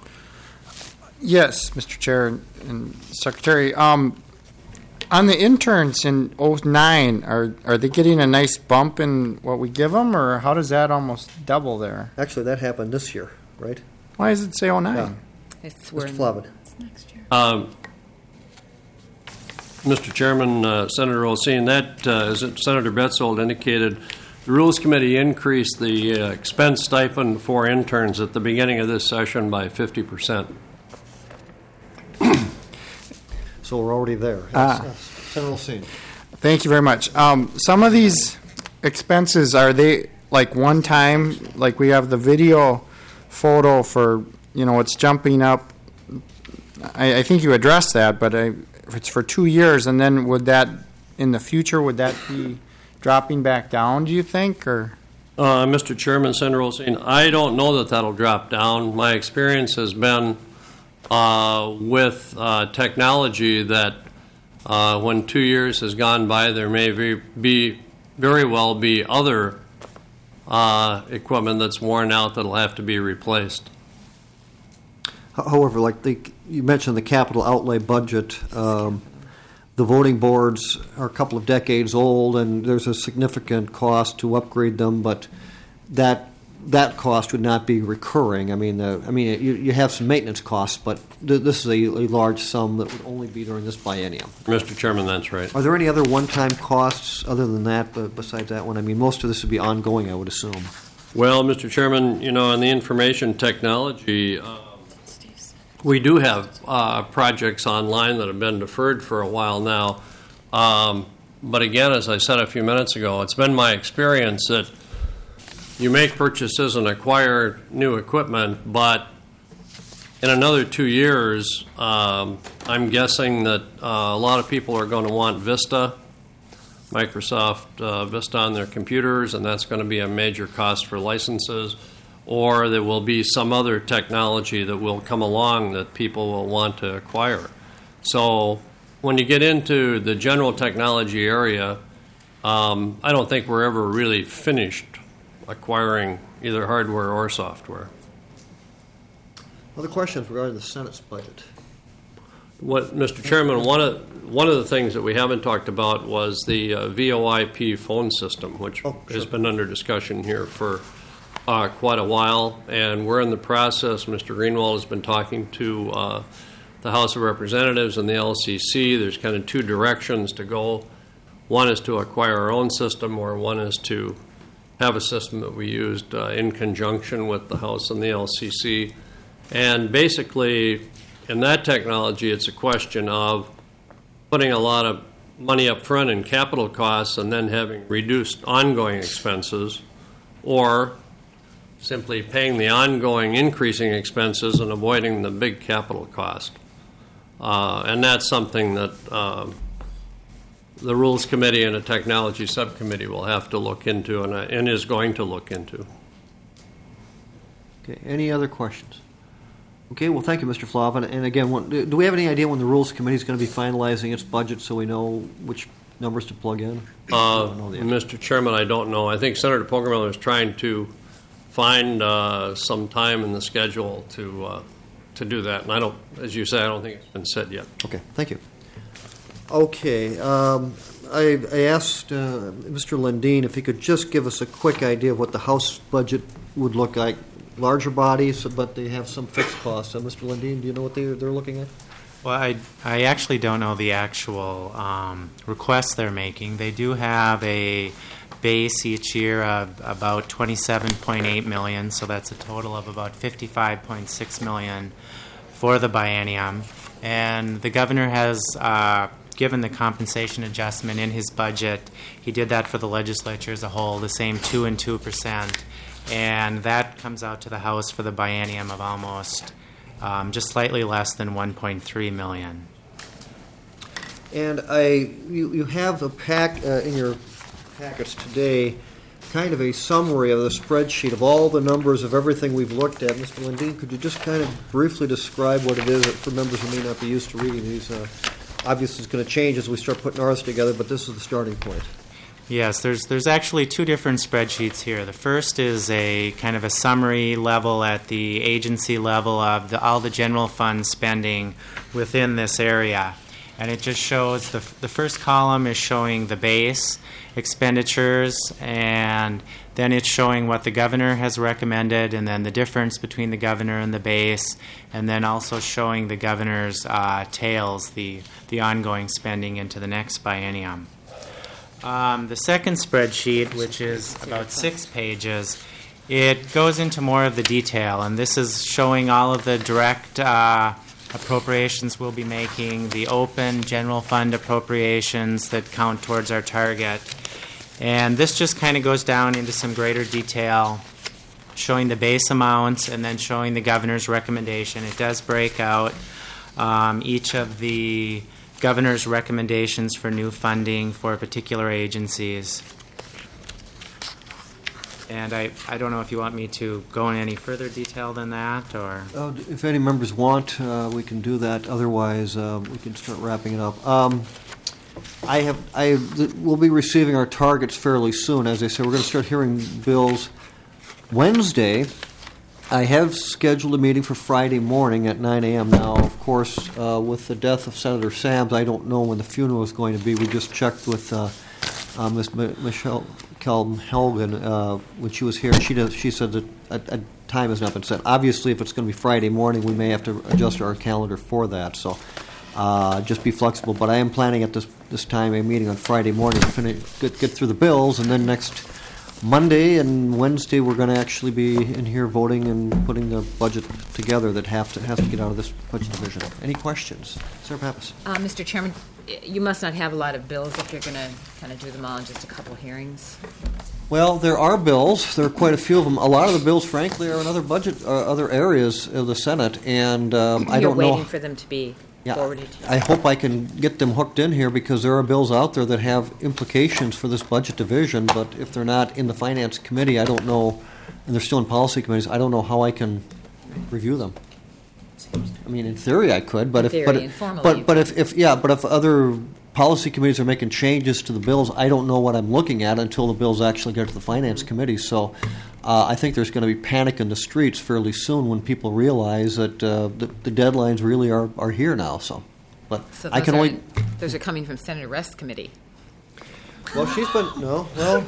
Yes, Mister Chair and, and Secretary. Um, on the interns in oh nine, are are they getting a nice bump in what we give them, or how does that almost double there?
Actually, that happened this year, right?
Why does it say oh nine?
Yeah.
It's
Mister Flavin.
next year.
Um, Mister Chairman, uh, Senator Olsen, that, uh, as Senator Betzold indicated, the Rules Committee increased the uh, expense stipend for interns at the beginning of this session by fifty percent.
So we're already there. Yes,
Ah.
yes. Senator Olsen.
Thank you very much. Um, some of these expenses, are they like one time, like we have the video photo for, you know, it's jumping up. I, I think you addressed that, but I, if it's for two years, and then would that, in the future, would that be dropping back down, do you think, or?
Uh, Mister Chairman, Senator Olsen, I don't know that that'll drop down. My experience has been uh, with uh, technology that uh, when two years has gone by, there may be, be very well be other uh, equipment that's worn out that'll have to be replaced.
However, like the, you mentioned the capital outlay budget, um, the voting boards are a couple of decades old, and there's a significant cost to upgrade them, but that that cost would not be recurring. I mean, uh, I mean, you, you have some maintenance costs, but th- this is a, a large sum that would only be during this biennium.
Mister Chairman, that's right.
Are there any other one-time costs other than that, but besides that one? I mean, most of this would be ongoing, I would assume.
Well, Mister Chairman, you know, in the information technology, uh, we do have uh, projects online that have been deferred for a while now. Um, but again, as I said a few minutes ago, it's been my experience that you make purchases and acquire new equipment, but in another two years, um, I'm guessing that uh, a lot of people are going to want Vista, Microsoft uh, Vista on their computers, and that's going to be a major cost for licenses. Or there will be some other technology that will come along that people will want to acquire. So when you get into the general technology area, um, I don't think we're ever really finished acquiring either hardware or software.
Other questions regarding the Senate's budget?
What, Mister Chairman, one of one of the things that we haven't talked about was the uh, V O I P phone system, which oh, sure. has been under discussion here for uh, quite a while, and we're in the process. Mister Greenwald has been talking to uh, the House of Representatives and the L C C. There's kind of two directions to go. One is to acquire our own system, or one is to have a system that we used uh, in conjunction with the House and the L C C. And basically, in that technology, it's a question of putting a lot of money up front in capital costs and then having reduced ongoing expenses, or simply paying the ongoing increasing expenses and avoiding the big capital cost. Uh, and that's something that uh, the Rules Committee and a Technology Subcommittee will have to look into and, uh, and is going to look into.
Okay, any other questions? Okay, well, thank you, Mister Flavin. And again, what, do we have any idea when the Rules Committee is going to be finalizing its budget so we know which numbers to plug in?
Uh, Mister Chairman, I don't know. I think Senator Poggemiller is trying to find uh, some time in the schedule to uh, to do that. And I don't, as you say, I don't think it's been set yet.
Okay, thank you. Okay, um, I, I asked uh, Mister Lundeen if he could just give us a quick idea of what the House budget would look like. Larger bodies, but they have some fixed costs. Uh, Mister Lundeen, do you know what they're, they're looking at?
Well, I, I actually don't know the actual um, requests they're making. They do have a base each year of about twenty-seven point eight million dollars, so that's a total of about fifty-five point six million dollars for the biennium. And the governor has uh, given the compensation adjustment in his budget. He did that for the legislature as a whole, the same two and two percent. And that comes out to the House for the biennium of almost um, just slightly less than one point three million dollars.
And I, you, you have a pack uh, in your packets today, kind of a summary of the spreadsheet of all the numbers of everything we've looked at. Mister Lundeen, could you just kind of briefly describe what it is for members who may not be used to reading these? Uh, obviously, it's going to change as we start putting ours together, but this is the starting point.
Yes, there's there's actually two different spreadsheets here. The first is a kind of a summary level at the agency level of the, all the general fund spending within this area. And it just shows, the, the first column is showing the base expenditures, and then it's showing what the governor has recommended, and then the difference between the governor and the base, and then also showing the governor's uh, tails, the, the ongoing spending into the next biennium. Um, the second spreadsheet, which is about six pages, it goes into more of the detail, and this is showing all of the direct uh, appropriations we'll be making, the open general fund appropriations that count towards our target. And this just kind of goes down into some greater detail, showing the base amounts and then showing the governor's recommendation. It does break out um, each of the governor's recommendations for new funding for particular agencies. And I, I don't know if you want me to go in any further detail than that, or...
Uh, if any members want, uh, we can do that. Otherwise, uh, we can start wrapping it up. Um, I have, I, we'll be receiving our targets fairly soon. As I said, we're going to start hearing bills Wednesday. I have scheduled a meeting for Friday morning at nine a.m. Now, of course, uh, with the death of Senator Sams, I don't know when the funeral is going to be. We just checked with uh, uh, Miz M- Michelle Kelm Helgen uh, when she was here. She does, she said that a, a time has not been set. Obviously, if it's going to be Friday morning, we may have to adjust our calendar for that. So. Uh, just be flexible, but I am planning at this this time a meeting on Friday morning to finish, get, get through the bills, and then next Monday and Wednesday we're going to actually be in here voting and putting the budget together that have to has to get out of this budget division. Any questions, Sarah Pappas?
Uh, Mister Chairman, you must not have a lot of bills if you're going to kind of do them all in just a couple hearings.
Well, there are bills. There are quite a few of them. A lot of the bills, frankly, are in other budget, uh, other areas of the Senate, and um, I
You're
don't know.
waiting for them to be.
Yeah, I hope I can get them hooked in here because there are bills out there that have implications for this budget division, but if they're not in the Finance Committee, I don't know, and they're still in policy committees, I don't know how I can review them. I mean, in theory I could, but
In
if
theory,
but,
informally
but,
you
but if, if yeah, but if other policy committees are making changes to the bills, I don't know what I'm looking at until the bills actually get to the Finance Committee. So uh, I think there's going to be panic in the streets fairly soon when people realize that uh, the, the deadlines really are, are here now. So, but
So
I
those
can
are,
only.
those are coming from Senator Rest's committee.
Well, she's been no. Well,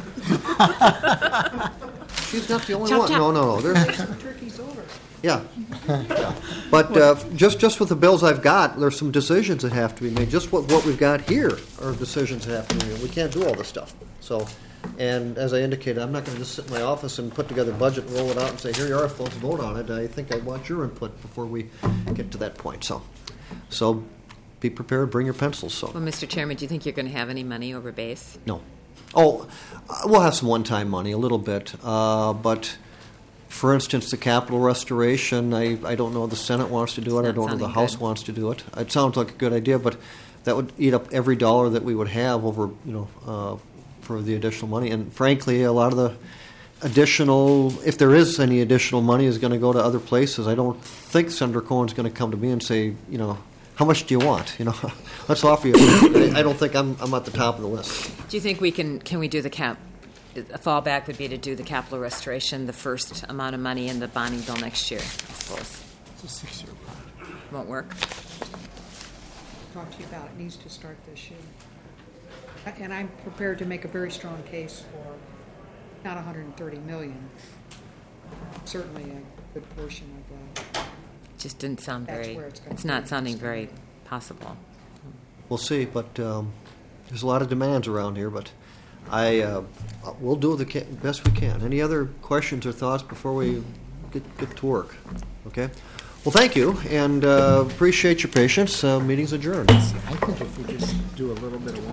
she's not the only
Chop,
one.
chop.
No, no, no. There's,
Turkey's over.
yeah. yeah. But uh, just just with the bills I've got, there's some decisions that have to be made. Just what what we've got here are decisions that have to be made. We can't do all this stuff. So, and as I indicated, I'm not going to just sit in my office and put together a budget, and roll it out, and say, "Here you are, folks, vote on it." I think I want your input before we get to that point. So, so be prepared. Bring your pencils. So.
Well, Mister Chairman, do you think you're going to have any money over base?
No. Oh, uh, we'll have some one-time money, a little bit. Uh, but, for instance, the capital restoration, I, I don't know if the Senate wants to do it. I don't know if the House
good.
wants to do it. It sounds like a good idea, but that would eat up every dollar that we would have over, you know, uh, for the additional money. And, frankly, a lot of the additional, if there is any additional money, is going to go to other places. I don't think Senator Cohen's going to come to me and say, you know, how much do you want? You know, let's offer you. I don't think I'm I'm at the top of the list.
Do you think we can, can we do the cap, a fallback would be to do the capital restoration, the first amount of money in the bonding bill next year, I suppose?
It's a six-year project.
Won't work?
Talk to you about it needs to start this year. And I'm prepared to make a very strong case for not one hundred thirty million. Certainly a good portion of that.
Just didn't sound
That's
very,
where it's gonna
it's not
be.
sounding very possible.
We'll see, but um, there's a lot of demands around here. But I uh, we'll do the ca- best we can. Any other questions or thoughts before we get get to work? Okay. Well, thank you, and uh, appreciate your patience. Uh, meeting's adjourned.
I think if we just do a little bit of